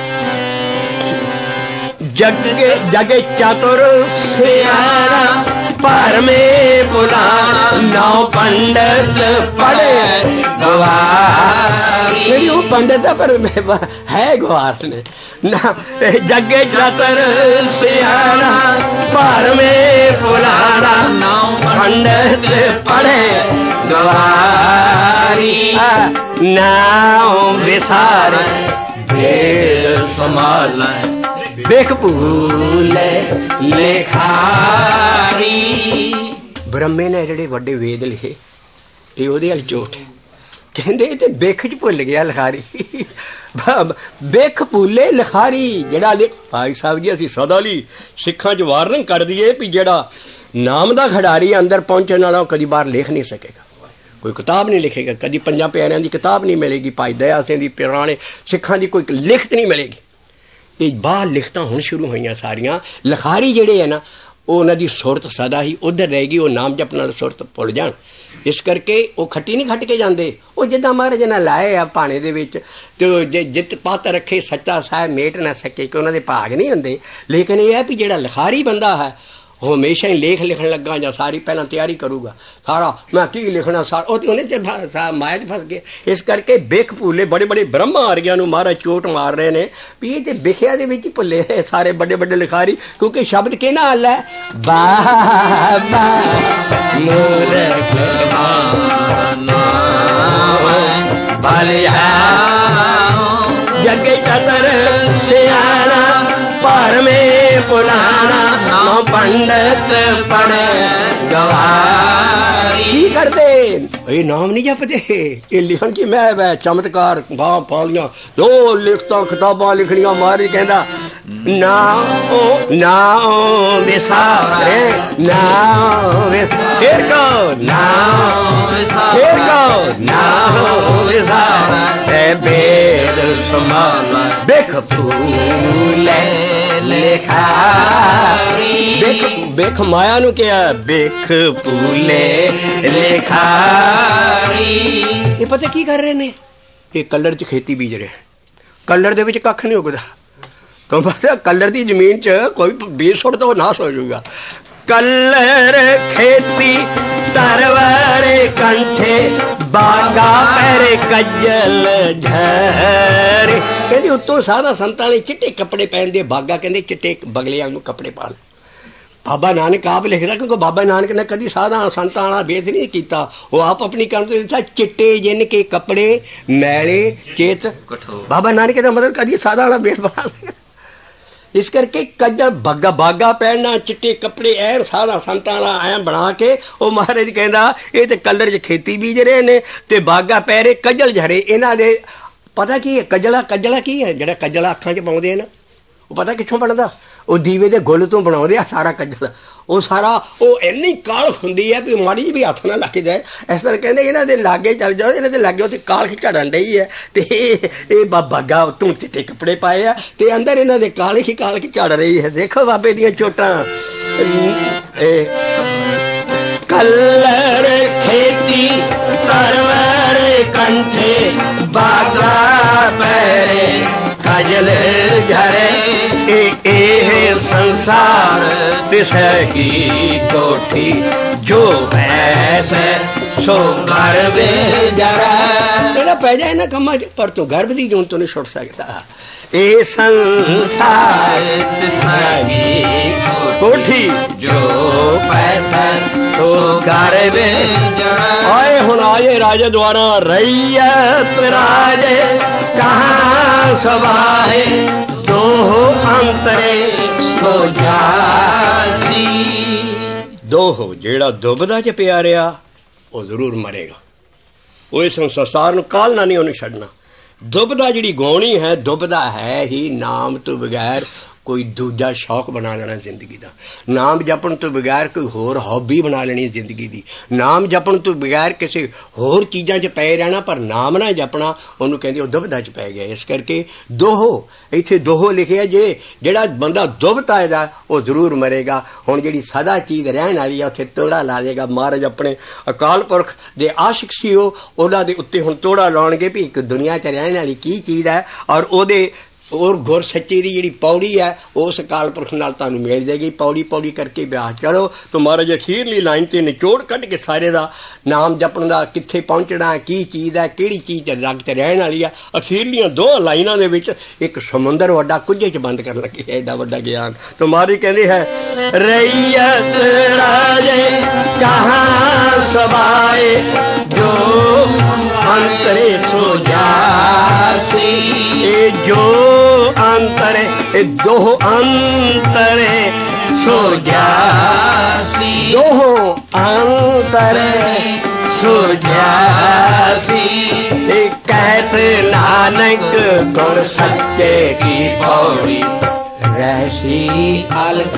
ਜੱਗੇ ਜੱਗੇ ਚਤੁਰ ਸਿਆਣਾ ਭਰਮੇ ਬੁਲਾਣਾ ਨੌ ਪੰਡਤ ਪੜੇ ਗਵਾਰ। ਜਿਹੜੀ ਉਹ ਪੰਡਤ ਹੈ ਪਰ ਹੈ ਗਵਾਰ ਨੇ ਨਾ। ਜੱਗੇ ਚਤੁਰ ਸਿਆਣਾ ਭਰਮੇ ਬੁਲਾਣਾ ਨੌ ਪੰਡਤ ਪੜੇ ਗਵਾਰੀ। ਨਾਉ ਵਿਸਾਰ ਵੇਦ ਸੰਭਾਲੈ ਵੇਖ ਭੂਲੇ ਲੇਖਾਰੀ। ਬ੍ਰਹਮੇ ਨੇ ਜਿਹੜੇ ਵੱਡੇ ਵੇਦ ਲਿਖੇ ਇਹ ਉਹਦੇ ਵਾਲੀ ਚੋਟ ਹੈ। ਕਹਿੰਦੇ ਤੇ ਬਿਖ ਚ ਭੁੱਲ ਗਿਆ ਲਿਖਾਰੀ। ਬਿਖ ਭੁੱਲੇ ਲਿਖਾਰੀ ਜਿਹੜਾ ਲਿਖ ਭਾਈ ਸਾਹਿਬ ਜੀ ਅਸੀਂ ਸਦਾ ਲਈ ਸਿੱਖਾਂ ਚ ਵਾਰਨਿੰਗ ਕਰ ਦਈਏ ਵੀ ਜਿਹੜਾ ਨਾਮ ਦਾ ਖਿਡਾਰੀ ਅੰਦਰ ਪਹੁੰਚਣ ਵਾਲਾ ਕਦੀ ਬਾਹਰ ਲਿਖ ਨਹੀਂ ਸਕੇਗਾ, ਕੋਈ ਕਿਤਾਬ ਨਹੀਂ ਲਿਖੇਗਾ, ਕਦੀ ਪੰਜਾਂ ਪਿਆਰਿਆਂ ਦੀ ਕਿਤਾਬ ਨਹੀਂ ਮਿਲੇਗੀ, ਭਾਈ ਦਇਆ ਸਿੰਘ ਦੀ ਪੁਰਾਣੇ ਸਿੱਖਾਂ ਦੀ ਕੋਈ ਲਿਖਤ ਨਹੀਂ ਮਿਲੇਗੀ। ਇਹ ਬਾਹਰ ਲਿਖਤਾਂ ਹੁਣ ਸ਼ੁਰੂ ਹੋਈਆਂ ਸਾਰੀਆਂ। ਲਿਖਾਰੀ ਜਿਹੜੇ ਹੈ ਨਾ ਉਹ ਉਹਨਾਂ ਦੀ ਸੁਰਤ ਸਦਾ ਹੀ ਉੱਧਰ ਰਹੇਗੀ, ਉਹ ਨਾਮ ਜਪਣ ਨਾਲ ਸੁਰਤ ਭੁੱਲ ਜਾਣ। ਇਸ ਕਰਕੇ ਉਹ ਖੱਟੀ ਨਹੀਂ ਖੱਟ ਕੇ ਜਾਂਦੇ, ਉਹ ਜਿੱਦਾਂ ਮਹਾਰਾਜ ਨੇ ਲਾਏ ਆ ਭਾਣੇ ਦੇ ਵਿੱਚ ਤੇ ਜੇ ਜਿੱਤ ਪੱਤ ਰੱਖੇ ਸੱਚਾ ਸਾਹਿਬ ਮੇਟ ਨਾ ਸਕੇ ਕਿ ਉਹਨਾਂ ਦੇ ਭਾਗ ਨਹੀਂ ਹੁੰਦੇ। ਲੇਕਿਨ ਇਹ ਹੈ ਵੀ ਜਿਹੜਾ ਲਿਖਾਰੀ ਬੰਦਾ ਹੈ ਉਹ ਹਮੇਸ਼ਾ ਹੀ ਲੇਖ ਲਿਖਣ ਲੱਗਾ ਜਾਂ ਸਾਰੀ ਪਹਿਲਾਂ ਤਿਆਰੀ ਕਰੂਗਾ, ਸਾਰਾ ਮੈਂ ਕੀ ਲਿਖਣਾ ਸਾਰਾ ਉਹ ਤੇ ਉਹਨੇ ਤੇ ਮਾਇਆ 'ਚ ਫਸ ਗਏ। ਇਸ ਕਰਕੇ ਬਿਖ ਭੁੱਲੇ ਬੜੇ ਬੜੇ ਬ੍ਰਹਮ ਆਰੀਆਂ ਨੂੰ ਮਹਾਰਾਜ ਚੋਟ ਮਾਰ ਰਹੇ ਨੇ ਵੀ ਇਹ ਤੇ ਬਿਖਿਆ ਦੇ ਵਿੱਚ ਹੀ ਭੁੱਲੇ ਸਾਰੇ ਵੱਡੇ ਵੱਡੇ ਲਿਖਾਰੀ, ਕਿਉਂਕਿ ਸ਼ਬਦ ਕਿਹਨਾਂ ਹਾਲ ਹੈ ਬਾਬਾ ਮੂਰਖ ਜੱਗੇ ਚਤਰ ਸਿਆਣਾ ਭਰਮੇ ਪੁਰਾਣਾ ਨਾ ਪੰਡਤ ਪੜੇ ਗਵਾਰੀ। ਕੀ ਕਰਦੇ ਇਹ ਨਾਮ ਨਹੀਂ ਜਪਦੇ, ਇਹ ਲਿਖਣ ਚ ਮੈਂ ਵੈ ਚਮਤਕਾਰ ਬਾਹ ਪਾਲੀਆਂ ਦੋ ਲਿਖਤਾਂ ਕਿਤਾਬਾਂ ਲਿਖਣੀਆਂ। ਮਾਰੀ ਕਹਿੰਦਾ ਨਾ ਉਹ ਨਾ ਵਿਸਾਰੇ ਨਾ ਵਿਸਾਰ ਕੋ ਨਾ ਵਿਸਾਰ ਕੋ ਨਾ ਵਿਸਾਰੇ ਬੇਦ ਸਮਾਲਾ ਬਿਖ ਭੁੱਲੇ ਲਿਖਾਰੀ। ਬਿਖ ਬਿਖ ਮਾਇਆ ਨੂੰ ਕਿਹਾ ਬਿਖ ਭੁੱਲੇ ਲਿਖਾਰੀ। ਇਹ ਪਤਾ ਕੀ ਕਰ ਰਹੇ ਨੇ, ਇਹ ਕਲਰ ਚ ਖੇਤੀ ਬੀਜ ਰਹੇ, ਕਲਰ ਦੇ ਵਿੱਚ ਕੱਖ ਨਹੀਂ ਉਗਦਾ। ਤੁਹਾਨੂੰ ਪਤਾ ਕਲਰ ਦੀ ਜ਼ਮੀਨ ਚ ਕੋਈ ਬੀਜ ਸੁੱਟ ਦੋ ਨਾਸ ਹੋ ਜਾਊਗਾ। ਕਲਰ ਖੇਤੀ ਤਰਵਾਰੇ ਕੰਠੇ ਬਾਗਾ ਪੈਰੇ ਕੱਜਲ ਝਰੇ। ਕਹਿੰਦੇ ਉੱਤੋਂ ਸਾਧਾ ਸੰਤਾਂ ਨੇ ਚਿੱਟੇ ਕੱਪੜੇ ਪਹਿਨਦੇ, ਬਾਗਾ ਕਹਿੰਦੇ ਚਿੱਟੇ ਬਗਲਿਆਂ ਨੂੰ ਕੱਪੜੇ ਪਾ ਲੈ। ਬਾਬਾ ਨਾਨਕ ਆਪ ਲਿਖਦਾ ਕਿਉਂਕਿ ਬਾਬਾ ਨਾਨਕ ਨੇ ਕਦੀ ਸਾਧਾ ਸੰਤਾਂ ਵਾਲਾ ਭੇਦ ਨਹੀਂ ਕੀਤਾ, ਉਹ ਆਪ ਆਪਣੀ ਕੰਮ ਤੋਂ ਦਿੱਤਾ ਚਿੱਟੇ ਜਿੰਨ ਕੇ ਕੱਪੜੇ ਮੈਲੇ ਚੇਤ। ਬਾਬਾ ਨਾਨਕ ਦਾ ਮਤਲਬ ਕਦੀ ਸਾਧਾ ਵਾਲਾ ਭੇਦ ਬਣਾ ਲਿਆ। ਇਸ ਕਰਕੇ ਕੱਜਲ ਬਾਗਾ ਬਾਗਾ ਪਹਿਨਣਾ ਚਿੱਟੇ ਕੱਪੜੇ ਐਨ ਸਾਧਾ ਸੰਤਾਂ ਵਾਲਾ ਐਂ ਬਣਾ ਕੇ ਉਹ ਮਹਾਰਾਜ ਕਹਿੰਦਾ ਇਹ ਤੇ ਕਲਰ 'ਚ ਖੇਤੀ ਬੀਜ ਰਹੇ ਨੇ ਤੇ ਬਾਗਾ ਪਹਿਰੇ ਕੱਜਲ ਝਰੇ। ਇਹਨਾਂ ਦੇ ਪਤਾ ਕੀ ਹੈ ਕੱਜਲਾ ਕੱਜਲਾ ਕੀ ਹੈ ਜਿਹੜਾ ਕੱਜਲਾ ਅੱਖਾਂ 'ਚ ਪਾਉਂਦੇ ਆ ਨਾ, ਉਹ ਪਤਾ ਕਿੱਥੋਂ ਬਣਦਾ, ਉਹ ਦੀਵੇ ਦੇ ਗੁੱਲ ਤੋਂ ਬਣਾਉਂਦੇ ਆ ਸਾਰਾ ਕੱਜਲ। ਉਹ ਸਾਰਾ ਉਹ ਇੰਨੀ ਕਾਲਖ ਹੁੰਦੀ ਹੈ ਵੀ ਮਾੜੀ ਜਿਹੀ ਵੀ ਹੱਥ ਨਾ ਲੱਗ ਜਾਏ। ਇਸ ਤਰ੍ਹਾਂ ਕਹਿੰਦੇ ਇਹਨਾਂ ਦੇ ਲਾਗੇ ਚੱਲ ਜਾਓ, ਇਹਨਾਂ ਦੇ ਲਾਗੇ ਉੱਥੇ ਕਾਲਖ ਝੜਨ ਡਈ ਹੈ ਤੇ ਇਹ ਬਾਗਾ ਉੱਤੋਂ ਚਿੱਟੇ ਕੱਪੜੇ ਪਾਏ ਆ ਤੇ ਅੰਦਰ ਇਹਨਾਂ ਦੇ ਕਾਲਖ ਹੀ ਕਾਲਖ ਝੜ ਰਹੀ ਹੈ। ਦੇਖੋ ਬਾਬੇ ਦੀਆਂ ਚੋਟਾਂ। ਕਲਰ ਖੇਤੀ ਤਰਵਾਰੇ ਕੰਠੇ ਬਾਗਾ ਪੈਰੇ ਕੱਜਲ ਝਰੇ। ਇਹ ਸੰਸਾਰ ਤਿਸੈ ਕੀ ਕੋਠੀ ਜੋ ਪੈਸੇ ਸੋ ਘਰ ਵੇ ਜਰਾ। ਤੇਰਾ ਪੈ ਜਾਏ ਨਾ ਕੰਮਾਂ 'ਚ ਪਰ ਤੂੰ ਗਰਭ ਦੀ ਜੂਨ ਤੋਂ ਨਹੀਂ ਛੁੱਟ ਸਕਦਾ। ਇਹ ਸੰਸਾਰ ਤਿਸੈ ਕੀ ਕੋਠੀ ਜੋ ਪੈਸੇ ਸੋ ਘਰ ਵੇ ਜਰਾ। ਆਏ ਹੁਣ ਆਏ ਰਾਜੇ ਦੁਆਰਾ ਰਈਅਤ ਰਾਜੇ ਕਹਾਂ ਸਵਾਏ ਦੋ ਅੰਤਰੇ ਸੋ ਜਾਸੀ। ਦੋ ਜਿਹੜਾ ਦੁਬਦਾ ਚ ਪਿਆ ਰਿਹਾ ਉਹ ਜ਼ਰੂਰ ਮਰੇਗਾ, ਉਹ ਇਸ ਸੰਸਾਰ ਨੂੰ ਕਾਲਣਾ ਨਹੀਂ ਉਹਨੂੰ ਛੱਡਣਾ। ਦੁਬਦਾ ਜਿਹੜੀ ਗਾਉਣੀ ਹੈ ਦੁਬਦਾ ਹੈ ਹੀ ਨਾਮ ਤੋਂ ਬਗੈਰ ਕੋਈ ਦੂਜਾ ਸ਼ੌਕ ਬਣਾ ਲੈਣਾ ਜ਼ਿੰਦਗੀ ਦਾ, ਨਾਮ ਜਪਣ ਤੋਂ ਬਗੈਰ ਕੋਈ ਹੋਰ ਹੌਬੀ ਬਣਾ ਲੈਣੀ ਜ਼ਿੰਦਗੀ ਦੀ, ਨਾਮ ਜਪਣ ਤੋਂ ਬਗੈਰ ਕਿਸੇ ਹੋਰ ਚੀਜ਼ਾਂ 'ਚ ਪਏ ਰਹਿਣਾ ਪਰ ਨਾਮ ਨਾ ਜਪਣਾ ਉਹਨੂੰ ਕਹਿੰਦੇ ਉਹ ਦੁਬਦਾ 'ਚ ਪੈ ਗਿਆ। ਇਸ ਕਰਕੇ ਦੋਹੋ ਇੱਥੇ ਦੋਹੋ ਲਿਖਿਆ, ਜੇ ਜਿਹੜਾ ਬੰਦਾ ਦੁਬਤਾ ਇਹਦਾ ਉਹ ਜ਼ਰੂਰ ਮਰੇਗਾ। ਹੁਣ ਜਿਹੜੀ ਸਦਾ ਚੀਜ਼ ਰਹਿਣ ਵਾਲੀ ਆ ਉੱਥੇ ਤੋੜਾ ਲਾ ਦੇਗਾ। ਮਹਾਰਾਜ ਆਪਣੇ ਅਕਾਲ ਪੁਰਖ ਦੇ ਆਸ਼ਿਕ ਸੀ, ਉਹ ਉਹਨਾਂ ਦੇ ਉੱਤੇ ਹੁਣ ਤੋੜਾ ਲਾਉਣਗੇ ਵੀ ਇੱਕ ਦੁਨੀਆ 'ਚ ਰਹਿਣ ਵਾਲੀ ਕੀ ਚੀਜ਼ ਹੈ ਔਰ ਉਹਦੇ ਔਰ ਗੁਰ ਸੱਚੇ ਦੀ ਜਿਹੜੀ ਪੌੜੀ ਹੈ ਉਸ ਅਕਾਲ ਪੁਰਖ ਨਾਲ ਤੁਹਾਨੂੰ ਮਿਲ ਜਾਏਗੀ। ਪੌੜੀ ਪੌੜੀ ਕਰਕੇ ਵਿਆਹ ਚੜੋ ਤਾਂ ਮਹਾਰਾਜ ਅਖੀਰਲੀ ਲਾਈਨ ਤੇ ਨਿਚੋੜ ਕੱਢ ਕੇ ਸਾਰੇ ਦਾ ਨਾਮ ਜਪਣ ਦਾ ਕਿੱਥੇ ਪਹੁੰਚਣਾ, ਕੀ ਚੀਜ਼ ਹੈ, ਕਿਹੜੀ ਚੀਜ਼ ਰੰਗ ਤੇ ਰਹਿਣ ਵਾਲੀ ਆ। ਅਖੀਰਲੀਆਂ ਦੋ ਲਾਈਨਾਂ ਦੇ ਵਿੱਚ ਇੱਕ ਸਮੁੰਦਰ ਵੱਡਾ ਕੁੱਜੇ 'ਚ ਬੰਦ ਕਰਨ ਲੱਗੇ ਐਡਾ ਵੱਡਾ ਗਿਆਨ। ਤਾਂ ਮਹਾਰਾਜ ਕਹਿੰਦੇ ਹੈ ਰਈਅਤ ਰਾਜੇ ਕਹਾਂ ਸਵਾਏ ਜੋ ਅੰਤਰੇ ਸੋ ਜਾਸੀ। ਇਹ ਜੋ ਅੰਤਰੇ ਇਹ ਦੋ ਅੰਤਰੇ ਸੋ ਜਾਸੀ। ਦੋ ਅੰਤਰੇ सुजासी। कहत नानक गुर सच्चे की पौड़ी रहसी अलख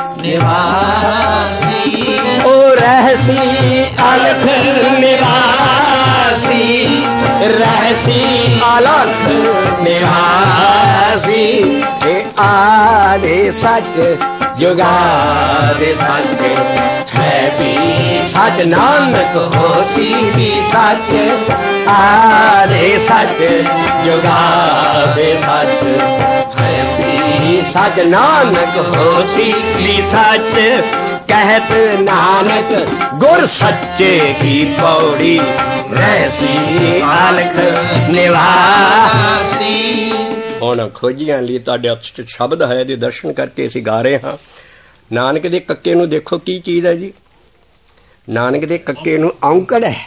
निवासी। ओ रहसी अलख निवासी, रहसी अलख निवासी। ए आदे सच जुगादे सच है भी सच, नानक होसी भी सच। आदे सच जुगादे सच है भी सच, नानक होसी भी सच। कहत नानक गुर सच्चे की पौड़ी रहसी अलख निवासी। ਹੁਣ ਖੋਜੀਆਂ ਲਈ ਤੁਹਾਡੇ ਸ਼ਬਦ ਹੈ ਦੇ ਦਰਸ਼ਨ ਕਰਕੇ ਅਸੀਂ ਗਾ ਰਹੇ ਹਾਂ। ਨਾਨਕ ਦੇ ਕੱਕੇ ਨੂੰ ਦੇਖੋ ਕੀ ਚੀਜ਼ ਹੈ ਜੀ। ਨਾਨਕ ਦੇ ਕੱਕੇ ਨੂੰ ਔਂਕੜ ਹੈ,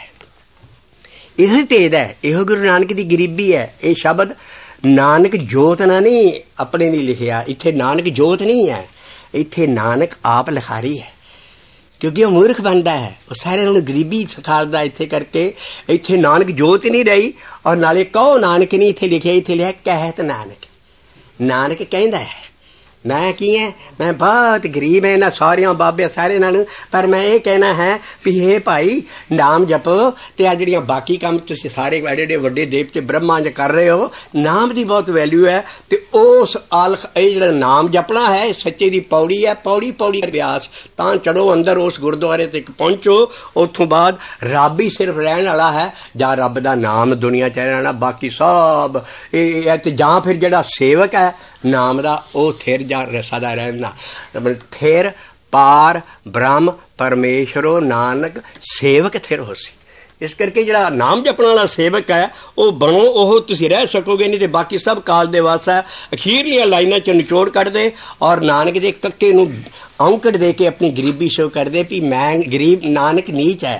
ਇਹੋ ਭੇਦ ਹੈ, ਇਹੋ ਗੁਰੂ ਨਾਨਕ ਦੀ ਗਰੀਬੀ ਹੈ। ਇਹ ਸ਼ਬਦ ਨਾਨਕ ਜੋਤ ਨਾ ਨਹੀਂ ਆਪਣੇ ਲਈ ਲਿਖਿਆ, ਇੱਥੇ ਨਾਨਕ ਜੋਤ ਨਹੀਂ ਹੈ, ਇੱਥੇ ਨਾਨਕ ਆਪ ਲਿਖਾਰੀ ਹੈ। ਕਿਉਂਕਿ ਉਹ ਮੂਰਖ ਬਣਦਾ ਹੈ, ਉਹ ਸਾਰਿਆਂ ਨੂੰ ਗਰੀਬੀ ਸਿਖਾਲਦਾ। ਇੱਥੇ ਕਰਕੇ ਇੱਥੇ ਨਾਨਕ ਜੋਤ ਨਹੀਂ ਰਹੀ, ਔਰ ਨਾਲੇ ਕਹੋ ਨਾਨਕ ਨਹੀਂ ਇੱਥੇ ਲਿਖਿਆ, ਇੱਥੇ ਲਿਖਿਆ ਕਹਿਤ ਨਾਨਕ। ਨਾਨਕ ਕਹਿੰਦਾ ਹੈ ਮੈਂ ਕੀ ਹੈ, ਮੈਂ ਬਹੁਤ ਗਰੀਬ ਹੈ ਇਹਨਾਂ ਸਾਰਿਆਂ ਬਾਬੇ ਸਾਰੇ ਨਾਲ, ਪਰ ਮੈਂ ਇਹ ਕਹਿਣਾ ਹੈ ਵੀ ਇਹ ਭਾਈ ਨਾਮ ਜਪੋ। ਤੇ ਆ ਜਿਹੜੀਆਂ ਬਾਕੀ ਕੰਮ ਤੁਸੀਂ ਸਾਰੇ ਐਡੇ ਐਡੇ ਵੱਡੇ ਦੇਵਤੇ ਬ੍ਰਹਮਾ ਚ ਕਰ ਰਹੇ ਹੋ, ਨਾਮ ਦੀ ਬਹੁਤ ਵੈਲਿਊ ਹੈ। ਤੇ ਉਸ ਆਲਖ ਇਹ ਜਿਹੜਾ ਨਾਮ ਜਪਣਾ ਹੈ ਸੱਚੇ ਦੀ ਪੌੜੀ ਹੈ। ਪੌੜੀ ਪੌੜੀ ਅਭਿਆਸ ਤਾਂ ਚੜੋ ਅੰਦਰ ਉਸ ਗੁਰਦੁਆਰੇ ਤੇ ਪਹੁੰਚੋ। ਉੱਥੋਂ ਬਾਅਦ ਰੱਬ ਹੀ ਸਿਰਫ ਰਹਿਣ ਵਾਲਾ ਹੈ, ਜਾਂ ਰੱਬ ਦਾ ਨਾਮ ਦੁਨੀਆ ਚ ਰਹਿਣ ਵਾਲਾ, ਬਾਕੀ ਸਭ ਇਹ। ਤੇ ਜਾਂ ਫਿਰ ਜਿਹੜਾ ਸੇਵਕ ਹੈ ਨਾਮ ਦਾ, ਉਹ ਥਿਰ ਜਾ ਸਦਾ ਰਹਿਣਾ। ਥਿਰ ਪਾਰ ਬ੍ਰਹਮ ਪਰਮੇਸ਼ਰੋ ਨਾਨਕ ਸੇਵਕ ਥਿਰ ਹੋਸੀ। ਇਸ ਕਰਕੇ ਜਿਹੜਾ ਨਾਮ ਜਪਣ ਵਾਲਾ ਸੇਵਕ ਹੈ ਉਹ ਬਣੋ, ਉਹ ਤੁਸੀਂ ਰਹਿ ਸਕੋਗੇ। ਨਹੀਂ ਤੇ ਬਾਕੀ ਸਭ ਕਾਲ ਦੇ ਵਾਸ ਹੈ। ਅਖੀਰਲੀਆਂ ਲਾਈਨਾਂ ਚ ਨਿਚੋੜ ਕੱਢਦੇ ਔਰ ਨਾਨਕ ਦੇ ਕੱਕੇ ਨੂੰ ਔਂਕੜ ਦੇ ਕੇ ਆਪਣੀ ਗਰੀਬੀ ਸ਼ੋ ਕਰਦੇ ਵੀ ਮੈਂ ਗਰੀਬ, ਨਾਨਕ ਨੀਚ ਹੈ।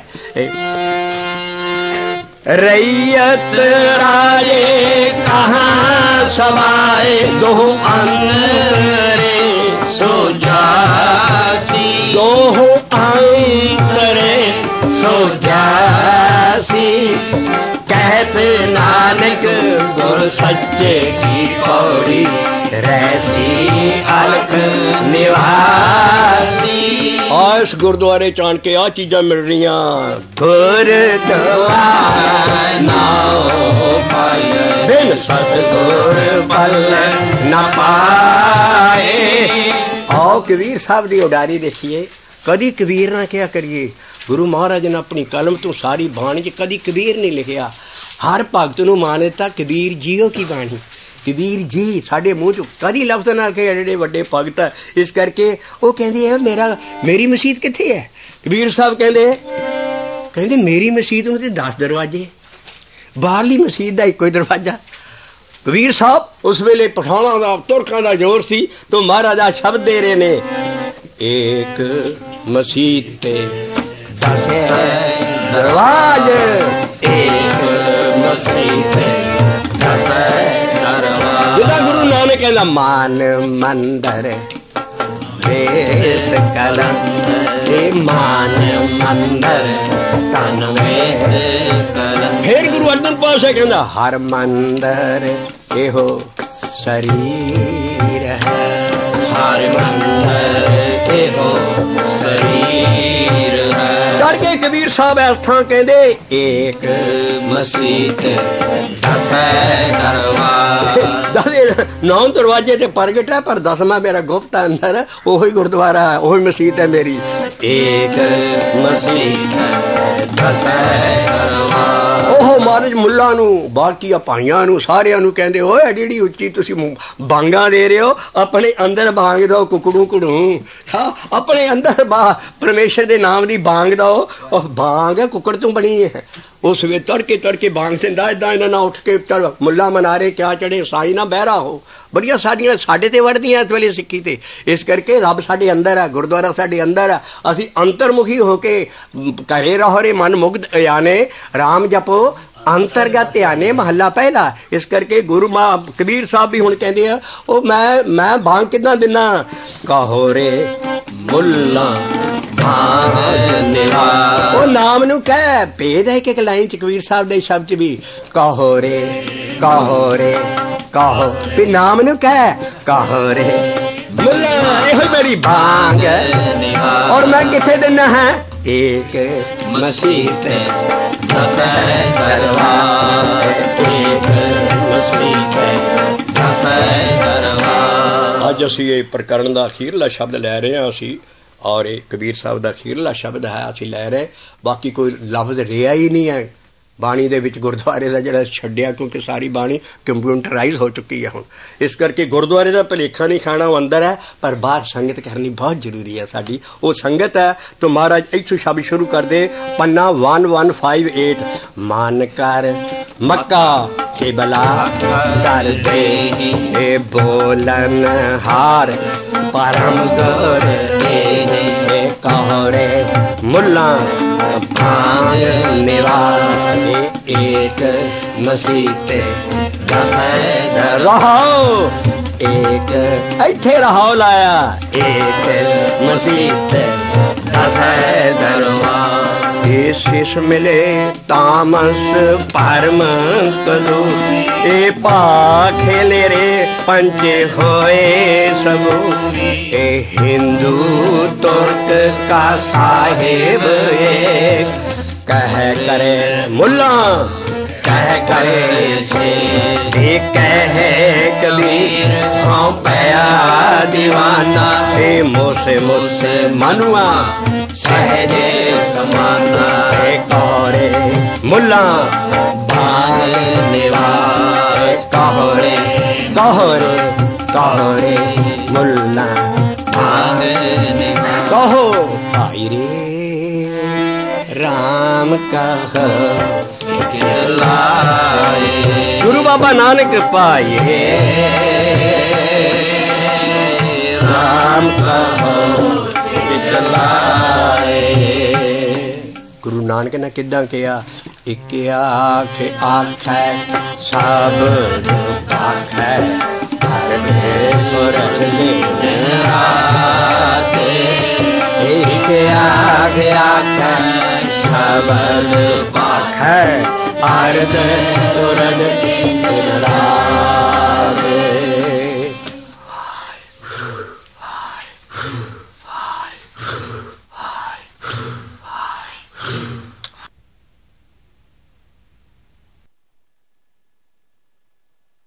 रैयत राजे कहाँ समाए, दो अंतरे सो जासी। दो अंतरे सो जासी। कहत नानक गुर सच्चे की पौड़ी रहसी अलख निवासी। और इस गुरुद्वारे च आन के आ चीज़ां मिल रही गुरुद्वारा नाओ पल बिन सतगुर पल न पाए। आओ कबीर साहब की उडारी देखिए। कदी कबीर ना क्या करिए, गुरु महाराज ने अपनी कलम तो सारी बाणी च कदी कबीर नहीं लिखिया। हर भगत नूं मान्यता कबीर जीओ की बाणी, कबीर जी साढ़े मूँह चो कदी लफ्ज ना के एडे वड्डे भगत है। इस करके वो कहते है मेरा मेरी मसीत कित्थे है। कबीर साहब कहते कहते मेरी मसीत में तो दस दरवाजे, बाहरली मसीत का एको ही दरवाजा। कबीर साहब उस वेले पठाणा का तुरकां का जोर सी तो महाराजा शब्द दे रहे ने, एक मसीत ते दस दरवाजे, एक मसीत दस दरवाजे। गुरु नानक कहना मान मंदर वेश कलम, मान मंदर तन वेश कलम। फिर गुरु अर्जन पातशाह कहना हर मंदर एहो शरीर है, हर मंदर एहो शरीर है। चढ़ के कबीर साहब इस थां कहंदे एक मसीत दस दरवाजे, नौ दरवाजे ते प्रगट है पर दसवां मेरा गुप्त अंदर है, ओही गुरुद्वारा है, ओही मसीत है मेरी। एक मसीत दस दरवाजे। ओह महाराज मुल्ला नूं बाकी भाइयां नूं सारियां नूं कहंदे ओए एडी एडी उच्ची तुसीं बांगा दे रहे हो, अपने अंदर बांग दो कुकड़ू कुड़ू, अपने अंदर बा परमेश्वर दे नाम दी बांग दो। बांग कुकड़ तू बनी है, उस वे तड़के तड़के बांग दिंदा इदां इन्हां नाल उठ के चल मुल्ला मनारे क्या चढ़े साई ना बहरा हो। बड़ियां सारियां साडे ते वड़दियां इस वेले सिक्खी ते। इस करके रब साडे अंदर है, गुरुद्वारा साडे अंदर है। असीं अंतरमुखी होके घरे रहो रे मन मुग्ध याने राम जपो अंतरगत ध्याने महला पहला। इस करके गुरु मां कबीर साहब भी हुण कहंदे आ ओ मैं मैं बांग किदां दिना, कहो रे मुल्ला भांग निवास। ਉਹ ਨਾਮ ਨੂੰ ਕਹਿ ਭੇਦ ਹੈ ਕਿ ਇੱਕ ਲਾਈਨ ਚ ਕਬੀਰ ਸਾਹਿਬ ਦੇ ਸ਼ਬਦ ਵੀ ਕਹੋ ਰੇ ਕਹੋ ਰੇ ਕਹੋ ਵੀ ਨਾਮ ਨੂੰ ਕਹਿ ਕਹੋ ਰੇ ਮੁੱਲਾ ਇਹੋ ਮੇਰੀ ਭਾਂਗ ਔਰ ਮੈਂ ਕਿੱਥੇ ਦਿਨਾ ਹੈ ਇੱਕ ਮਸੀਹ ਤੇ दसै दरबार एक मसीह ते दसै दरबार। ਅੱਜ ਅਸੀਂ ਇਹ ਪ੍ਰਕਰਨ ਦਾ ਅਖੀਰਲਾ ਸ਼ਬਦ ਲੈ ਰਹੇ ਹਾਂ ਅਸੀਂ ਔਰ ਇਹ ਕਬੀਰ ਸਾਹਿਬ ਦਾ ਅਖੀਰਲਾ ਸ਼ਬਦ ਹੈ ਅਸੀਂ ਲੈ ਰਹੇ ਬਾਕੀ ਕੋਈ ਲਫ਼ਜ਼ ਰਿਹਾ ਹੀ ਨਹੀਂ ਹੈ ਬਾਣੀ ਦੇ ਵਿੱਚ ਗੁਰਦੁਆਰੇ ਦਾ ਜਿਹੜਾ ਛੱਡਿਆ ਕਿਉਂਕਿ ਸਾਰੀ ਬਾਣੀ ਕੰਪਿਊਟਰਾਈਜ਼ ਹੋ ਚੁੱਕੀ ਹੈ ਹੁਣ ਇਸ ਕਰਕੇ ਗੁਰਦੁਆਰੇ ਦਾ ਭਲੇਖਾ ਨਹੀਂ ਖਾਣਾ ਉਹ ਅੰਦਰ ਹੈ ਪਰ ਬਾਹਰ ਸੰਗਤ ਕਰਨੀ ਬਹੁਤ ਜ਼ਰੂਰੀ ਹੈ ਸਾਡੀ ਉਹ ਸੰਗਤ ਹੈ ਤਾਂ ਮਹਾਰਾਜ ਇੱਥੋਂ ਸ਼ਬਦ ਸ਼ੁਰੂ ਕਰਦੇ ਪੰਨਾ ਇੱਕ ਇੱਕ ਪੰਜ ਅੱਠ ਮਨ ਕਰ ਮੱਕਾ ਕੇ ਬਲਾ ਕਰਦੇ ਇਹ ਬੋਲਨ ਹਾਰ ਪਰਮ ਗੁਰ ਇਹ ਕਹੋ ਰੇ ਮੁੱਲਾ ਭਾਂਗ ਨਿਵਾਸ एक मसीह ते दसै रहो एक इत्थे रहो लाया एक मसीह ते दसै दरबार। ये शीश मिले तामस परम कदू ए पा खेले रे पंच होए सब ए हिंदू तुर्क का साहेब एक कह करे मुल्ला कह करे से कह कबीर हाँ पया दीवाना हे मोसे मोसे मनुआ सहजे समाना हे कौरे मुल्ला भाग निवास कहो रे कहो रे कहो रे मुल्ला भाग निवास कहो भाई रे राम कह गुरु बाबा नानक पाए राम कहो गुरु नानक ने किदा किया एक आख आखै सब आखै एक आख आखै सबल पाखै आरद तुरद